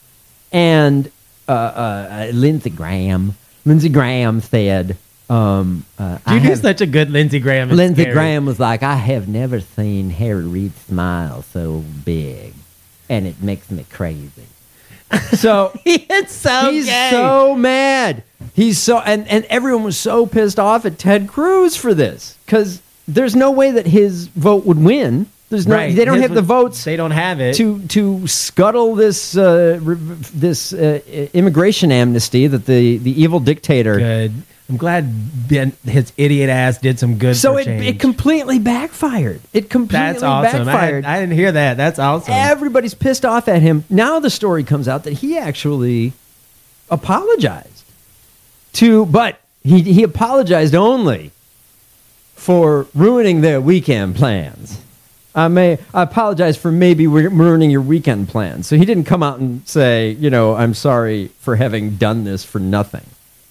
And uh, uh, Lindsey Graham, Lindsey Graham said... Um, uh, you I do have, such a good Lindsey Graham. It's Lindsey scary. Graham was like, I have never seen Harry Reid smile so big, and it makes me crazy. So it's so he's gay. so mad. He's so and, and everyone was so pissed off at Ted Cruz for this because there's no way that his vote would win. There's no. Right. They don't His have the was- votes. They don't have it. to to scuttle this uh, re- this uh, immigration amnesty that the the evil dictator. Good. I'm glad Ben, his idiot ass did some good. So for it, change. it completely backfired. It completely That's awesome. I, backfired. I didn't hear that. That's awesome. Everybody's pissed off at him. Now the story comes out that he actually apologized to, but he he apologized only for ruining their weekend plans. I may I apologize for maybe ruining your weekend plans. So he didn't come out and say, you know, I'm sorry for having done this for nothing.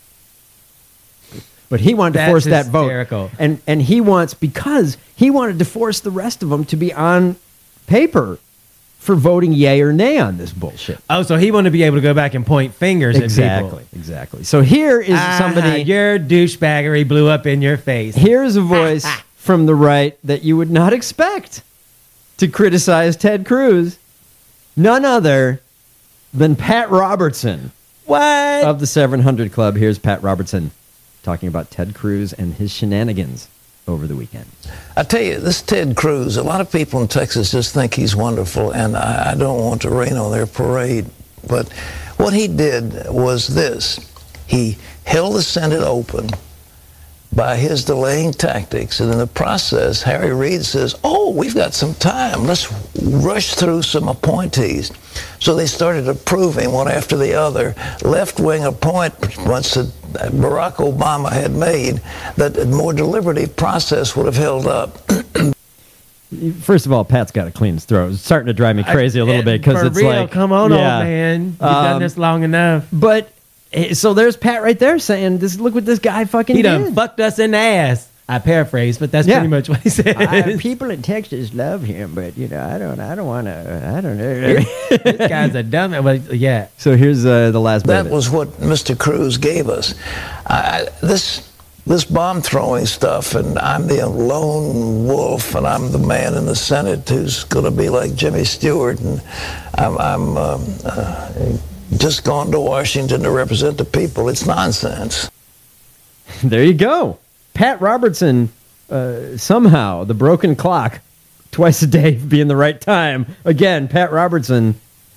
But he wanted to That's force that hysterical. vote. And and he wants, because he wanted to force the rest of them to be on paper for voting yay or nay on this bullshit. Oh, so he wanted to be able to go back and point fingers Exactly, at people. exactly. So here is Ah, somebody... your douchebaggery blew up in your face. Here's a voice from the right that you would not expect to criticize Ted Cruz. None other than Pat Robertson. What? of the seven hundred Club. Here's Pat Robertson talking about Ted Cruz and his shenanigans over the weekend. I tell you, this Ted Cruz, a lot of people in Texas just think he's wonderful, and I, I don't want to rain on their parade. But what he did was this. He held the Senate open by his delaying tactics, and in the process, Harry Reid says, oh, we've got some time. Let's rush through some appointees. So they started approving one after the other left-wing appointments that Barack Obama had made that a more deliberative process would have held up. First of all, Pat's got to clean his throat. It's starting to drive me crazy I, a little bit because it's real, like, come on, yeah. old man, you've Um, done this long enough. But so there's Pat right there saying, "This look what this guy fucking He did. done fucked us in the ass." I paraphrase, but that's Yeah. pretty much what he said. I, people in Texas love him, but you know, I don't. I don't want to. I don't know. This guy's a dumb. Well, yeah. So here's uh, the last bit That of it. was what Mister Cruz gave us. I, this this bomb throwing stuff, and I'm the lone wolf, and I'm the man in the Senate who's going to be like Jimmy Stewart, and I'm, I'm um, uh, just gone to Washington to represent the people. It's nonsense. There you go. Pat Robertson, uh, somehow, the broken clock, twice a day being the right time. Again, Pat Robertson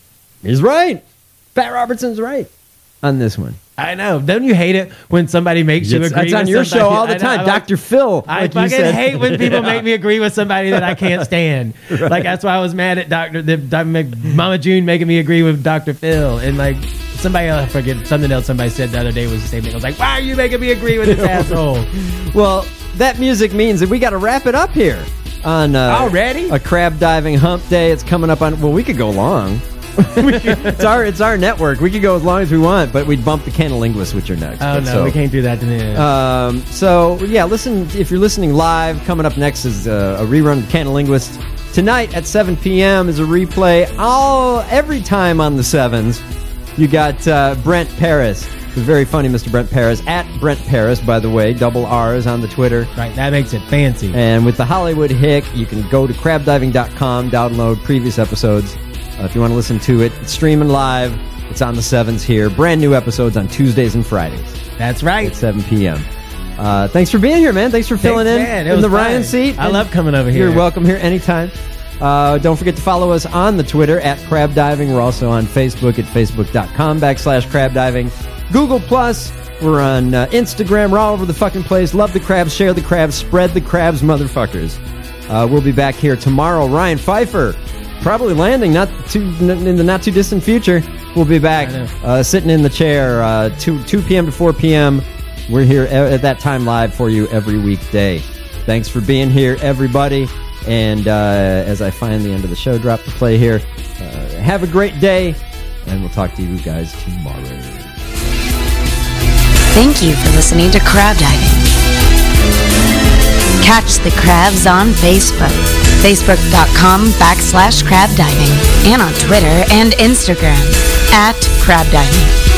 is right. Pat Robertson's right on this one. I know. Don't you hate it when somebody makes you It's- agree That's on with your somebody? show all the I know, time. I like- Doctor Phil. I like you fucking said. hate when people Yeah. make me agree with somebody that I can't stand. Right. Like, that's why I was mad at Doctor the, the, Mama June making me agree with Doctor Phil. And, like, somebody else, I forget, something else somebody said the other day was the same thing. I was like, why are you making me agree with this asshole? Well, that music means that we got to wrap it up here on uh, Already? a crab diving hump day. It's coming up on. Well, we could go long. it's our it's our network. We could go as long as we want, but we'd bump the Canalinguist, which are next. Oh, But no, so, we can't do that to me. Um, so yeah, listen. If you're listening live, coming up next is uh, a rerun of Canalinguist. Tonight at seven p.m. is a replay. All every time on the sevens, you got uh, Brent Paris. The very funny Mister Brent Paris, at Brent Paris, by the way, double R's on the Twitter. Right, that makes it fancy. And with the Hollywood Hick, you can go to crab diving dot com, download previous episodes. Uh, if you want to listen to it, it's streaming live. It's on the sevens here. Brand new episodes on Tuesdays and Fridays. That's right. At seven p.m. Uh, thanks for being here, man. Thanks for filling Thanks, in man. It in was the Ryan fun. seat. I And love coming over here. You're welcome here anytime. Uh, don't forget to follow us on the Twitter at Crab Diving. We're also on Facebook at facebook.com backslash crab diving. Google Plus. We're on uh, Instagram. We're all over the fucking place. Love the crabs. Share the crabs. Spread the crabs, motherfuckers. Uh, we'll be back here tomorrow. Ryan Pfeiffer, probably landing not too in the not too distant future. We'll be back uh, sitting in the chair uh, two p.m. to four p.m. We're here at that time live for you every weekday. Thanks for being here, everybody. And uh, as I find the end of the show, drop the play here. Uh, have a great day, and we'll talk to you guys tomorrow. Thank you for listening to Crab Diving. Catch the crabs on Facebook, facebook.com backslash crab diving, and on Twitter and Instagram at crab diving.